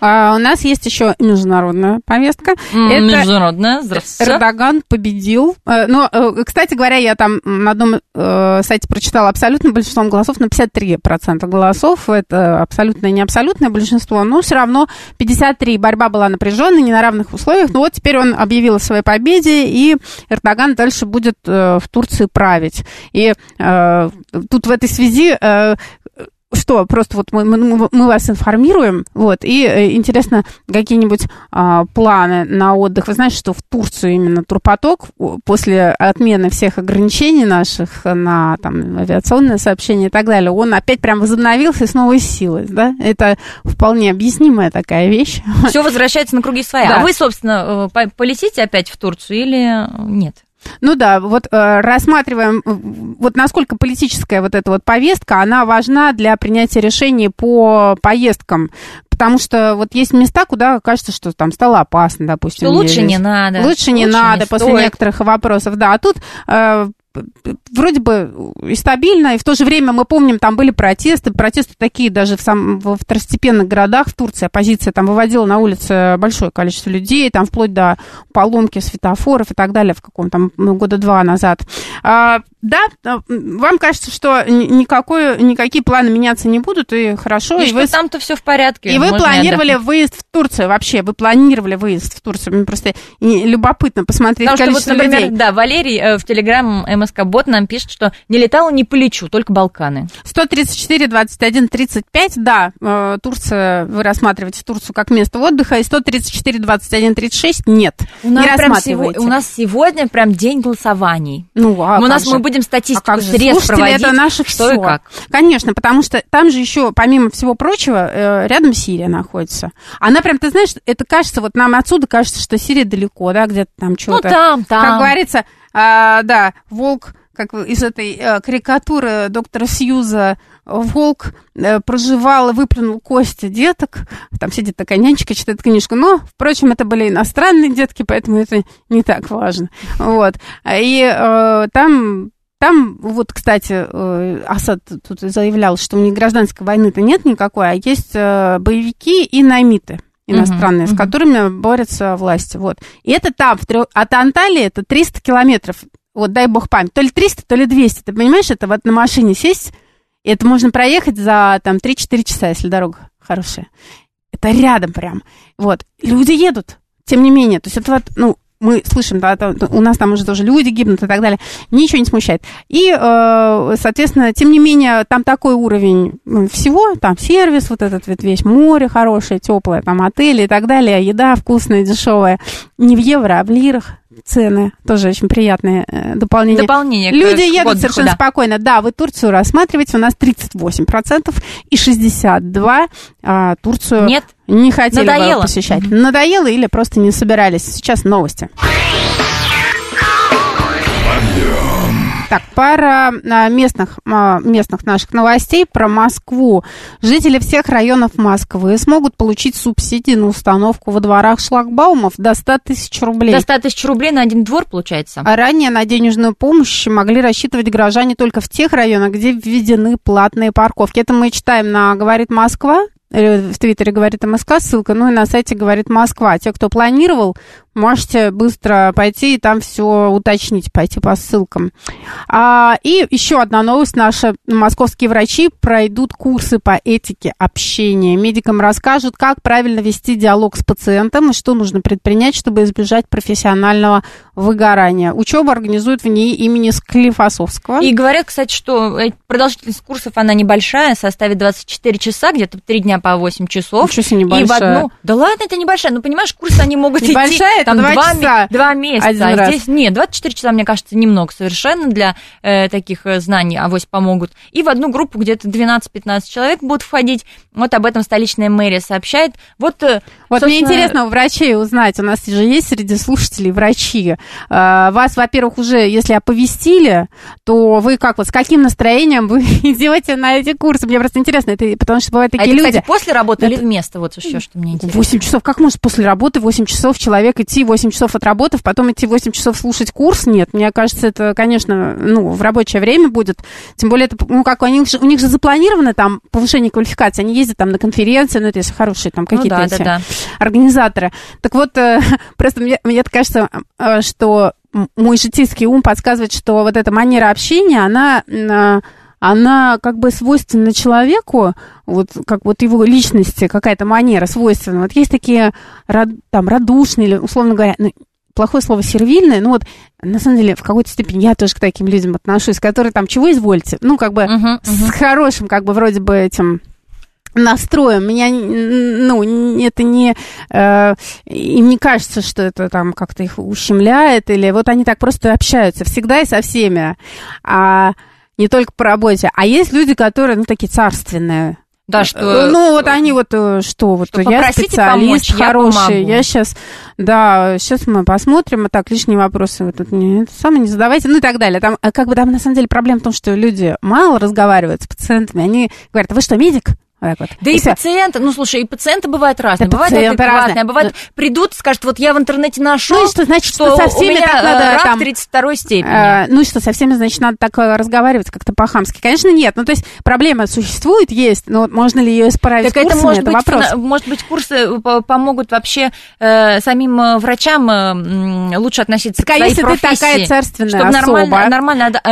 А у нас есть еще международная повестка. Mm, Это международная, здравствуйте. Эрдоган победил. Но, кстати говоря, я там на одном э, сайте прочитала абсолютно большинством голосов, на пятьдесят три процента голосов. Это абсолютное и не абсолютное большинство, но все равно пятьдесят три. Борьба была напряженной, не на равных условиях. Но вот теперь он объявил о своей победе, и Эрдоган дальше будет э, в Турции править. И э, тут в этой связи... Э, Что, просто вот мы, мы, мы вас информируем, вот, и э, интересно, какие-нибудь э, планы на отдых. Вы знаете, что в Турцию именно турпоток после отмены всех ограничений наших на там, авиационное сообщение и так далее, он опять прям возобновился с новой силой, да? Это вполне объяснимая такая вещь. Все возвращается на круги своя. Да. А вы, собственно, полетите опять в Турцию или нет? Ну да, вот э, рассматриваем, вот насколько политическая вот эта вот повестка, она важна для принятия решений по поездкам. Потому что вот есть места, куда кажется, что там стало опасно, допустим. Что лучше не надо. Лучше не лучше надо не после стоит. некоторых вопросов, да. А тут... Э, вроде бы и стабильно, и в то же время мы помним, там были протесты, протесты такие даже в, сам, в второстепенных городах в Турции, оппозиция там выводила на улицы большое количество людей, там вплоть до поломки светофоров и так далее, в каком-то года два назад. А, да, вам кажется, что никакой, никакие планы меняться не будут, и хорошо. И, и что вы, там-то все в порядке. И вы планировали отдохнуть. Выезд в Турцию вообще, вы планировали выезд в Турцию, мне просто любопытно посмотреть Потому количество что, вот, например, людей. Да, Валерий э, в Телеграм МСК-бот нам пишет, что не летала, не полечу, только Балканы. сто тридцать четыре двадцать один тридцать пять, да, э, Турция, вы рассматриваете Турцию как место отдыха, и сто тридцать четыре двадцать один тридцать шесть нет, у нас не прям рассматриваете. Сего, у нас сегодня прям день голосований. Ну, а у нас же? Мы будем статистику а средств проводить, это наше что все. И как. Конечно, потому что там же еще, помимо всего прочего, э, рядом Сирия находится. Она прям, ты знаешь, это кажется, вот нам отсюда кажется, что Сирия далеко, да, где-то там что-то. Ну, там, там. Как говорится, э, да, волк, как из этой э, карикатуры доктора Сьюза, волк э, проживал и выплюнул кости деток. Там сидит такая нянечка, читает книжку. Но, впрочем, это были иностранные детки, поэтому это не так важно. Вот. И э, там... Там, вот, кстати, Асад тут заявлял, что у них гражданской войны-то нет никакой, а есть боевики и наймиты иностранные, uh-huh, с которыми uh-huh. борются власти. Вот. И это там, от Анталии это триста километров, вот дай бог память, то ли триста, то ли двести, ты понимаешь, это вот на машине сесть, и это можно проехать за там три-четыре часа, если дорога хорошая. Это рядом прям. Вот. Люди едут, тем не менее, то есть это вот, ну, мы слышим, да, у нас там уже тоже люди гибнут и так далее, ничего не смущает. И, соответственно, тем не менее, там такой уровень всего, там сервис, вот этот вот весь, море хорошее, теплое, там отели и так далее, еда вкусная, дешевая, не в евро, а в лирах. Цены тоже очень приятные э, дополнения. Дополнение Люди к едут отдыху, совершенно да. спокойно. Да, вы Турцию рассматриваете, у нас тридцать восемь процентов и шестьдесят два процента а, Турцию Нет. не хотели Надоело. бы посещать. Mm-hmm. Надоело или просто не собирались. Сейчас новости. Так, пара местных, местных наших новостей про Москву. Жители всех районов Москвы смогут получить субсидии на установку во дворах шлагбаумов до ста тысяч рублей. До ста тысяч рублей на один двор, получается? А ранее на денежную помощь могли рассчитывать горожане только в тех районах, где введены платные парковки. Это мы читаем на «Говорит Москва». В Твиттере «Говорит МСК» ссылка, ну и на сайте «Говорит Москва». Те, кто планировал, можете быстро пойти и там все уточнить, пойти по ссылкам. А, и еще одна новость. Наши московские врачи пройдут курсы по этике общения. Медикам расскажут, как правильно вести диалог с пациентом и что нужно предпринять, чтобы избежать профессионального выгорания. Учебу организуют в ней имени Склифосовского. И говорят, кстати, что продолжительность курсов, она небольшая, составит двадцать четыре часа, где-то три дня по восемь часов. Ничего себе, небольшая. И в одну... Да ладно, это небольшая. Ну, понимаешь, курсы, они могут небольшая, идти там два, два, часа. два месяца. Один а раз. Здесь нет, двадцать четыре часа, мне кажется, немного совершенно для э, таких э, знаний, авось помогут. И в одну группу где-то двенадцать-пятнадцать человек будут входить. Вот об этом столичная мэрия сообщает. Вот, э, вот собственно... мне интересно у врачей узнать. У нас же есть среди слушателей врачи. Вас, во-первых, уже, если оповестили, то вы как вот, с каким настроением вы идете на эти курсы? Мне просто интересно, это, потому что бывают такие а это, люди. Кстати, после работы это... или вместо? Вот еще что мне интересно. восемь часов. Как может после работы восемь часов человек идти идти восемь часов отработав, потом идти восемь часов слушать курс, нет. Мне кажется, это, конечно, ну, в рабочее время будет. Тем более, это, ну, как, у них, же, у них же запланировано там повышение квалификации. Они ездят там на конференции, ну, это если хорошие там какие-то ну, да, эти да, да. организаторы. Так вот, просто мне, мне кажется, что мой житейский ум подсказывает, что вот эта манера общения, она... она как бы свойственна человеку, вот как вот его личности, какая-то манера свойственна. Вот есть такие там радушные, или, условно говоря, ну, плохое слово сервильное, ну вот, на самом деле, в какой-то степени я тоже к таким людям отношусь, которые там, чего извольте, ну, как бы uh-huh, uh-huh. с хорошим, как бы, вроде бы этим... настроем. Меня, ну, это не... Э, им не кажется, что это там как-то их ущемляет, или вот они так просто общаются всегда и со всеми. А не только по работе. А есть люди, которые, ну, такие царственные. Да, что... Ну, вот они вот, что, вот что я специалист помочь, хороший, я, я сейчас, да, сейчас мы посмотрим, а так, лишние вопросы вы тут не, это самое не задавайте, ну и так далее. Там, как бы, там, на самом деле, проблема в том, что люди мало разговаривают с пациентами, они говорят, а вы что, медик? Вот. Да и, и пациенты, ну слушай, и пациенты бывают разные, да, бывают адекватные, а бывают придут, скажут, вот я в интернете нашел, ну, что, значит, что, что со всеми у меня так надо, рак там, тридцать второй степени. Э, ну и что, со всеми, значит, надо так разговаривать как-то по-хамски? Конечно, нет. Ну то есть проблема существует, есть, но можно ли ее исправить так курсами, это, может, это быть, вопрос. Может быть, курсы помогут вообще э, самим врачам э, лучше относиться так, к своей если профессии. Ты такая царственная чтобы особа, нормально, нормально э,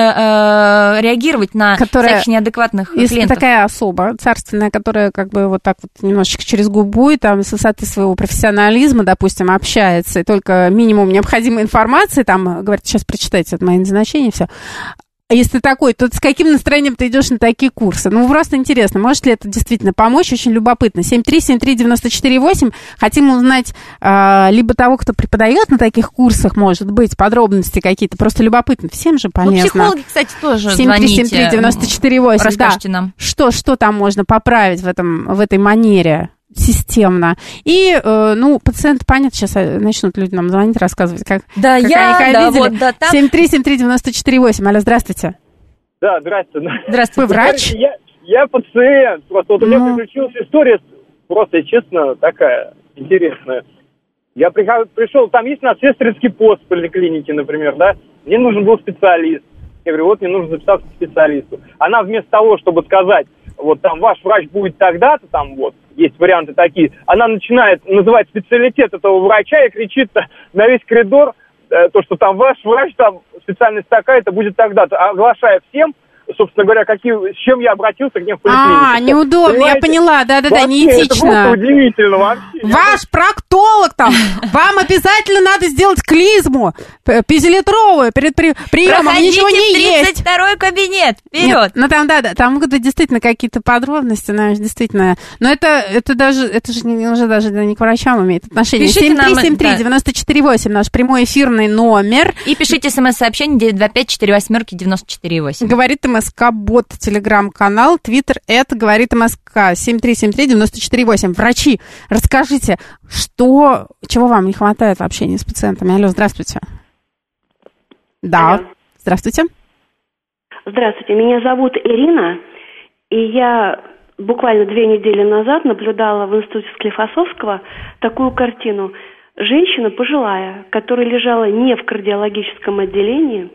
э, реагировать на которая, всяких неадекватных если клиентов. Если такая особа царственная, которая как бы вот так вот немножечко через губу и там с высоты своего профессионализма, допустим, общается, и только минимум необходимой информации, там, говорят, сейчас прочитайте, это мои назначения, все. Если ты такой, то с каким настроением ты идешь на такие курсы? Ну, просто интересно, может ли это действительно помочь? Очень любопытно. семь три семь три девять четыре восемь. Хотим узнать э, либо того, кто преподает на таких курсах, может быть, подробности какие-то. Просто любопытно. Всем же полезно. Ну, психологи, кстати, тоже семь три семь три девять четыре восемь. Расскажите да. нам. Что, что там можно поправить в, этом, в этой манере? Системно. И, э, ну, пациенты, понятно, сейчас начнут люди нам звонить, рассказывать, как, да, как я, они их да, обидели. Вот, да, там... семь три семь три девять четыре восемь. Алло, здравствуйте. Да, здравствуйте. Здравствуйте. Вы врач? Я, я пациент. Просто вот у меня ну... приключилась история, просто, честно, такая интересная. Я пришел, там есть у нас сестринский пост в поликлинике, например, да? Мне нужен был специалист. Я говорю, вот мне нужно записаться к специалисту. Она вместо того, чтобы сказать, вот там ваш врач будет тогда-то, там вот, есть варианты такие, она начинает называть специалитет этого врача и кричит на весь коридор, э, то, что там ваш врач, там специальность такая-то будет тогда-то, оглашая всем, собственно говоря, какие, с чем я обратился к ним в поликлинику. А, неудобно, понимаете? Я поняла, да-да-да, неэтично. Это просто удивительно вообще. Ваш проктолог там, вам обязательно надо сделать клизму пятилитровую перед при, приемом, ничего не есть. тридцать второй кабинет, вперед. Ну там, да, да, там действительно какие-то подробности, знаешь, действительно. Но это, это даже, это же не, уже даже не к врачам имеет отношение. семь три семь три девять четыре восемь, наш прямой эфирный номер. И пишите смс-сообщение девять два пять четыре восемь девять четыре восемь. Говорит МСК-бот, телеграм-канал, твиттер, это говорит МСК, семь три семь три девять четыре восемь. Врачи, расскажите, что, чего вам не хватает в общении с пациентами? Алло, здравствуйте. Да, Алло. Здравствуйте. Здравствуйте, меня зовут Ирина, и я буквально две недели назад наблюдала в институте Склифосовского такую картину. Женщина пожилая, которая лежала не в кардиологическом отделении,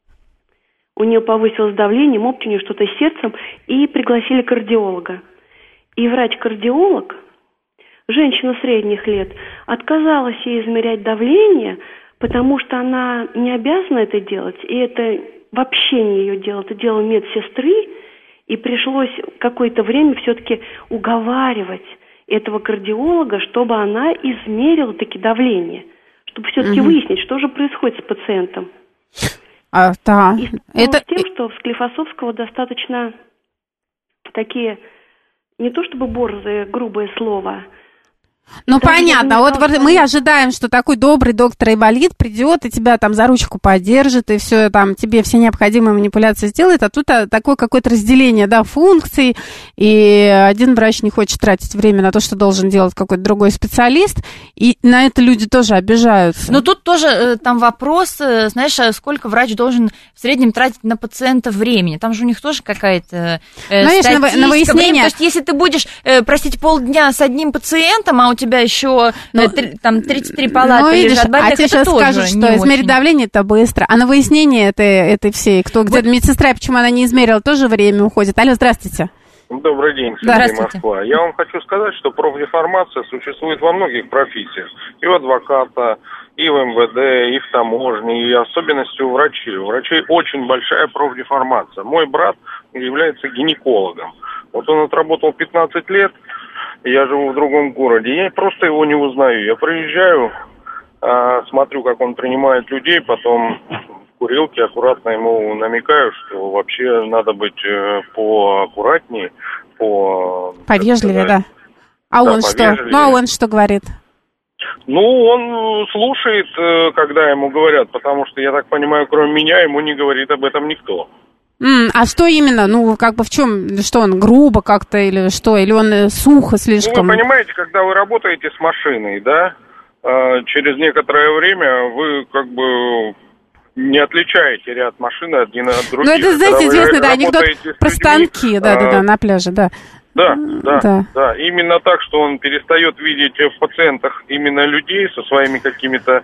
у нее повысилось давление, может, у нее что-то с сердцем, и пригласили кардиолога. И врач-кардиолог, женщина средних лет, отказалась ей измерять давление, потому что она не обязана это делать, и это вообще не ее дело, это дело медсестры, и пришлось какое-то время все-таки уговаривать этого кардиолога, чтобы она измерила таки давление, чтобы все-таки угу. выяснить, что же происходит с пациентом. А, да. И это... с тем, что в Склифосовского достаточно такие, не то чтобы борзые, грубые слова. Ну, да, понятно. Вот что... мы ожидаем, что такой добрый доктор Айболит придет и тебя там за ручку поддержит, и все там, тебе все необходимые манипуляции сделает, а тут такое какое-то разделение, да, функций, и один врач не хочет тратить время на то, что должен делать какой-то другой специалист, и на это люди тоже обижаются. Но тут тоже там вопрос, знаешь, сколько врач должен в среднем тратить на пациента времени. Там же у них тоже какая-то э, Знаешь, статистика. На выяснение... То есть, если ты будешь, э, простите, полдня с одним пациентом, а у тебя еще ну, там тридцать три палаты ну, видишь, лежат больных, а тебе сейчас скажут, что измерить давление это быстро, а на выяснение этой, этой всей, кто где-то вот. Медсестра, почему она не измерила, тоже время уходит. Алло, здравствуйте. Добрый день, Сергей, Москва. Я вам хочу сказать, что профдеформация существует во многих профессиях. И у адвоката, и в эм вэ дэ, и в таможне, и особенности у врачей. У врачей очень большая профдеформация. Мой брат является гинекологом. Вот он отработал пятнадцать лет, я живу в другом городе, я просто его не узнаю. Я приезжаю, смотрю, как он принимает людей, потом в курилке аккуратно ему намекаю, что вообще надо быть поаккуратнее, по... Повежливее, да. А да, он повежливее. что? Ну, а он что говорит? Ну, он слушает, когда ему говорят, потому что, я так понимаю, кроме меня, ему не говорит об этом никто. Mm, а что именно? Ну, как бы в чем? Что он грубо как-то или что? Или он сухо слишком? Ну, вы понимаете, когда вы работаете с машиной, да, через некоторое время вы как бы не отличаете ряд машин один от других. Ну, это, знаете, известный, да, анекдот про станки, да-да-да, на пляже, да. Да, да, да, да. Именно так, что он перестает видеть в пациентах именно людей со своими какими-то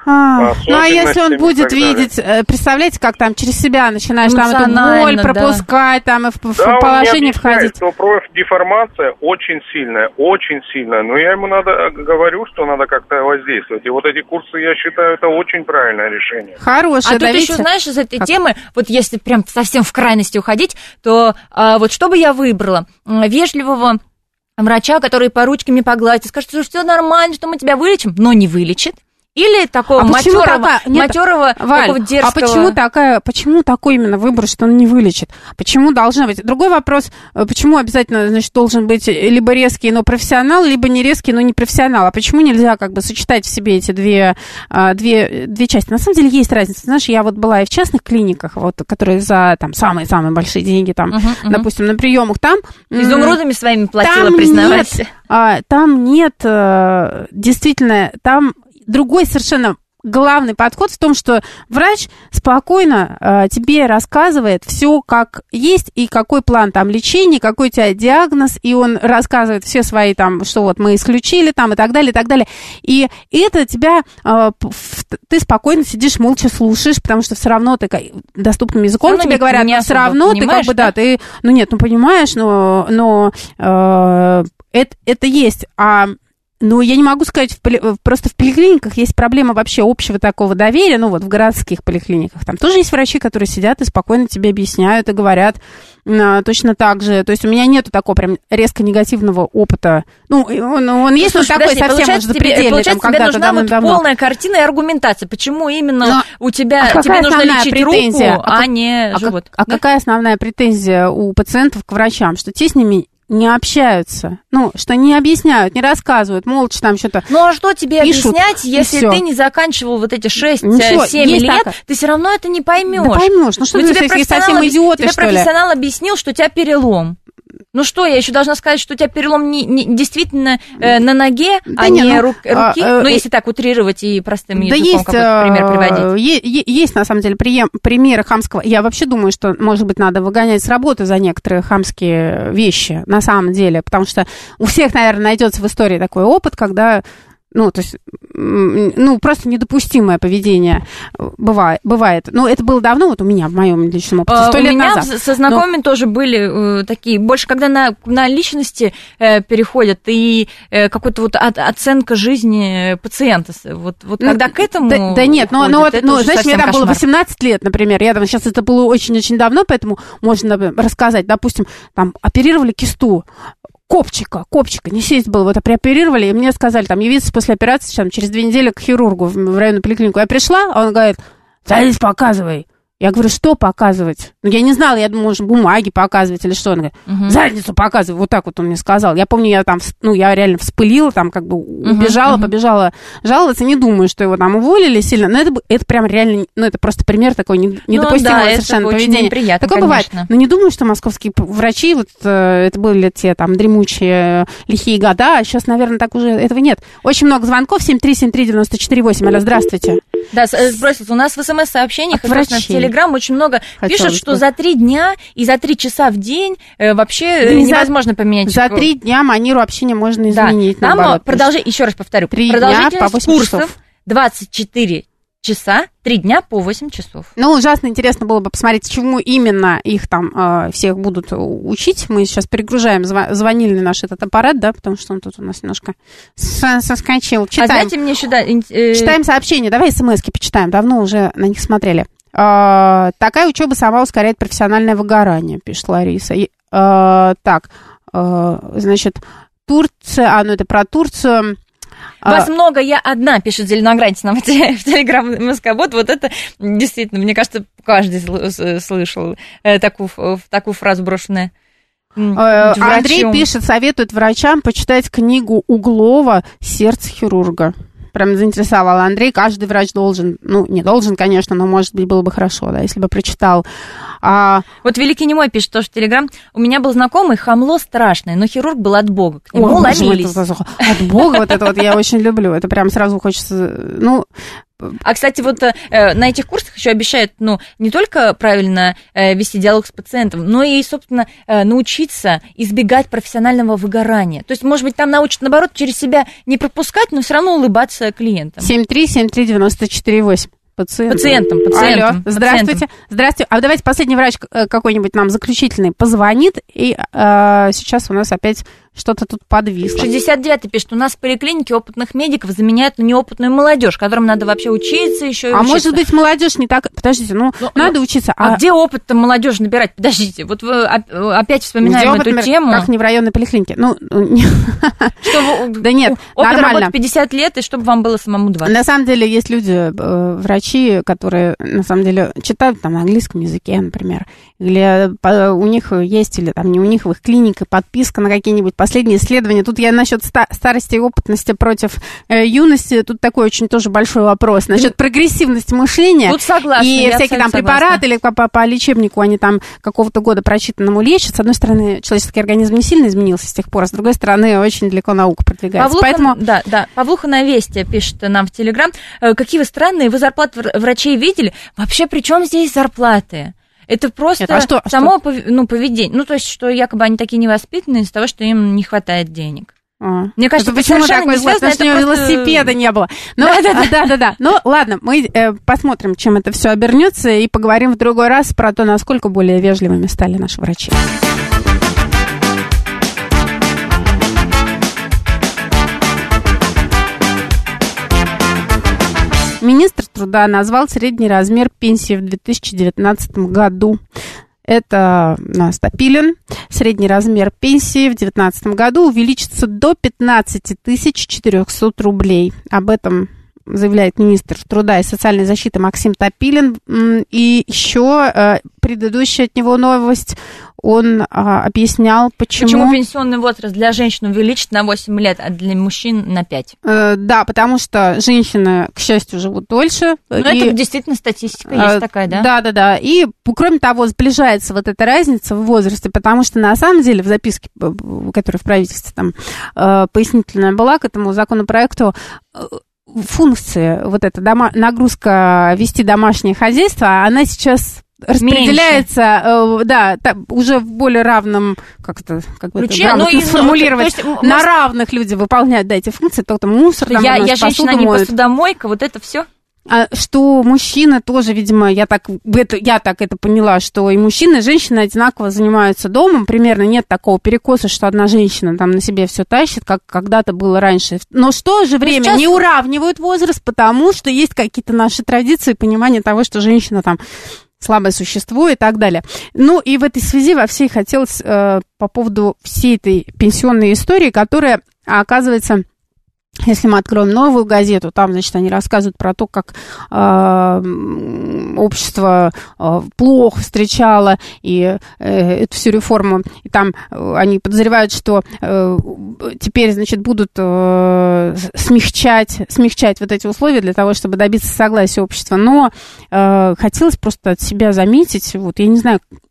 А, ну, а если он будет видеть, представляете, как там через себя начинаешь там эту боль пропускать, да. там и в, да, в положение входить. Да, профдеформация очень сильная, очень сильная. Но я ему надо говорю, что надо как-то воздействовать. И вот эти курсы, я считаю, это очень правильное решение. Хорошее, а да, тут видите? еще, знаешь, из этой как? темы, вот если прям совсем в крайности уходить, то а, вот что бы я выбрала? Вежливого врача, который по ручками погладит, скажет, что все нормально, что мы тебя вылечим, но не вылечит. Или такого а матерого, такая... матерого Валь, такого дерзкого... А почему, такая, почему такой именно выбор, что он не вылечит? Почему должна быть? Другой вопрос, почему обязательно, значит, должен быть либо резкий, но профессионал, либо не резкий, но не профессионал? А почему нельзя как бы сочетать в себе эти две, две, две части? На самом деле есть разница. Знаешь, я вот была и в частных клиниках, вот, которые за там самые-самые большие деньги, там, uh-huh, uh-huh. допустим, на приемах, там... Изумрудами своими платила, признавайся. Нет, там нет, действительно, там... Другой совершенно главный подход в том, что врач спокойно э, тебе рассказывает все как есть и какой план там лечения, какой у тебя диагноз, и он рассказывает все свои там, что вот мы исключили там и так далее, и так далее. И это тебя, э, ты спокойно сидишь, молча слушаешь, потому что все равно ты доступным языком тебе говорят, но все равно ты как бы, да, ты, ну нет, ну понимаешь, но, но э, это, это есть, а... Ну, я не могу сказать, в поли... просто в поликлиниках есть проблема вообще общего такого доверия, ну, вот в городских поликлиниках. Там тоже есть врачи, которые сидят и спокойно тебе объясняют и говорят а, точно так же. То есть у меня нету такого прям резко негативного опыта. Ну, он, он есть, но такой совсем уже запредельный. Получается, там, тебе нужна вот давно. полная картина и аргументация. Почему именно но, у тебя, а тебе нужно лечить претензия? руку, а, а не а живот? Как, да? А какая основная претензия у пациентов к врачам? Что те с ними... не общаются, ну, что не объясняют, не рассказывают, молча там что-то Ну, а что тебе пишут, объяснять, если всё. ты не заканчивал вот эти шесть-семь лет, так... ты все равно это не поймешь. Да поймешь, ну что ну, ты, тебе если совсем идиоты, тебе что ли? профессионал объяснил, что у тебя перелом. Ну что, я еще должна сказать, что у тебя перелом не, не, действительно э, на ноге, да а не, не ну, рук, руки? А, ну, если так утрировать и простым да языком есть, какой-то пример приводить. Есть, есть, на самом деле, примеры хамского. Я вообще думаю, что, может быть, надо выгонять с работы за некоторые хамские вещи, на самом деле. Потому что у всех, наверное, найдется в истории такой опыт, когда... Ну, то есть, ну, просто недопустимое поведение бывает. бывает. Ну, это было давно, вот у меня, в моем личном опыте, сто лет назад. У меня со знакомыми Но... тоже были э, такие, больше когда на, на личности э, переходят, и э, какая-то вот от, оценка жизни пациента. Вот, вот ну, когда к этому Да, да нет, но, но, это но знаешь, мне там кошмар. было восемнадцать лет, например, я там, сейчас это было очень-очень давно, поэтому можно рассказать, допустим, там, оперировали кисту, Копчика, копчика, не сесть было, вот прооперировали, и мне сказали, там, явиться после операции, там, через две недели к хирургу в, в районную поликлинику. Я пришла, а он говорит, садись, показывай. Я говорю, что показывать? Ну, я не знала, я думала, может, бумаги показывать или что. Он говорит, угу. задницу показывай. Вот так вот он мне сказал. Я помню, я там, ну, я реально вспылила, там, как бы убежала, угу. побежала жаловаться. Не думаю, что его там уволили сильно. Но это, это прям реально, ну, это просто пример такой недопустимого ну, да, совершенно поведения. Такое конечно. Бывает. Но не думаю, что московские врачи, вот, это были те, там, дремучие, лихие года, а сейчас, наверное, так уже этого нет. Очень много звонков. семь три семь три девяносто четыре восемь. Алло, здравствуйте. Да, сбросился. У нас в смс-сообщениях и в Телеграме Телеграм очень много Хотелось пишут, бы. что за три дня и за три часа в день э, вообще Да невозможно за, поменять. За три дня манеру общения можно изменить. Да, там продолжение, еще раз повторю, три продолжительность дня по восемь курсов часов. двадцать четыре часа, три дня по восемь часов. Ну, ужасно интересно было бы посмотреть, чему именно их там э, всех будут учить. Мы сейчас перегружаем зв- звонильный наш этот аппарат, да, потому что он тут у нас немножко соскочил. Читаем. А знаете, мне еще... Да, э... Читаем сообщения. Давай смс-ки почитаем. Давно уже на них смотрели. Э, такая учеба сама ускоряет профессиональное выгорание, пишет Лариса. И, э, так, э, значит, Турция... А, ну это про Турцию... Вас а... много, я одна, пишет Зеленоградец нам в Телеграм Москобот. Вот это действительно, мне кажется, каждый слышал такую, такую фразу брошенную. Андрей пишет, советует врачам почитать книгу Углова «Сердце хирурга». Прям заинтересовал Андрей. Каждый врач должен, ну, не должен, конечно, но, может быть, было бы хорошо, да, если бы прочитал. А... Вот Великий Немой пишет тоже в Телеграм. У меня был знакомый, хамло страшное, но хирург был от Бога. К нему Ой, ломились. От Бога вот это вот я очень люблю. Это прям сразу хочется, ну... А, кстати, вот э, на этих курсах еще обещают, ну, не только правильно э, вести диалог с пациентом, но и, собственно, э, научиться избегать профессионального выгорания. То есть, может быть, там научат, наоборот, через себя не пропускать, но все равно улыбаться клиентам. семь три семь три девяносто четыре восемь. Пациент. Пациентам, пациентам. Алло, здравствуйте. Пациентам. Здравствуйте. А давайте последний врач какой-нибудь нам заключительный позвонит, и э, сейчас у нас опять что-то тут подвисло. шестьдесят девятый пишет, у нас в поликлинике опытных медиков заменяют на неопытную молодежь, которым надо вообще учиться еще и А учиться. может быть, молодежь не так... Подождите, ну, но, надо но, учиться. А, а где опыт-то молодежь набирать? Подождите, вот вы опять вспоминаем эту опыт, тему. Как не в районной поликлинике. Ну, да нет, опыт нормально. работы пятьдесят лет, и чтобы вам было самому двадцать. На самом деле, есть люди, врачи, которые, на самом деле, читают там на английском языке, например, или у них есть, или там не у них, в их клинике подписка на какие-нибудь последние исследования. Тут я насчет старости и опытности против э, юности, тут такой очень тоже большой вопрос. Насчет прогрессивности мышления. Тут согласна, и всякие там препараты или по, по, по лечебнику они там какого-то года прочитанному лечат. С одной стороны, человеческий организм не сильно изменился с тех пор, а с другой стороны, очень далеко наука продвигается. Павлуха, Поэтому... Да, да. Павлуха на Весте пишет нам в Телеграм. Какие вы странные, вы зарплаты врачей видели? Вообще, при чем здесь зарплаты? Это просто Нет, а что, само что? Ну, поведение. Ну, то есть, что якобы они такие невоспитанные из-за того, что им не хватает денег. А. Мне кажется, это почему такой злой, потому что у него просто... велосипеда не было. Ну, да-да-да. Ну, ладно, мы э, посмотрим, чем это все обернется, и поговорим в другой раз про то, насколько более вежливыми стали наши врачи. Министр труда назвал средний размер пенсии в две тысячи девятнадцатом году. Это у нас Топилин. Средний размер пенсии в две тысячи девятнадцатом году увеличится до пятнадцать тысяч четыреста рублей. Об этом заявляет министр труда и социальной защиты Максим Топилин. И еще предыдущая от него новость. Он а, объяснял, почему... Почему пенсионный возраст для женщин увеличит на восемь лет, а для мужчин на пять. Э, да, потому что женщины, к счастью, живут дольше. Ну, и... это действительно статистика есть э, такая, да? Да, да, да. И, кроме того, сближается вот эта разница в возрасте, потому что, на самом деле, в записке, которая в правительстве там э, пояснительная была к этому законопроекту, э, функции, вот эта дома... нагрузка вести домашнее хозяйство, она сейчас... распределяется, э, да, та, уже в более равном, как это, как бы Ключе, это грамотно ну, сформулировать, ну, есть, на может... равных люди выполняют, да, эти функции, кто-то мусор там я, выносит, я женщина, не посудомойка, вот это все. А, что мужчины тоже, видимо, я так, это, я так это поняла, что и мужчины, и женщины одинаково занимаются домом, примерно нет такого перекоса, что одна женщина там на себе все тащит, как когда-то было раньше. Но в то же время сейчас... не уравнивают возраст, потому что есть какие-то наши традиции, понимание того, что женщина там слабое существо и так далее. Ну, и в этой связи во всей хотелось э, по поводу всей этой пенсионной истории, которая, оказывается, если мы откроем новую газету, там, значит, они рассказывают про то, как э, общество э, плохо встречало и э, эту всю реформу. И там э, они подозревают, что э, теперь, значит, будут э, смягчать, смягчать вот эти условия для того, чтобы добиться согласия общества. Но э, хотелось просто от себя заметить, вот, я не знаю,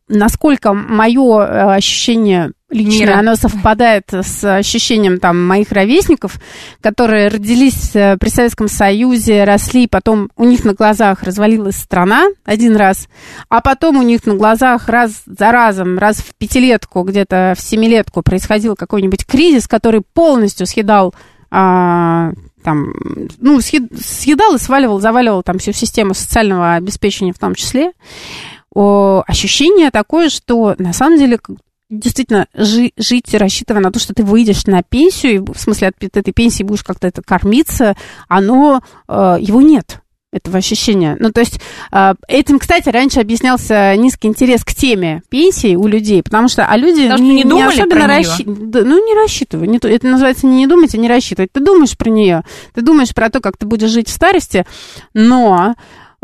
насколько мое ощущение лично, Мира. Оно совпадает с ощущением там моих ровесников, которые родились при Советском Союзе, росли, потом у них на глазах развалилась страна один раз, а потом у них на глазах раз за разом, раз в пятилетку, где-то в семилетку происходил какой-нибудь кризис, который полностью съедал а, там, ну, съедал и сваливал, заваливал там всю систему социального обеспечения в том числе. О, ощущение такое, что на самом деле действительно жи- жить, рассчитывая на то, что ты выйдешь на пенсию, в смысле от этой пенсии будешь как-то это кормиться, оно, э, его нет, этого ощущения. Ну, то есть э, этим, кстати, раньше объяснялся низкий интерес к теме пенсии у людей, потому что, а люди потому не, не, не особенно рассчитывают. Да, ну, не рассчитывай. Не, это называется не, не думать, а не рассчитывать. Ты думаешь про нее, ты думаешь про то, как ты будешь жить в старости, но...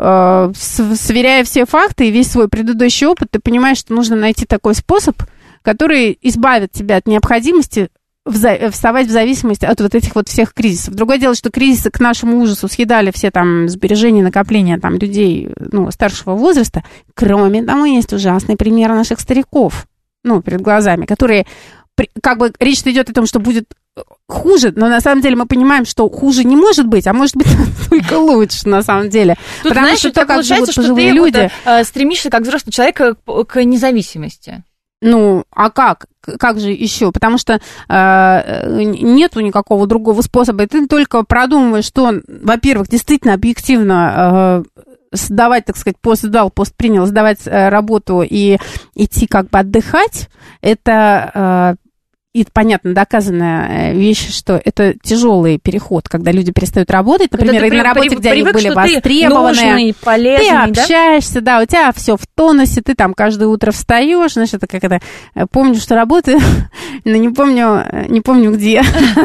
сверяя все факты и весь свой предыдущий опыт, ты понимаешь, что нужно найти такой способ, который избавит тебя от необходимости вставать в зависимости от вот этих вот всех кризисов. Другое дело, что кризисы к нашему ужасу съедали все там сбережения, накопления там людей, ну, старшего возраста. Кроме того, есть ужасный пример наших стариков, ну, перед глазами, которые, как бы речь идет о том, что будет хуже, но на самом деле мы понимаем, что хуже не может быть, а может быть только лучше на самом деле. Тут, Потому знаешь, что то, как живут пожилые ты люди... Вот, э, стремишься как взрослый человек к, к независимости. Ну, а как? Как же еще? Потому что э, нету никакого другого способа. И ты только продумываешь, что, во-первых, действительно объективно э, сдавать, так сказать, пост сдал, пост принял, сдавать э, работу и идти как бы отдыхать. Это... Э, И, понятно, доказанная вещь, что это тяжелый переход, когда люди перестают работать, например, и на работе, при, где они были востребованы. Ты, нужный, полезный, ты общаешься, да? да, у тебя все в тонусе, ты там каждое утро встаешь, знаешь, это как это, помню, что работаю, но не помню, не помню где.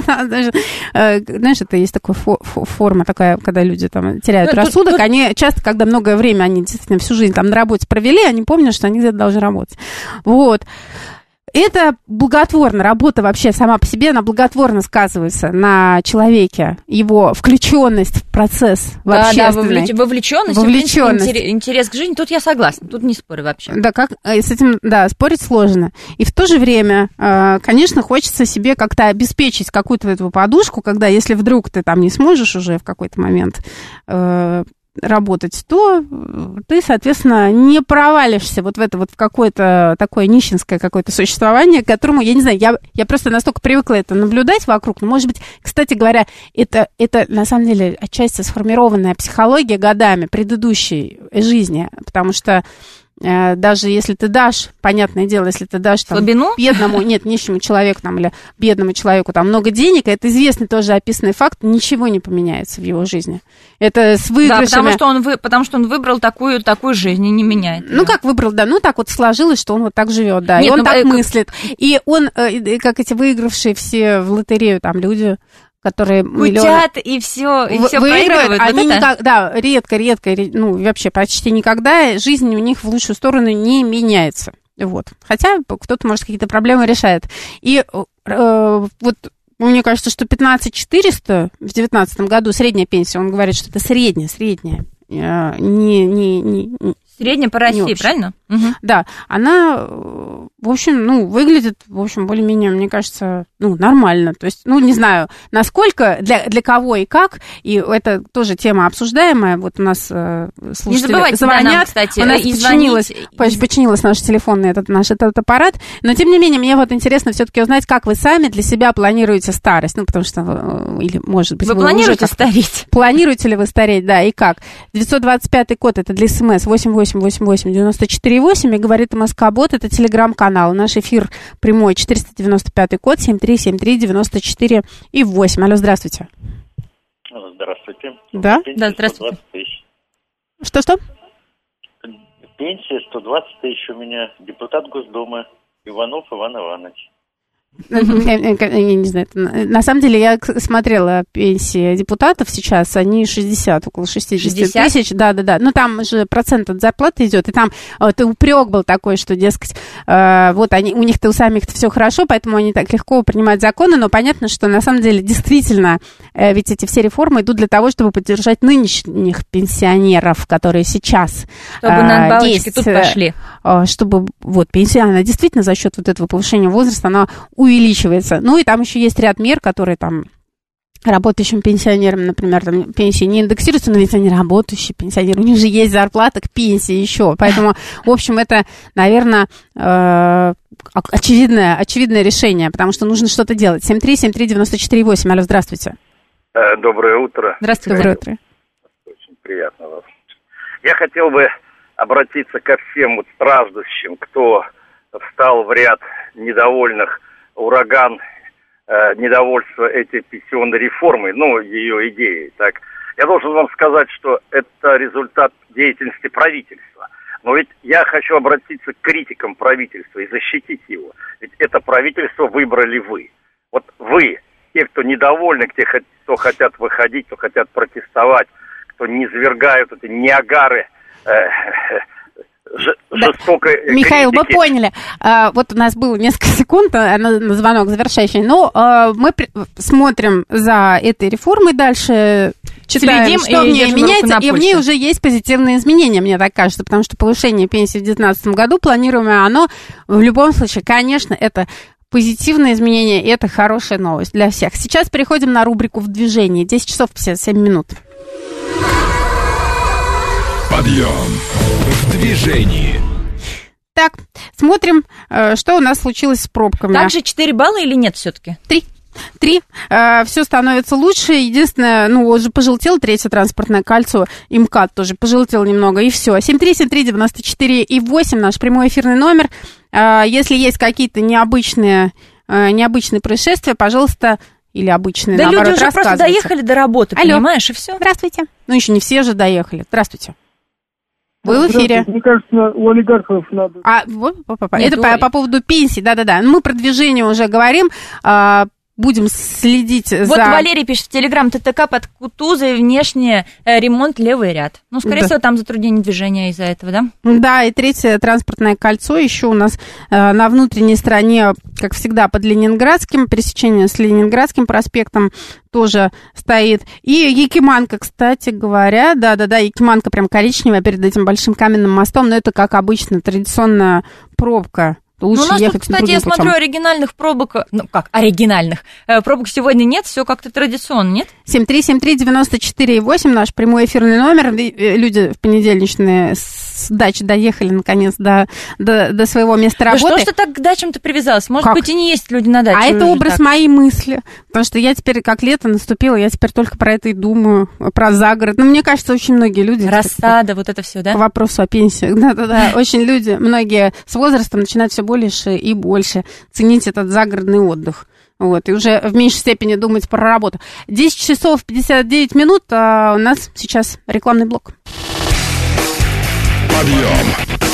Знаешь, это есть такая форма такая, когда люди там теряют рассудок, они часто, когда многое время, они действительно всю жизнь там на работе провели, они помнят, что они где-то должны работать. Вот. Это благотворно, работа вообще сама по себе, она благотворно сказывается на человеке, его включенность в процесс в да, общественный. Да, вовлеченность, вовлеченность. Интерес, интерес к жизни, тут я согласна, тут не спорю вообще. Да, как, с этим, да, спорить сложно. И в то же время, конечно, хочется себе как-то обеспечить какую-то эту подушку, когда, если вдруг ты там не сможешь уже в какой-то момент работать, то ты, соответственно, не провалишься вот в это вот в какое-то такое нищенское какое-то существование, к которому, я не знаю, я, я просто настолько привыкла это наблюдать вокруг, но, может быть, кстати говоря, это, это на самом деле отчасти сформированная психология годами предыдущей жизни, потому что даже если ты дашь, понятное дело, если ты дашь там, бедному, нет, нищему человеку там, или бедному человеку там, много денег, это известный тоже описанный факт, ничего не поменяется в его жизни. Это с выигрышами... Да, потому что он, вы, потому что он выбрал такую, такую жизнь и не меняет. Ну, как выбрал, да, ну, так вот сложилось, что он вот так живет, да, нет, и он ну, так э- мыслит. И он, э- как эти выигравшие все в лотерею там люди... которые мутят и все, и все проигрывают. Они вот никак, да, редко, редко, ну, вообще почти никогда жизнь у них в лучшую сторону не меняется. Вот. Хотя кто-то, может, какие-то проблемы решает. И э, вот мне кажется, что пятнадцать четыреста в девятнадцатом году средняя пенсия, он говорит, что это средняя, средняя. Э, не, не, не, Средняя по России, правильно? Угу. Да, она, в общем, ну, выглядит, в общем, более-менее, мне кажется, ну, нормально. То есть, ну, не знаю, насколько, для, для кого и как, и это тоже тема обсуждаемая. Вот у нас э, слушатели звонят, нам, кстати, у нас починилась, звонить... починилась наш телефонный этот, наш этот аппарат, но, тем не менее, мне вот интересно все-таки узнать, как вы сами для себя планируете старость, ну, потому что, или, может быть, вы, вы планируете стареть? Планируете ли вы стареть, да, и как? девятьсот двадцать пятый код, это для СМС, восемь восемь восемь восемь девяносто четыре восемь, и говорит МСК-бот, это телеграм-канал. Наш эфир прямой, четыреста девяносто пятый код, семь три семь три девяносто четыре и восемь. Алло, здравствуйте. Здравствуйте. Да? Пенсия Да, здравствуйте. сто двадцать тысяч. Что-что? Пенсия сто двадцать тысяч у меня, депутат Госдумы Иванов Иван Иванович. Я не знаю, на самом деле я смотрела пенсии депутатов сейчас, они шестьдесят, около шестьдесят тысяч, да-да-да, ну там же процент от зарплаты идет, и там вот упрек был такой, что, дескать, вот они, у них-то у самих-то все хорошо, поэтому они так легко принимают законы, но понятно, что на самом деле действительно ведь эти все реформы идут для того, чтобы поддержать нынешних пенсионеров, которые сейчас чтобы на надбавочки есть, тут пошли. Чтобы вот пенсия, она действительно за счет вот этого повышения возраста, она увеличивается. Ну и там еще есть ряд мер, которые там работающим пенсионерам, например, там пенсии не индексируются, но ведь они работающие пенсионеры, у них же есть зарплата к пенсии еще. Поэтому, в общем, это, наверное, очевидное, очевидное решение, потому что нужно что-то делать. семь три семь три девяносто четыре восемь. Алло, здравствуйте. Доброе утро. Здравствуйте. Доброе утро. Очень приятно вас. Я хотел бы обратиться ко всем вот страждущим, кто встал в ряд недовольных, ураган э, недовольства этой пенсионной реформой, ну, ее идеей, так. Я должен вам сказать, что это результат деятельности правительства. Но ведь я хочу обратиться к критикам правительства и защитить его. Ведь это правительство выбрали вы. Вот вы, те, кто недовольны, те, кто хотят выходить, кто хотят протестовать, кто низвергают эти ниагары э, Ж, жестокой да. Михаил, критики. Мы поняли. А, вот у нас было несколько секунд на, на звонок завершающий. Но а, мы при, смотрим за этой реформой дальше, читаем, Следим что в ней меняется, и в ней уже есть позитивные изменения, мне так кажется, потому что повышение пенсии в две тысячи девятнадцатом году планируемое, оно в любом случае, конечно, это позитивное изменение, и это хорошая новость для всех. Сейчас переходим на рубрику «В движении». десять часов пятьдесят семь минут. Подъем в движении. Так, смотрим, что у нас случилось с пробками. Также четыре балла или нет все-таки? Три. Три. Э, все становится лучше. Единственное, ну, уже пожелтело третье транспортное кольцо. МКАД тоже пожелтел немного, и все. семь три семь три девяносто четыре и восемь наш прямой эфирный номер. Э, если есть какие-то необычные, э, необычные происшествия, пожалуйста, или обычные, да наоборот, люди уже просто доехали до работы, Алло. Понимаешь, и все. Здравствуйте. Ну, еще не все же доехали. Здравствуйте. Вы в эфире. Мне кажется, у олигархов надо... А, вот, это по, по поводу пенсии, да-да-да. Мы про движение уже говорим. А, будем следить вот за... Вот Валерий пишет в Телеграм: ТТК под Кутузой, внешний э, ремонт, левый ряд. Ну, скорее да. всего, там затруднение движения из-за этого, да? Да, и третье транспортное кольцо еще у нас э, на внутренней стороне, как всегда, под Ленинградским, пересечение с Ленинградским проспектом тоже стоит. И Якиманка, кстати говоря, да-да-да, Якиманка прям коричневая перед этим большим каменным мостом, но это, как обычно, традиционная пробка. Лучше ну, у нас ехать тут, кстати, я путем. смотрю, оригинальных пробок, ну как, оригинальных, э, пробок сегодня нет, все как-то традиционно, нет? семь три семь три девяносто четыре восемь наш прямой эфирный номер. Люди в понедельничные с дачи доехали, наконец, до, до, до своего места работы. Да что ж ты так к дачам-то привязалась? Может как? быть, и не есть люди на даче. А это образ так. моей мысли, потому что я теперь, как лето наступило, я теперь только про это и думаю, про загород. Ну, мне кажется, очень многие люди... Рассада, теперь, вот это все, да? По вопросу о пенсии. Да-да-да, очень люди, многие с возрастом начинают все больше и больше ценить этот загородный отдых. Вот, и уже в меньшей степени думать про работу. десять часов пятьдесят девять минут, а у нас сейчас рекламный блок. Подъем